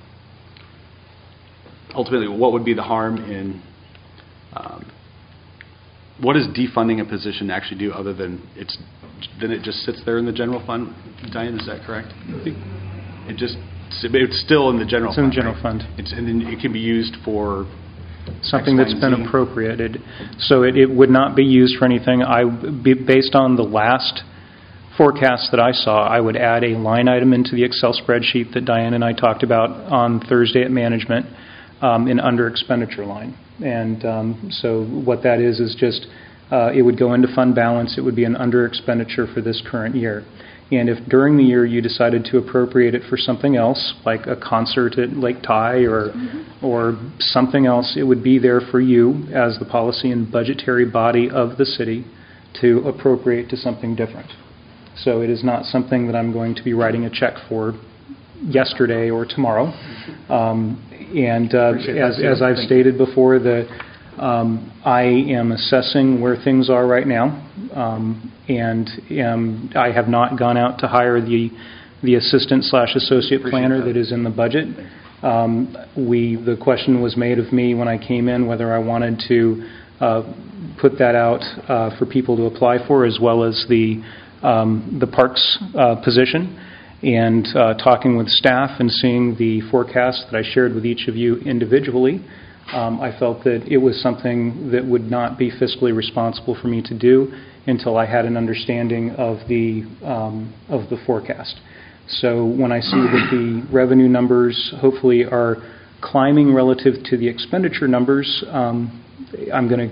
[SPEAKER 18] ultimately, what would be the harm in um, what does defunding a position actually do, other than it's then it just sits there in the general fund? Diane, is that correct? It just It's still in the general
[SPEAKER 1] it's
[SPEAKER 18] fund.
[SPEAKER 1] It's in the general
[SPEAKER 18] right?
[SPEAKER 1] fund.
[SPEAKER 18] It's, and then it can be used for
[SPEAKER 1] something
[SPEAKER 18] X,
[SPEAKER 1] that's
[SPEAKER 18] Y,
[SPEAKER 1] been
[SPEAKER 18] Z.
[SPEAKER 1] appropriated. So it, it would not be used for anything. I, based on the last forecast that I saw, I would add a line item into the Excel spreadsheet that Diane and I talked about on Thursday at management um, an under expenditure line. And um, so what that is is just uh, it would go into fund balance. It would be an under expenditure for this current year. And if during the year you decided to appropriate it for something else, like a concert at Lake Ty or mm-hmm. or something else, it would be there for you as the policy and budgetary body of the city to appropriate to something different. So it is not something that I'm going to be writing a check for yesterday or tomorrow. Um, and uh, as, as I've stated before, the Um, I am assessing where things are right now, um, and am, I have not gone out to hire the the assistant slash associate planner that is in the budget. Um, we the question was made of me when I came in whether I wanted to uh, put that out uh, for people to apply for, as well as the um, the parks uh, position. And uh, talking with staff and seeing the forecast that I shared with each of you individually, Um, I felt that it was something that would not be fiscally responsible for me to do until I had an understanding of the um, of the forecast. So when I see that the revenue numbers hopefully are climbing relative to the expenditure numbers, um, I'm going to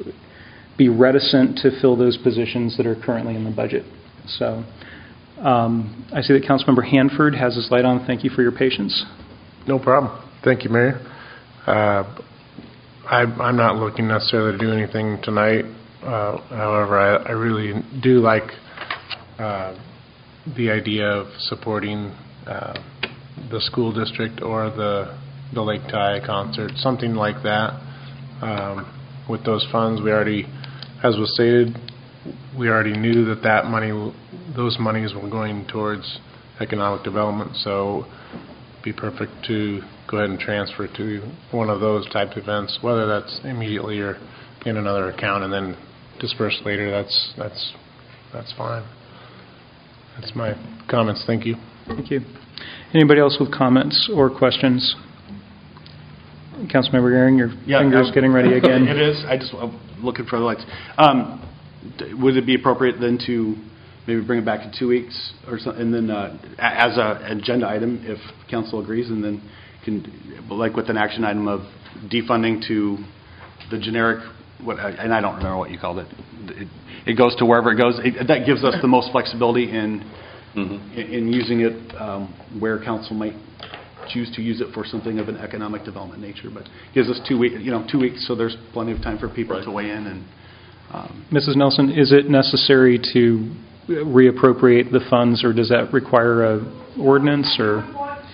[SPEAKER 1] be reticent to fill those positions that are currently in the budget. So um, I see that Councilmember Hanford has his light on. Thank you for your patience.
[SPEAKER 8] No problem. Thank you, Mayor. Uh, I, I'm not looking necessarily to do anything tonight. Uh, however, I, I really do like uh, the idea of supporting uh, the school district or the the Lake Ty concert, something like that. Um, with those funds, we already, as was stated, we already knew that that money, those monies were going towards economic development. So, it'd be perfect to go ahead and transfer to one of those type of events, whether that's immediately or in another account and then dispersed later. That's that's that's fine. That's my comments. Thank you.
[SPEAKER 1] Thank you. Anybody else with comments or questions? Councilmember Gehring, your
[SPEAKER 18] yeah,
[SPEAKER 1] finger's
[SPEAKER 18] I'm,
[SPEAKER 1] getting ready again.
[SPEAKER 18] It is. I just I'm looking for the lights. Um, would it be appropriate then to maybe bring it back in two weeks or so, and then uh, as an agenda item, if council agrees, and then can, like with an action item of defunding to the generic, what, and I don't remember what you called it. It, it goes to wherever it goes. It, that gives us the most flexibility in mm-hmm. in, in using it um, where council might choose to use it for something of an economic development nature. But gives us two weeks, you know, two weeks, so there's plenty of time for people right. to weigh in. And um,
[SPEAKER 1] Missus Nelson, is it necessary to reappropriate the funds, or does that require a ordinance or?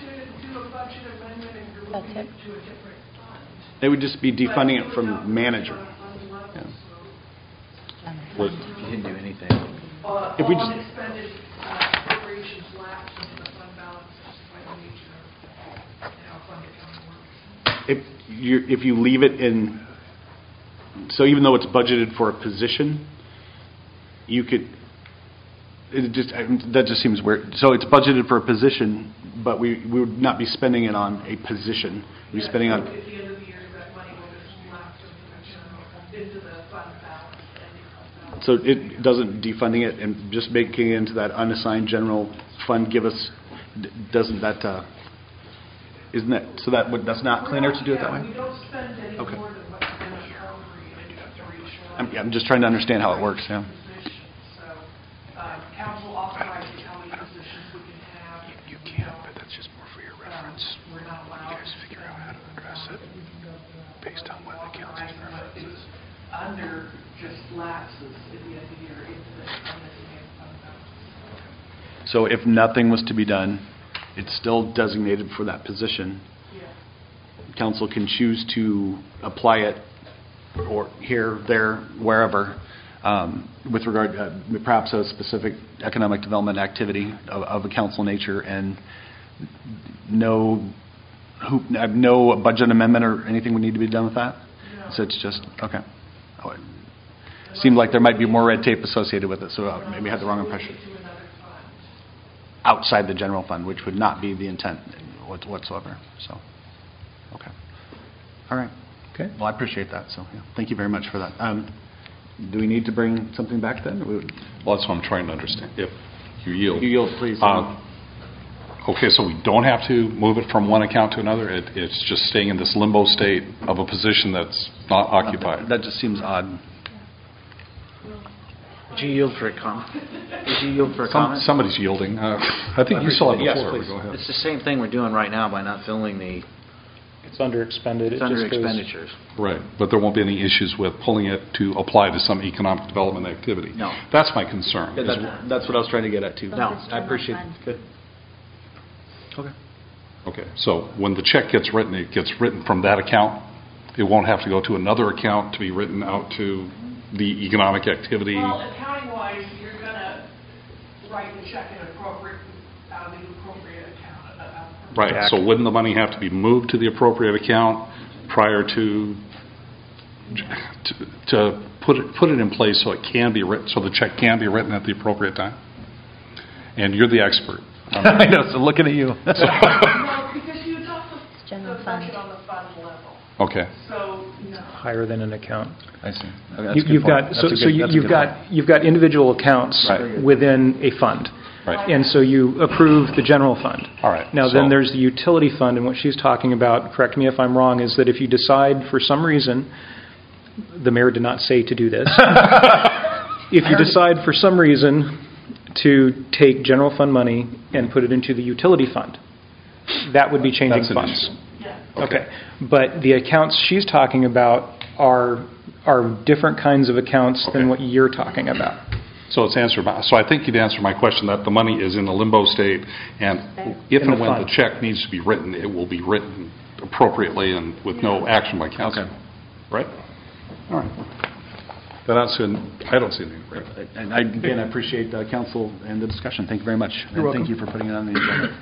[SPEAKER 3] That's it.
[SPEAKER 18] They would just be defunding it from manager. Yeah.
[SPEAKER 2] Well, if you didn't do anything.
[SPEAKER 6] Uh,
[SPEAKER 18] if we just
[SPEAKER 6] unexpended uh, appropriations lapse into the fund balance by the nature of how fund accounting works.
[SPEAKER 18] If you if you leave it in, so even though it's budgeted for a position, you could. It just that just seems weird. So it's budgeted for a position, but we, we would not be spending it on a position. We'd be spending on.
[SPEAKER 6] At the end of the year, that money will just lapse into the fund balance.
[SPEAKER 18] So it doesn't defunding it and just making it into that unassigned general fund give us doesn't that uh, isn't that so that would that's not cleaner to do it that way?
[SPEAKER 6] We don't spend any
[SPEAKER 18] okay.
[SPEAKER 6] more than what's been appropriated for each one.
[SPEAKER 18] I'm, I'm just trying to understand how it works. Yeah.
[SPEAKER 6] Council authorizes how many positions we can have.
[SPEAKER 11] You, you can, but that's just more for your reference.
[SPEAKER 6] Um, we're not allowed.
[SPEAKER 11] You guys figure out how to address it based on what the council's preference is.
[SPEAKER 6] Under just lapses at the end of the year into the undesignated fund balance.
[SPEAKER 18] So if nothing was to be done, it's still designated for that position.
[SPEAKER 6] Yeah.
[SPEAKER 18] Council can choose to apply it or here, there, wherever. Um, with regard uh, perhaps a specific economic development activity of, of a council nature, and no who, no budget amendment or anything would need to be done with that?
[SPEAKER 6] No.
[SPEAKER 18] So it's just, okay. Oh, it seemed like there might be more red tape associated with it, so uh, maybe I had the wrong impression. Outside the general fund, which would not be the intent whatsoever. So, okay. All right.
[SPEAKER 1] Okay.
[SPEAKER 18] Well, I appreciate that, so yeah. Thank you very much for that. Um, Do we need to bring something back then?
[SPEAKER 4] Well, that's what I'm trying to understand. If you yield.
[SPEAKER 18] You yield, please.
[SPEAKER 4] Uh, Okay, so we don't have to move it from one account to another? It, it's just staying in this limbo state of a position that's not occupied?
[SPEAKER 9] That just seems odd.
[SPEAKER 2] Would you yield for a comment? Would you yield for a
[SPEAKER 4] Some,
[SPEAKER 2] comment?
[SPEAKER 4] somebody's yielding. Uh, I think you still have the
[SPEAKER 2] Yes,
[SPEAKER 4] floor.
[SPEAKER 2] please.
[SPEAKER 4] Go ahead.
[SPEAKER 2] It's the same thing we're doing right now by not filling the,
[SPEAKER 1] It's under expended.
[SPEAKER 2] it's
[SPEAKER 1] It
[SPEAKER 2] under
[SPEAKER 1] just goes-
[SPEAKER 2] expenditures.
[SPEAKER 4] Right, but there won't be any issues with pulling it to apply to some economic development activity.
[SPEAKER 2] No.
[SPEAKER 4] That's my concern.
[SPEAKER 9] Yeah,
[SPEAKER 4] is-
[SPEAKER 9] that, that's what I was trying to get at, too.
[SPEAKER 2] No.
[SPEAKER 9] I appreciate it. Good. Okay.
[SPEAKER 4] Okay, so when the check gets written, it gets written from that account? It won't have to go to another account to be written out to the economic activity?
[SPEAKER 6] Well, accounting-wise, you're going to write the check in appropriate, out of the appropriate account. uh, uh,
[SPEAKER 4] Right, so wouldn't the money have to be moved to the appropriate account prior to, to, to put it, put it in place so it can be written, so the check can be written at the appropriate time? And you're the expert.
[SPEAKER 9] I know, so looking at you.
[SPEAKER 6] No, because you adopt the
[SPEAKER 10] General
[SPEAKER 6] the
[SPEAKER 10] fund.
[SPEAKER 6] budget on the fund level.
[SPEAKER 4] Okay.
[SPEAKER 6] So, no.
[SPEAKER 1] Higher than an account.
[SPEAKER 9] I see. Okay, that's
[SPEAKER 1] You-
[SPEAKER 9] a good
[SPEAKER 1] You've
[SPEAKER 9] point.
[SPEAKER 1] got,
[SPEAKER 9] That's
[SPEAKER 1] so
[SPEAKER 9] a
[SPEAKER 1] so
[SPEAKER 9] good-
[SPEAKER 1] you-
[SPEAKER 9] that's a
[SPEAKER 1] you've
[SPEAKER 9] good
[SPEAKER 1] got,
[SPEAKER 9] point.
[SPEAKER 1] you've got individual accounts
[SPEAKER 4] Right.
[SPEAKER 1] within a fund.
[SPEAKER 4] Right.
[SPEAKER 1] And so you approve the general fund.
[SPEAKER 4] All right.
[SPEAKER 1] Now,
[SPEAKER 4] so-
[SPEAKER 1] then there's the utility fund, and what she's talking about, correct me if I'm wrong, is that if you decide for some reason, the mayor did not say to do this, if you decide for some reason to take general fund money and put it into the utility fund, that would be changing
[SPEAKER 4] That's an
[SPEAKER 1] funds.
[SPEAKER 4] issue.
[SPEAKER 6] Yeah.
[SPEAKER 1] Okay. But the accounts she's talking about are, are different kinds of accounts than
[SPEAKER 4] Okay.
[SPEAKER 1] what you're talking about.
[SPEAKER 4] So it's answered my, so I think you've answered my question that the money is in a limbo state, and if
[SPEAKER 1] In the
[SPEAKER 4] and when
[SPEAKER 1] fund.
[SPEAKER 4] the check needs to be written, it will be written appropriately and with no action by council.
[SPEAKER 9] Okay.
[SPEAKER 4] Right? All right. Then I don't see, I don't see anything. Right.
[SPEAKER 9] And I, again, I appreciate uh, council and the discussion. Thank you very much.
[SPEAKER 1] You're
[SPEAKER 9] and
[SPEAKER 1] welcome.
[SPEAKER 9] Thank you for putting it on the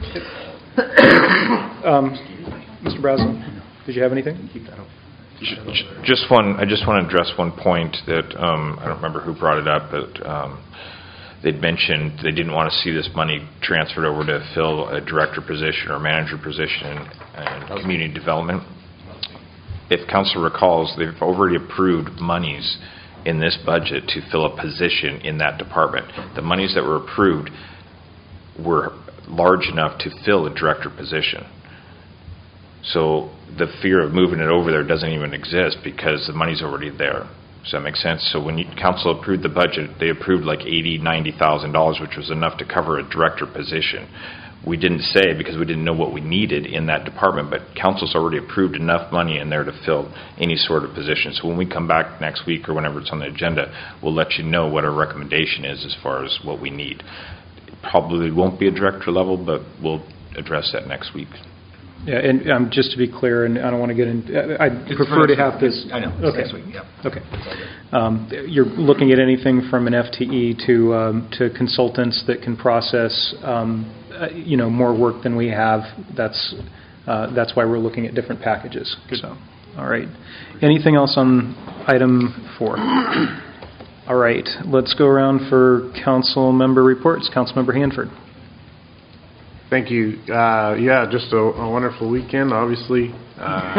[SPEAKER 9] agenda.
[SPEAKER 1] Um, Mister Brazel, did you have anything?
[SPEAKER 17] J- j- Just one, I just want to address one point that, um, I don't remember who brought it up, but um, they'd mentioned they didn't want to see this money transferred over to fill a director position or manager position in, in community development. If council recalls, they've already approved monies in this budget to fill a position in that department. The monies that were approved were large enough to fill a director position. So the fear of moving it over there doesn't even exist because the money's already there. Does that make sense? So when you, council approved the budget, they approved like eighty thousand dollars, ninety thousand dollars, which was enough to cover a director position. We didn't say because we didn't know what we needed in that department, but council's already approved enough money in there to fill any sort of position. So when we come back next week or whenever it's on the agenda, we'll let you know what our recommendation is as far as what we need. It probably won't be a director level, but we'll address that next week.
[SPEAKER 1] Yeah, and um, just to be clear, and I don't want to get in, I prefer to have this.
[SPEAKER 9] I know.
[SPEAKER 1] Okay.
[SPEAKER 9] Next week, yeah.
[SPEAKER 1] Okay. Um, You're looking at anything from an F T E to, um, to consultants that can process, um, uh, you know, more work than we have. That's, uh, that's why we're looking at different packages. So, all right. Anything else on item four? All right. Let's go around for council member reports. Councilmember Hanford.
[SPEAKER 8] Thank you. Uh, yeah, just a, a wonderful weekend, obviously. Uh,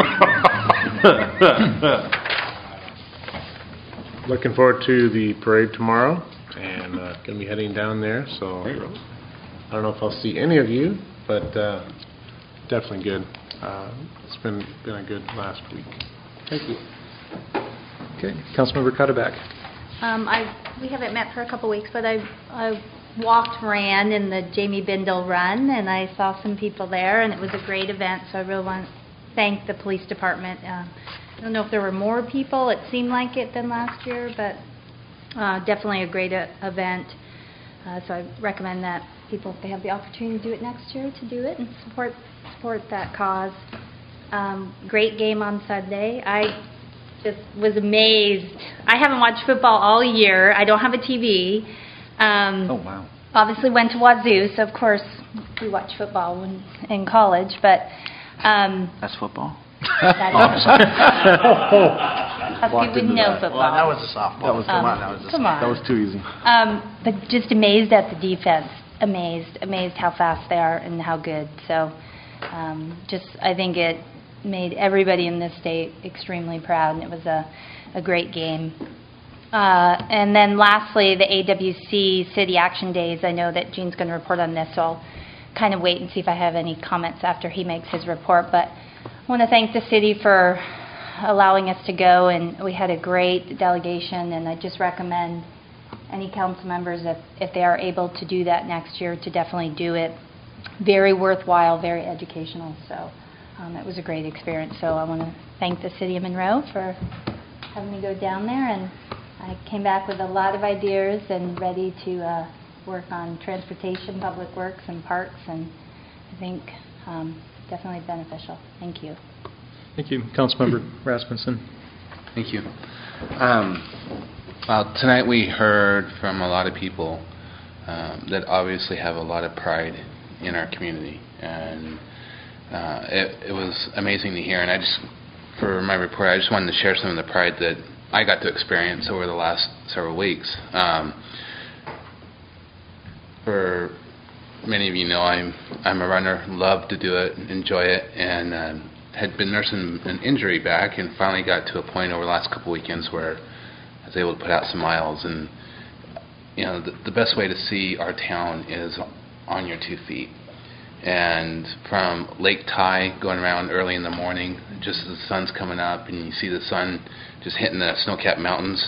[SPEAKER 8] looking forward to the parade tomorrow, and uh, going to be heading down there. So I don't know if I'll see any of you, but uh, definitely good. Uh, it's been been a good last week. Thank you.
[SPEAKER 1] Okay. Councilmember Cutterback.
[SPEAKER 10] Um, I, we haven't met for a couple weeks, but I, I walked, ran in the Jamie Bindle run, and I saw some people there, and it was a great event, so I really want to thank the police department. Uh, I don't know if there were more people, it seemed like it, than last year, but uh, definitely a great uh, event. Uh, so I recommend that people, if they have the opportunity to do it next year, to do it and support support that cause. Um, great game on Sunday. I just was amazed. I haven't watched football all year. I don't have a T V. Um,
[SPEAKER 9] Oh, wow.
[SPEAKER 10] Obviously went to Wazoo, so of course we watch football when, in college, but um,
[SPEAKER 2] That's football?
[SPEAKER 10] that's us who would know football.
[SPEAKER 2] Well, that was a softball.
[SPEAKER 9] That was, come
[SPEAKER 10] Um,
[SPEAKER 9] on, that was,
[SPEAKER 10] come on.
[SPEAKER 9] that was too easy.
[SPEAKER 10] Um, but just amazed at the defense. Amazed, amazed how fast they are and how good. So, um, just I think it made everybody in this state extremely proud, and it was a, a great game. Uh, and then lastly, the A W C City Action Days. I know that Jean's going to report on this, so I'll kind of wait and see if I have any comments after he makes his report. But I want to thank the city for allowing us to go, and we had a great delegation, and I just recommend any council members, if, if they are able to do that next year, to definitely do it. Very worthwhile, very educational. So um, it was a great experience. So I want to thank the city of Monroe for having me go down there, and I came back with a lot of ideas and ready to uh, work on transportation, public works, and parks, and I think um, definitely beneficial. Thank you.
[SPEAKER 1] Thank you. Councilmember Rasmussen.
[SPEAKER 19] Thank you. Um, well, tonight we heard from a lot of people um, that obviously have a lot of pride in our community, and uh, it, it was amazing to hear. And I just, for my report, I just wanted to share some of the pride that I got to experience over the last several weeks. Um, for many of you know, I'm I'm a runner, love to do it, enjoy it, and um, had been nursing an injury back, and finally got to a point over the last couple weekends where I was able to put out some miles. And you know, the, the best way to see our town is on your two feet. And from Lake Ty, going around early in the morning, just as the sun's coming up, and you see the sun just hitting the snow-capped mountains,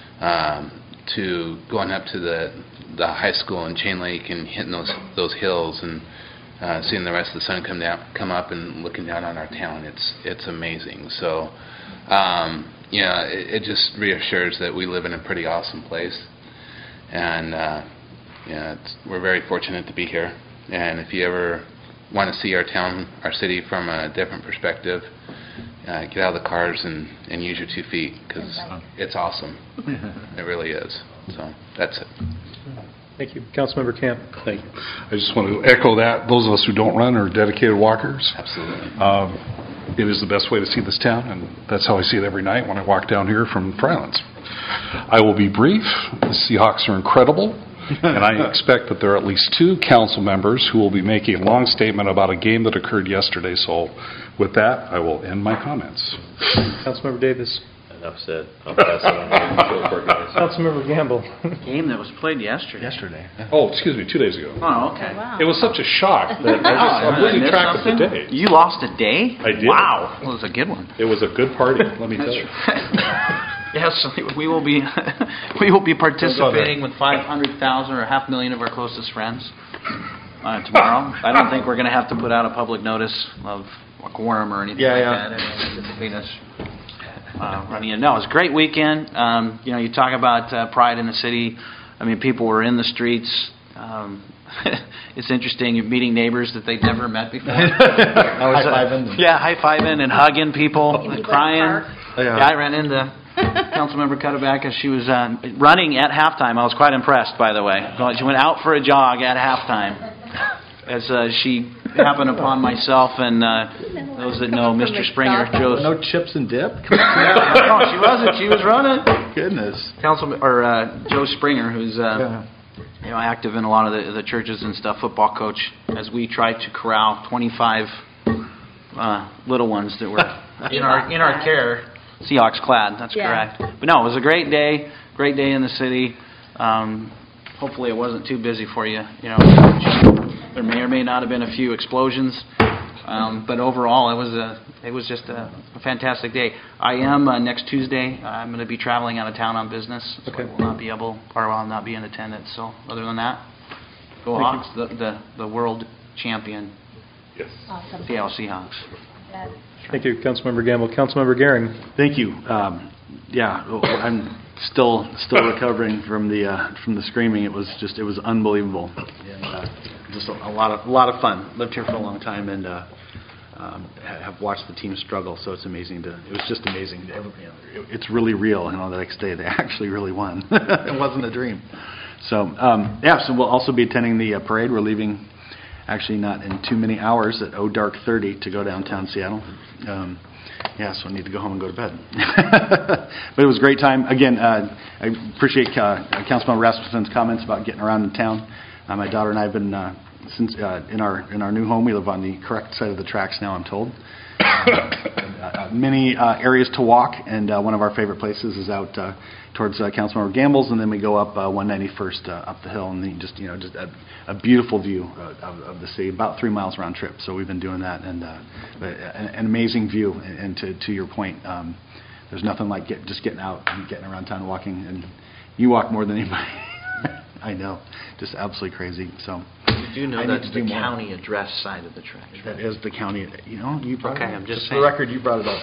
[SPEAKER 19] um, to going up to the the high school in Chain Lake and hitting those those hills and uh, seeing the rest of the sun come down, come up, and looking down on our town. It's it's amazing. So, um, you know, it, it just reassures that we live in a pretty awesome place, and uh, you know, it's, we're very fortunate to be here. And if you ever want to see our town, our city from a different perspective, uh, get out of the cars and, and use your two feet, because it's awesome. It really is. So that's it.
[SPEAKER 1] Thank you. Councilmember Camp.
[SPEAKER 4] Thank you. I just want to echo that. Those of us who don't run are dedicated walkers.
[SPEAKER 19] Absolutely.
[SPEAKER 4] Um, it is the best way to see this town, and that's how I see it every night when I walk down here from Frylands. I will be brief. The Seahawks are incredible. And I expect that there are at least two council members who will be making a long statement about a game that occurred yesterday. So with that, I will end my comments.
[SPEAKER 1] Councilmember Davis.
[SPEAKER 15] Enough said. I'll pass it on to the report, guys.
[SPEAKER 1] Councilmember Gamble.
[SPEAKER 2] Game that was played yesterday.
[SPEAKER 4] Yesterday. Oh, excuse me, two days ago.
[SPEAKER 2] Oh, okay.
[SPEAKER 4] It was such a shock that I just, I'm losing track of the day.
[SPEAKER 2] You lost a day?
[SPEAKER 4] I did.
[SPEAKER 2] Wow. Well, it was a good one.
[SPEAKER 4] It was a good party, let me tell you.
[SPEAKER 2] Yes, we will be we will be participating with five hundred thousand or half million of our closest friends uh, tomorrow. I don't think we're going to have to put out a public notice of a quorum or anything
[SPEAKER 9] Yeah,
[SPEAKER 2] like
[SPEAKER 9] yeah.
[SPEAKER 2] that. I anticipate us uh, running in. No, it was a great weekend. Um, you know, you talk about uh, pride in the city. I mean, people were in the streets. Um, it's interesting meeting neighbors that they'd never met before. I was, uh,
[SPEAKER 9] High-fiving.
[SPEAKER 2] Yeah, high-fiving and hugging people, and crying.
[SPEAKER 9] Oh, yeah.
[SPEAKER 2] Yeah, I ran into Councilmember Cutterback as she was uh, running at halftime. I was quite impressed, by the way. She went out for a jog at halftime as uh, she happened upon myself and uh, those that know Mister Springer. Joe's,
[SPEAKER 9] No chips and dip?
[SPEAKER 2] no, she wasn't. She was running.
[SPEAKER 9] Goodness.
[SPEAKER 2] Councilman or uh, Joe Springer, who's uh,
[SPEAKER 9] Yeah.
[SPEAKER 2] you know active in a lot of the, the churches and stuff, football coach, as we tried to corral twenty-five uh, little ones that were in our in our care. Seahawks clad, that's
[SPEAKER 3] Yeah.
[SPEAKER 2] correct. But no, it was a great day, great day in the city. Um, hopefully it wasn't too busy for you. You know, there may or may not have been a few explosions, um, but overall it was a it was just a, a fantastic day. I am uh, next Tuesday. I'm going to be traveling out of town on business, so
[SPEAKER 1] Okay.
[SPEAKER 2] I will not be able, or I'll not be in attendance. So other than that, go
[SPEAKER 1] Thank
[SPEAKER 2] Hawks, the, the the world champion.
[SPEAKER 4] Yes.
[SPEAKER 10] Awesome.
[SPEAKER 2] Seattle Seahawks.
[SPEAKER 10] Yeah.
[SPEAKER 1] Thank you, Councilmember Gamble. Councilmember Gehring.
[SPEAKER 9] Thank you. Um, yeah, I'm still still recovering from the uh, from the screaming. It was just it was unbelievable. And, uh, just a, a lot of a lot of fun. Lived here for a long time and uh, um, ha- have watched the team struggle. So it's amazing to. It was just amazing. Every, you know, it, it's really real. You know, the next day they actually really won. It wasn't a dream. So um, yeah. So we'll also be attending the uh, parade. We're leaving. Actually, not in too many hours at oh dark thirty to go downtown Seattle. Um, yeah, so I need to go home and go to bed. But it was a great time. Again, uh, I appreciate uh, Councilman Rasmussen's comments about getting around in town. Uh, my daughter and I have been uh,
[SPEAKER 18] since uh, in our in our new home, we live on the correct side of the tracks now, I'm told. Uh, many uh, areas to walk, and uh, one of our favorite places is out uh, towards uh, Councilmember Gamble's, and then we go up uh, one ninety-first uh, up the hill, and then just you know just a, a beautiful view uh, of, of the city, about three miles round trip. So we've been doing that, and uh, but an, an amazing view. And, and to to your point, um, there's nothing like get, just getting out and getting around town walking, and you walk more than anybody. I know, just absolutely crazy. So
[SPEAKER 2] you do know
[SPEAKER 18] I
[SPEAKER 2] that's
[SPEAKER 18] need to
[SPEAKER 2] the
[SPEAKER 18] do more.
[SPEAKER 2] county address side of the track.
[SPEAKER 18] That is the county. You know, you brought
[SPEAKER 2] Okay,
[SPEAKER 18] it up.
[SPEAKER 2] I'm just
[SPEAKER 18] For
[SPEAKER 2] saying.
[SPEAKER 18] the record, you brought it up.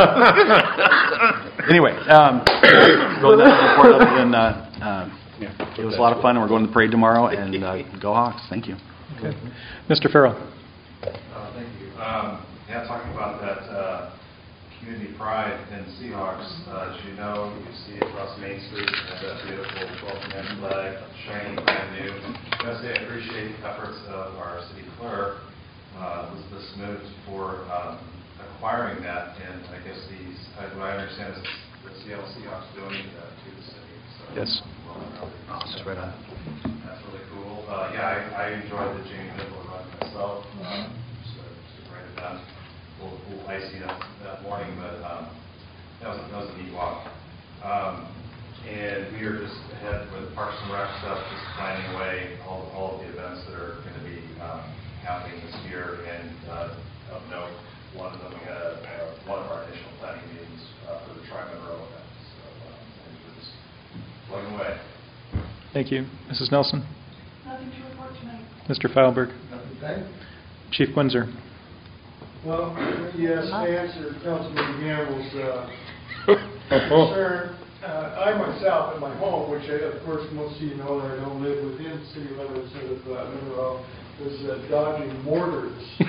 [SPEAKER 18] Anyway, um, really nothing to report other than uh, uh, it was a lot of fun, and we're going to the parade tomorrow. And uh, go Hawks! Thank you.
[SPEAKER 1] Okay. Mister Farrell.
[SPEAKER 20] Uh, thank you. Um, yeah, talking about that uh, community pride in Seahawks, uh, as you know, you see across Main Street, you have that beautiful twelve-man flag, shining brand new. I must say I appreciate the efforts of our city clerk, uh, Elizabeth Smoot, for um, acquiring that, and I guess these, uh, what I understand is the Seattle Seahawks donated that to the city. So,
[SPEAKER 1] Yes.
[SPEAKER 20] Well, really,
[SPEAKER 18] Oh, that's right on.
[SPEAKER 20] That's really cool. Uh, yeah, I, I enjoyed the Jamie Mitchell run myself. Um, just a, just a great event. A little, little icy that, that morning, but um, that was a, that was a neat walk. Um, and we are just ahead with Parks and Rec stuff, just planning away all, all of the events that are going to be um, happening this year. And uh, of note, one of them we had uh, one of our initial planning meetings uh, for the Tri-Monroe event. So um, and we're just plugging away.
[SPEAKER 1] Thank you. Missus Nelson.
[SPEAKER 6] Nothing to report tonight.
[SPEAKER 1] Mister Feilberg.
[SPEAKER 21] Okay.
[SPEAKER 1] Chief Windsor.
[SPEAKER 21] Well, yes, to answer Councilman Gamble's uh, concern, uh, I myself, at my home, which I, of course most of you know that I don't live within city limits of uh, Monroe, was uh, dodging mortars. So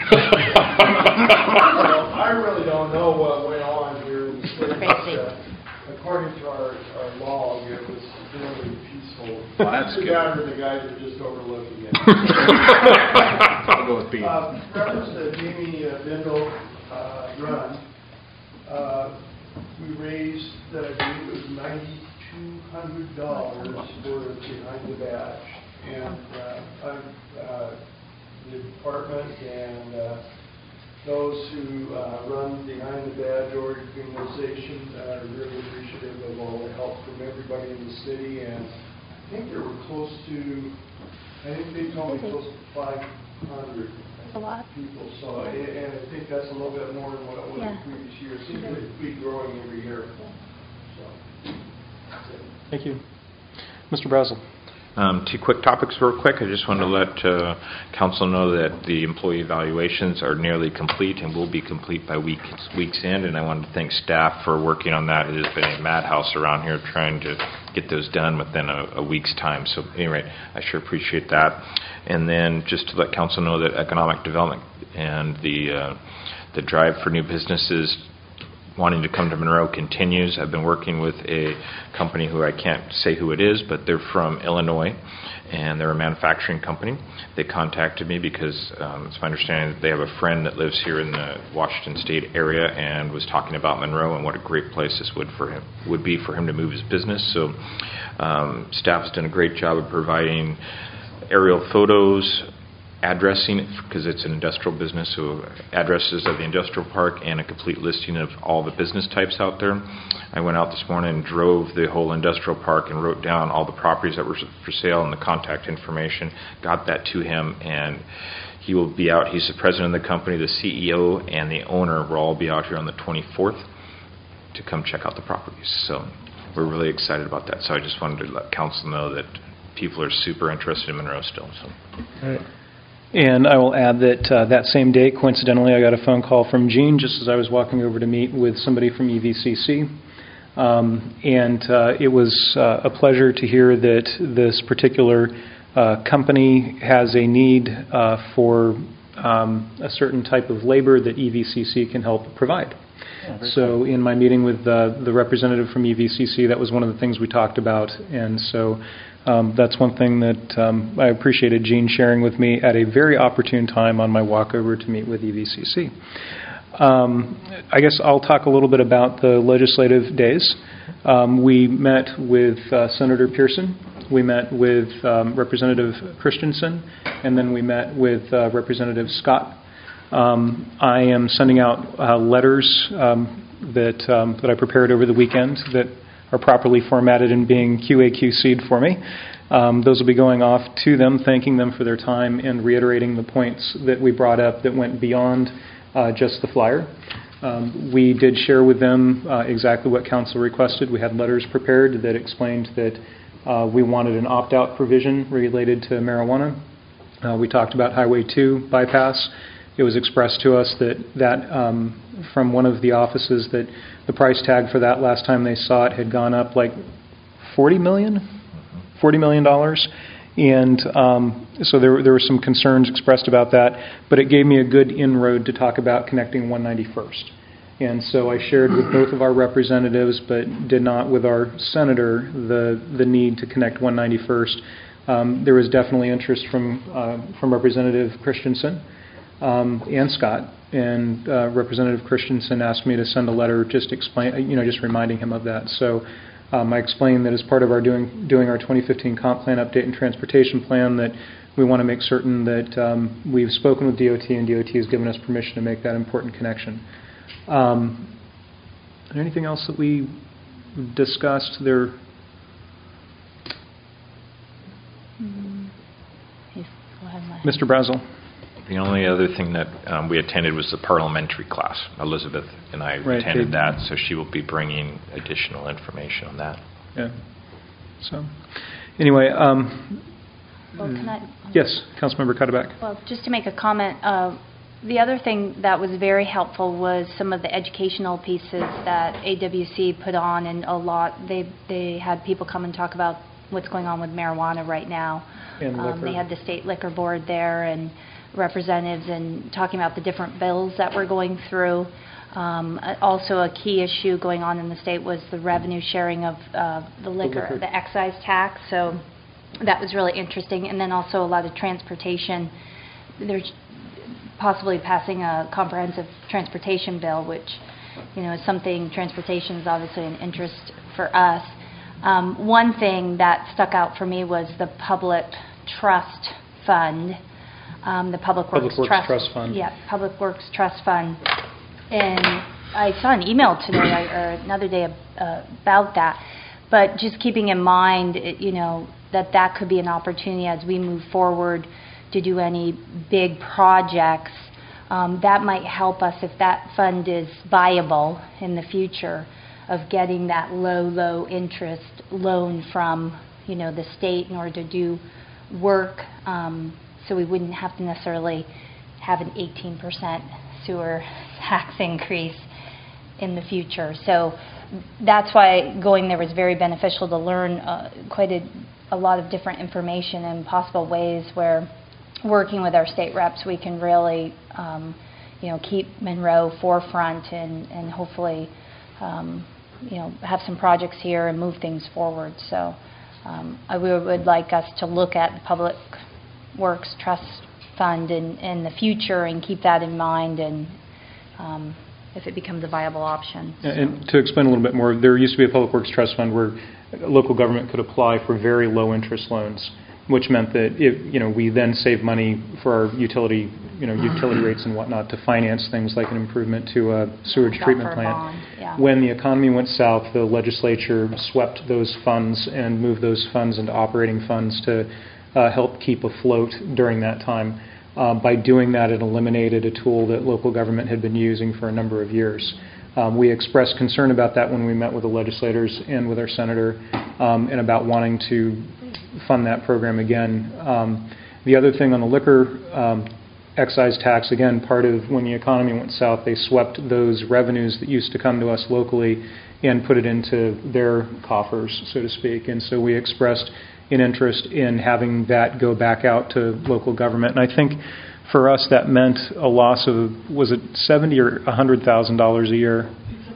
[SPEAKER 21] I really don't know what went on here in the state. But, uh, according to our, our log, it was fairly peaceful.
[SPEAKER 18] Well, that's
[SPEAKER 21] Too
[SPEAKER 18] good.
[SPEAKER 21] bad for the guys that are just overlooking it.
[SPEAKER 18] I'll go with B.
[SPEAKER 21] Uh, reference to Jamie uh, Bindle uh, run, uh, we raised, uh, I believe it was ninety-two hundred dollars for behind the badge. And uh, I, uh, the department and uh, those who uh, run behind the badge organization are really appreciative of all the help from everybody in the city. And I think there were close to, I think they told me close to five hundred
[SPEAKER 10] a lot.
[SPEAKER 21] people. So, and and I think that's a little bit more than what it was
[SPEAKER 10] Yeah.
[SPEAKER 21] the previous year. It seems to be growing every year. So, that's it.
[SPEAKER 1] Thank you. Mister Brazel.
[SPEAKER 17] Um, Two quick topics real quick. I just wanted to let uh, council know that the employee evaluations are nearly complete and will be complete by week, week's end, and I wanted to thank staff for working on that. It has been a madhouse around here trying to get those done within a, a week's time. So anyway, I sure appreciate that. And then just to let council know that economic development and the uh, the drive for new businesses wanting to come to Monroe continues. I've been working with a company who I can't say who it is, but they're from Illinois, and they're a manufacturing company. They contacted me because um, it's my understanding that they have a friend that lives here in the Washington State area and was talking about Monroe and what a great place this would for him would be for him to move his business. So um, staff has done a great job of providing aerial photos, addressing it, because it's an industrial business, so addresses of the industrial park and a complete listing of all the business types out there. I went out this morning and drove the whole industrial park and wrote down all the properties that were for sale and the contact information, got that to him, and he will be out. He's the president of the company, the C E O, and the owner will all be out here on the twenty-fourth to come check out the properties. So we're really excited about that. So I just wanted to let council know that people are super interested in Monroe still. So.
[SPEAKER 1] All right. And I will add that uh, that same day, coincidentally, I got a phone call from Gene just as I was walking over to meet with somebody from E V C C. Um, and uh, it was uh, a pleasure to hear that this particular uh, company has a need uh, for um, a certain type of labor that E V C C can help provide.
[SPEAKER 22] Yeah, very
[SPEAKER 1] So
[SPEAKER 22] cool.
[SPEAKER 1] in my meeting with uh, the representative from E V C C, that was one of the things we talked about. And so um, that's one thing that um, I appreciated Gene sharing with me at a very opportune time on my walk over to meet with E V C C. Um, I guess I'll talk a little bit about the legislative days. Um, we met with uh, Senator Pearson, we met with um, Representative Christensen, and then we met with uh, Representative Scott. Um, I am sending out uh, letters um, that um, that I prepared over the weekend that are properly formatted and being Q A Q C'd for me. Um, those will be going off to them, thanking them for their time and reiterating the points that we brought up that went beyond uh, just the flyer. Um, we did share with them uh, exactly what council requested. We had letters prepared that explained that uh, we wanted an opt-out provision related to marijuana. Uh, we talked about Highway two bypass. It was expressed to us that, that um, from one of the offices that the price tag for that last time they saw it had gone up like forty million dollars, forty million dollars. And um, so there, there were some concerns expressed about that, but it gave me a good inroad to talk about connecting one ninety-first. And so I shared with both of our representatives, but did not with our senator, the, the need to connect one ninety-first. Um, there was definitely interest from, uh, from Representative Christensen um, and Scott. And uh, Representative Christensen asked me to send a letter just explain, you know, just reminding him of that. So um, I explained that as part of our doing doing our twenty fifteen comp plan update and transportation plan, that we want to make certain that um, we've spoken with D O T and D O T has given us permission to make that important connection. Um, is there anything else that we discussed there?
[SPEAKER 10] Mm. Yes, go ahead, Mike.
[SPEAKER 1] Mister Brazel.
[SPEAKER 17] The only other thing that um, we attended was the parliamentary class. Elizabeth and I
[SPEAKER 1] Right,
[SPEAKER 17] attended
[SPEAKER 1] they-
[SPEAKER 17] that, so she will be bringing additional information on that.
[SPEAKER 1] Yeah. So, anyway, um,
[SPEAKER 10] Well, can I-
[SPEAKER 1] yes, Councilmember Cutterback.
[SPEAKER 10] Well, just to make a comment, uh, the other thing that was very helpful was some of the educational pieces that A W C put on, and a lot, they they had people come and talk about what's going on with marijuana right now.
[SPEAKER 1] And
[SPEAKER 10] Um,
[SPEAKER 1] liquor.
[SPEAKER 10] They had the state liquor board there and representatives and talking about the different bills that we're going through. Um, uh, also, a key issue going on in the state was the revenue sharing of uh, the liquor,
[SPEAKER 5] liquor.
[SPEAKER 10] the excise tax. So that was really interesting. And then also a lot of transportation. There's possibly passing a comprehensive transportation bill, which, you know, is something, transportation is obviously an interest for us. Um, one thing that stuck out for me was the public trust fund, um, the Public Works,
[SPEAKER 1] Public Works
[SPEAKER 10] Trust,
[SPEAKER 1] Trust Fund.
[SPEAKER 10] Yeah, Public Works Trust Fund. And I saw an email today I- or another day uh, about that. But just keeping in mind, it- you know, that that could be an opportunity as we move forward to do any big projects. Um, that might help us if that fund is viable in the future, of getting that low, low interest loan from, you know, the state in order to do work, um, so we wouldn't have to necessarily have an eighteen percent sewer tax increase in the future. So that's why going there was very beneficial to learn uh, quite a, a lot of different information and possible ways where, working with our state reps, we can really, um, you know, keep Monroe forefront and, and hopefully, um, you know, have some projects here and move things forward. So um, I would, would like us to look at the Public Works Trust Fund in, in the future and keep that in mind, and um, if it becomes a viable option.
[SPEAKER 1] And to explain a little bit more, there used to be a Public Works Trust Fund where local government could apply for very low interest loans, which meant that if, you know, we then save money for our utility, you know, utility rates and whatnot to finance things like an improvement to a sewage
[SPEAKER 10] Not
[SPEAKER 1] treatment
[SPEAKER 10] for a
[SPEAKER 1] plant.
[SPEAKER 10] bond, yeah.
[SPEAKER 1] When the economy went south, the legislature swept those funds and moved those funds into operating funds to uh, help keep afloat during that time. Uh, by doing that, it eliminated a tool that local government had been using for a number of years. Um, we expressed concern about that when we met with the legislators and with our senator, um, and about wanting to fund that program again. Um, the other thing on the liquor um, excise tax, again, part of when the economy went south, they swept those revenues that used to come to us locally and put it into their coffers, so to speak. And so we expressed an interest in having that go back out to local government. And I think for us that meant a loss of, was it seventy or one hundred thousand dollars a year?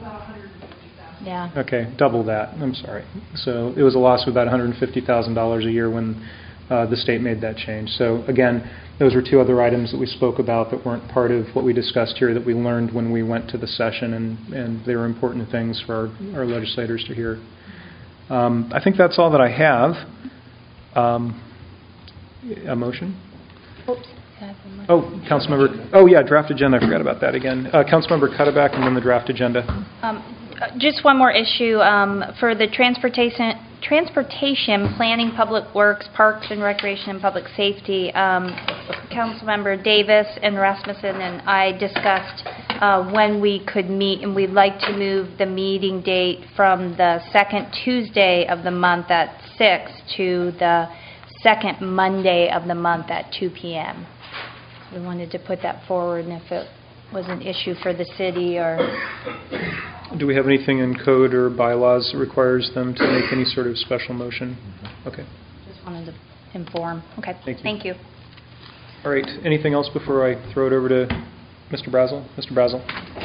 [SPEAKER 10] Yeah.
[SPEAKER 1] Okay, double that. I'm sorry. So it was a loss of about one hundred fifty thousand dollars a year when uh, the state made that change. So again, those were two other items that we spoke about that weren't part of what we discussed here that we learned when we went to the session, and, and they were important things for our, our legislators to hear. Um, I think that's all that I have. Um, a motion?
[SPEAKER 10] Oops.
[SPEAKER 1] Oh, Councilmember, oh yeah, draft agenda, I forgot about that again. Uh, Councilmember Cuddeback and then the draft agenda.
[SPEAKER 10] Um, uh, Just one more issue. Um, For the transportation, transportation, planning, public works, parks and recreation, and public safety, um, Councilmember Davis and Rasmussen and I discussed uh, when we could meet, and we'd like to move the meeting date from the second Tuesday of the month at six to the second Monday of the month at two p.m. We wanted to put that forward, and if it was an issue for the city or...
[SPEAKER 1] Do we have anything in code or bylaws that requires them to make any sort of special motion? Okay.
[SPEAKER 10] Just wanted to inform. Okay.
[SPEAKER 1] Thank you.
[SPEAKER 10] Thank you.
[SPEAKER 1] All right. Anything else before I throw it over to Mister Brazel? Mister Brazel.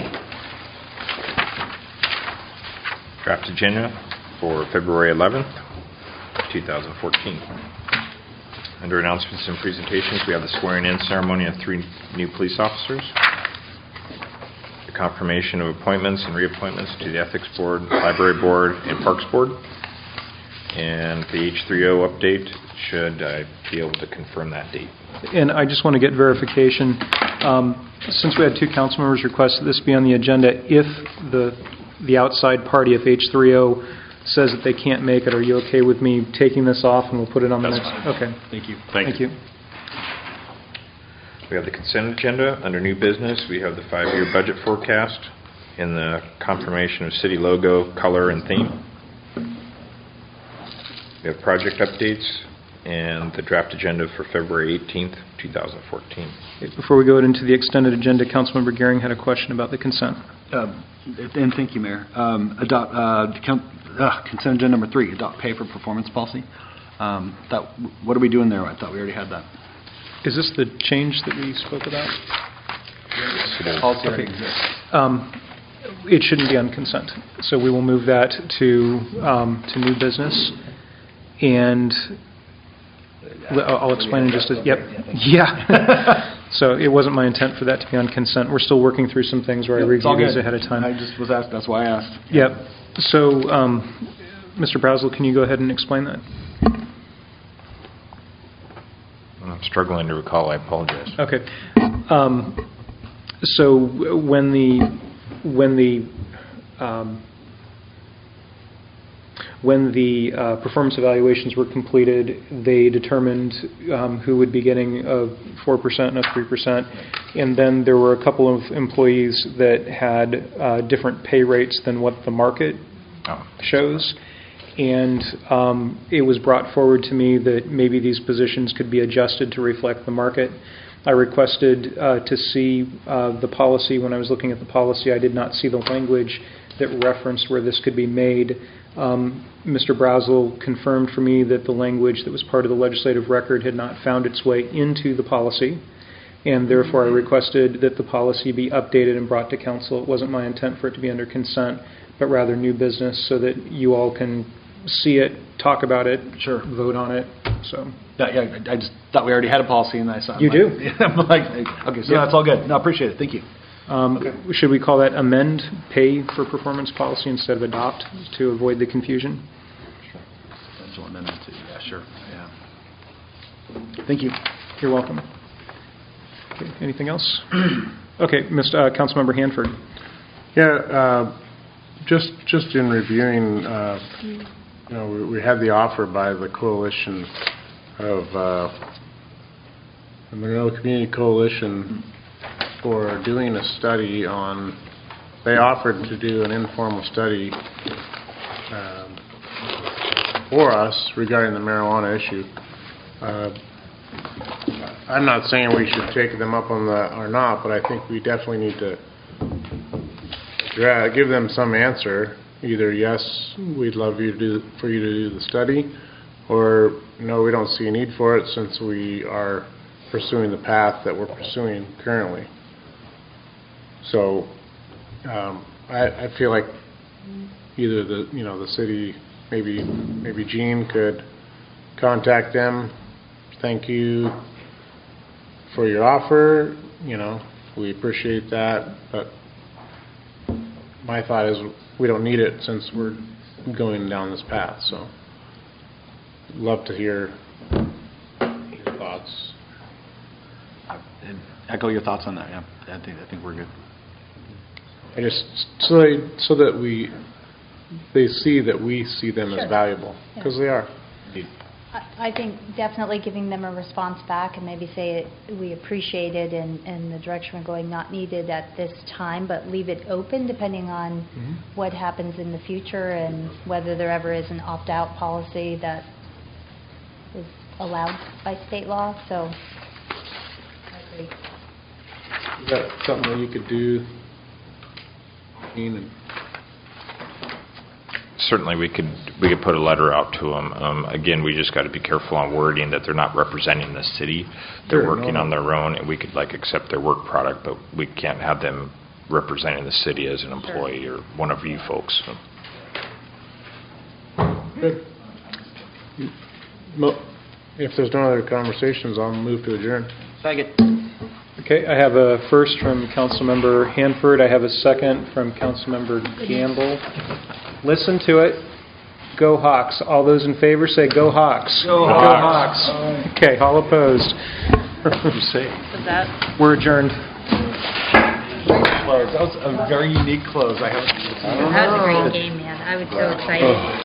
[SPEAKER 17] Draft agenda for February eleventh, two thousand fourteen. Under announcements and presentations, we have the swearing-in ceremony of three new police officers, the confirmation of appointments and reappointments to the Ethics Board, Library Board, and Parks Board, and the H three O update, should I be able to confirm that date.
[SPEAKER 1] And I just want to get verification. Um, since we had two council members request that this be on the agenda, if the the outside party, if H three O says that they can't make it, are you okay with me taking this off and we'll put it on the
[SPEAKER 17] That's
[SPEAKER 1] next?
[SPEAKER 17] fine.
[SPEAKER 1] Okay.
[SPEAKER 17] Thank you.
[SPEAKER 1] Thank,
[SPEAKER 17] Thank
[SPEAKER 1] you.
[SPEAKER 17] you. We have the consent agenda. Under new business, we have the five-year budget forecast and the confirmation of city logo, color, and theme. We have project updates and the draft agenda for February eighteenth, two thousand fourteen.
[SPEAKER 1] Before we go into the extended agenda, Councilmember Gehring had a question about the consent.
[SPEAKER 18] Um, And thank you, Mayor. Um, Adopt, uh, count- uh, consent agenda number three, adopt pay for performance policy. Um, That, what are we doing there? I thought we already had that.
[SPEAKER 1] Is this the change that we spoke about?
[SPEAKER 18] Policy already
[SPEAKER 1] Okay.
[SPEAKER 18] exists.
[SPEAKER 1] Um, It shouldn't be on consent. So we will move that to um, to new business. And I'll I'll explain in just a... Yep. Yeah. So it wasn't my intent for that to be on consent. We're still working through some things where I
[SPEAKER 18] It's all
[SPEAKER 1] review these
[SPEAKER 18] good.
[SPEAKER 1] ahead of time.
[SPEAKER 18] I just was asked, that's why I asked.
[SPEAKER 1] Yep. So, um, Mister Brazel, can you go ahead and explain that?
[SPEAKER 17] I'm struggling to recall. I apologize.
[SPEAKER 1] Okay. Um, so when the when the um, when the uh, performance evaluations were completed, they determined um, who would be getting a four percent and a three percent, and then there were a couple of employees that had uh, different pay rates than what the market
[SPEAKER 17] oh.
[SPEAKER 1] shows. And um, it was brought forward to me that maybe these positions could be adjusted to reflect the market. I requested uh, to see uh, the policy. When I was looking at the policy, I did not see the language that referenced where this could be made. Um, Mister Brazel confirmed for me that the language that was part of the legislative record had not found its way into the policy, and therefore I requested that the policy be updated and brought to council. It wasn't my intent for it to be under consent, but rather new business, so that you all can see it, talk about it,
[SPEAKER 18] sure,
[SPEAKER 1] vote on it. So
[SPEAKER 18] yeah, yeah, I just thought we already had a policy, and I saw.
[SPEAKER 1] You
[SPEAKER 18] I'm
[SPEAKER 1] do?
[SPEAKER 18] Like, I'm like, okay, so
[SPEAKER 1] Yep.
[SPEAKER 18] that's all good. No, I appreciate it. Thank you.
[SPEAKER 1] Um,
[SPEAKER 18] Okay.
[SPEAKER 1] Should we call that amend pay for performance policy instead of adopt to avoid the confusion?
[SPEAKER 18] Potential amendment to, yeah, sure, yeah. Thank you.
[SPEAKER 1] You're welcome. Okay, anything else? Okay, Mister Uh, Councilmember Hanford.
[SPEAKER 8] Yeah, uh, just just in reviewing, uh, you know, we, we had the offer by the coalition of uh, the Monroe Community Coalition for doing a study on. They offered to do an informal study um, for us regarding the marijuana issue. Uh, I'm not saying we should take them up on the or not, but I think we definitely need to Yeah, give them some answer. Either yes, we'd love you to do, for you to do the study, or no, we don't see a need for it since we are pursuing the path that we're pursuing currently. So um, I, I feel like either the you know the city, maybe maybe Gene could contact them thank you for your offer, you know, we appreciate that, but my thought is we don't need it since we're going down this path, so love to hear your thoughts.
[SPEAKER 9] And echo your thoughts on that, yeah. I think, I think we're good.
[SPEAKER 8] I just, so they, so that we, they see that we see them
[SPEAKER 10] Sure.
[SPEAKER 8] as valuable, because they are.
[SPEAKER 10] I I think definitely giving them a response back and maybe say it, we appreciate it and, and the direction we're going, not needed at this time, but leave it open depending on
[SPEAKER 8] Mm-hmm.
[SPEAKER 10] what happens in the future and whether there ever is an opt-out policy that is allowed by state law, so I agree.
[SPEAKER 8] Is that something that you could do, Ian, and
[SPEAKER 17] Certainly, we could, we could put a letter out to them. Um, Again, we just got to be careful on wording that they're not representing the city. They're
[SPEAKER 8] Sure,
[SPEAKER 17] working
[SPEAKER 8] no,
[SPEAKER 17] on
[SPEAKER 8] no.
[SPEAKER 17] their own, and we could like accept their work product, but we can't have them representing the city as an employee or one of you folks. So.
[SPEAKER 8] Good. Mo- If there's no other conversations, I'll move to adjourn.
[SPEAKER 2] Second.
[SPEAKER 1] Okay, I have a first from Councilmember Hanford. I have a second from Councilmember Gamble. Listen to it. Go Hawks. All those in favor say go Hawks.
[SPEAKER 2] Go
[SPEAKER 1] Hawks. Okay, all opposed.
[SPEAKER 9] You say.
[SPEAKER 3] Was that?
[SPEAKER 1] We're adjourned.
[SPEAKER 9] Close. That was a very unique close. I haven't.
[SPEAKER 10] That was a great game, man. I was so excited.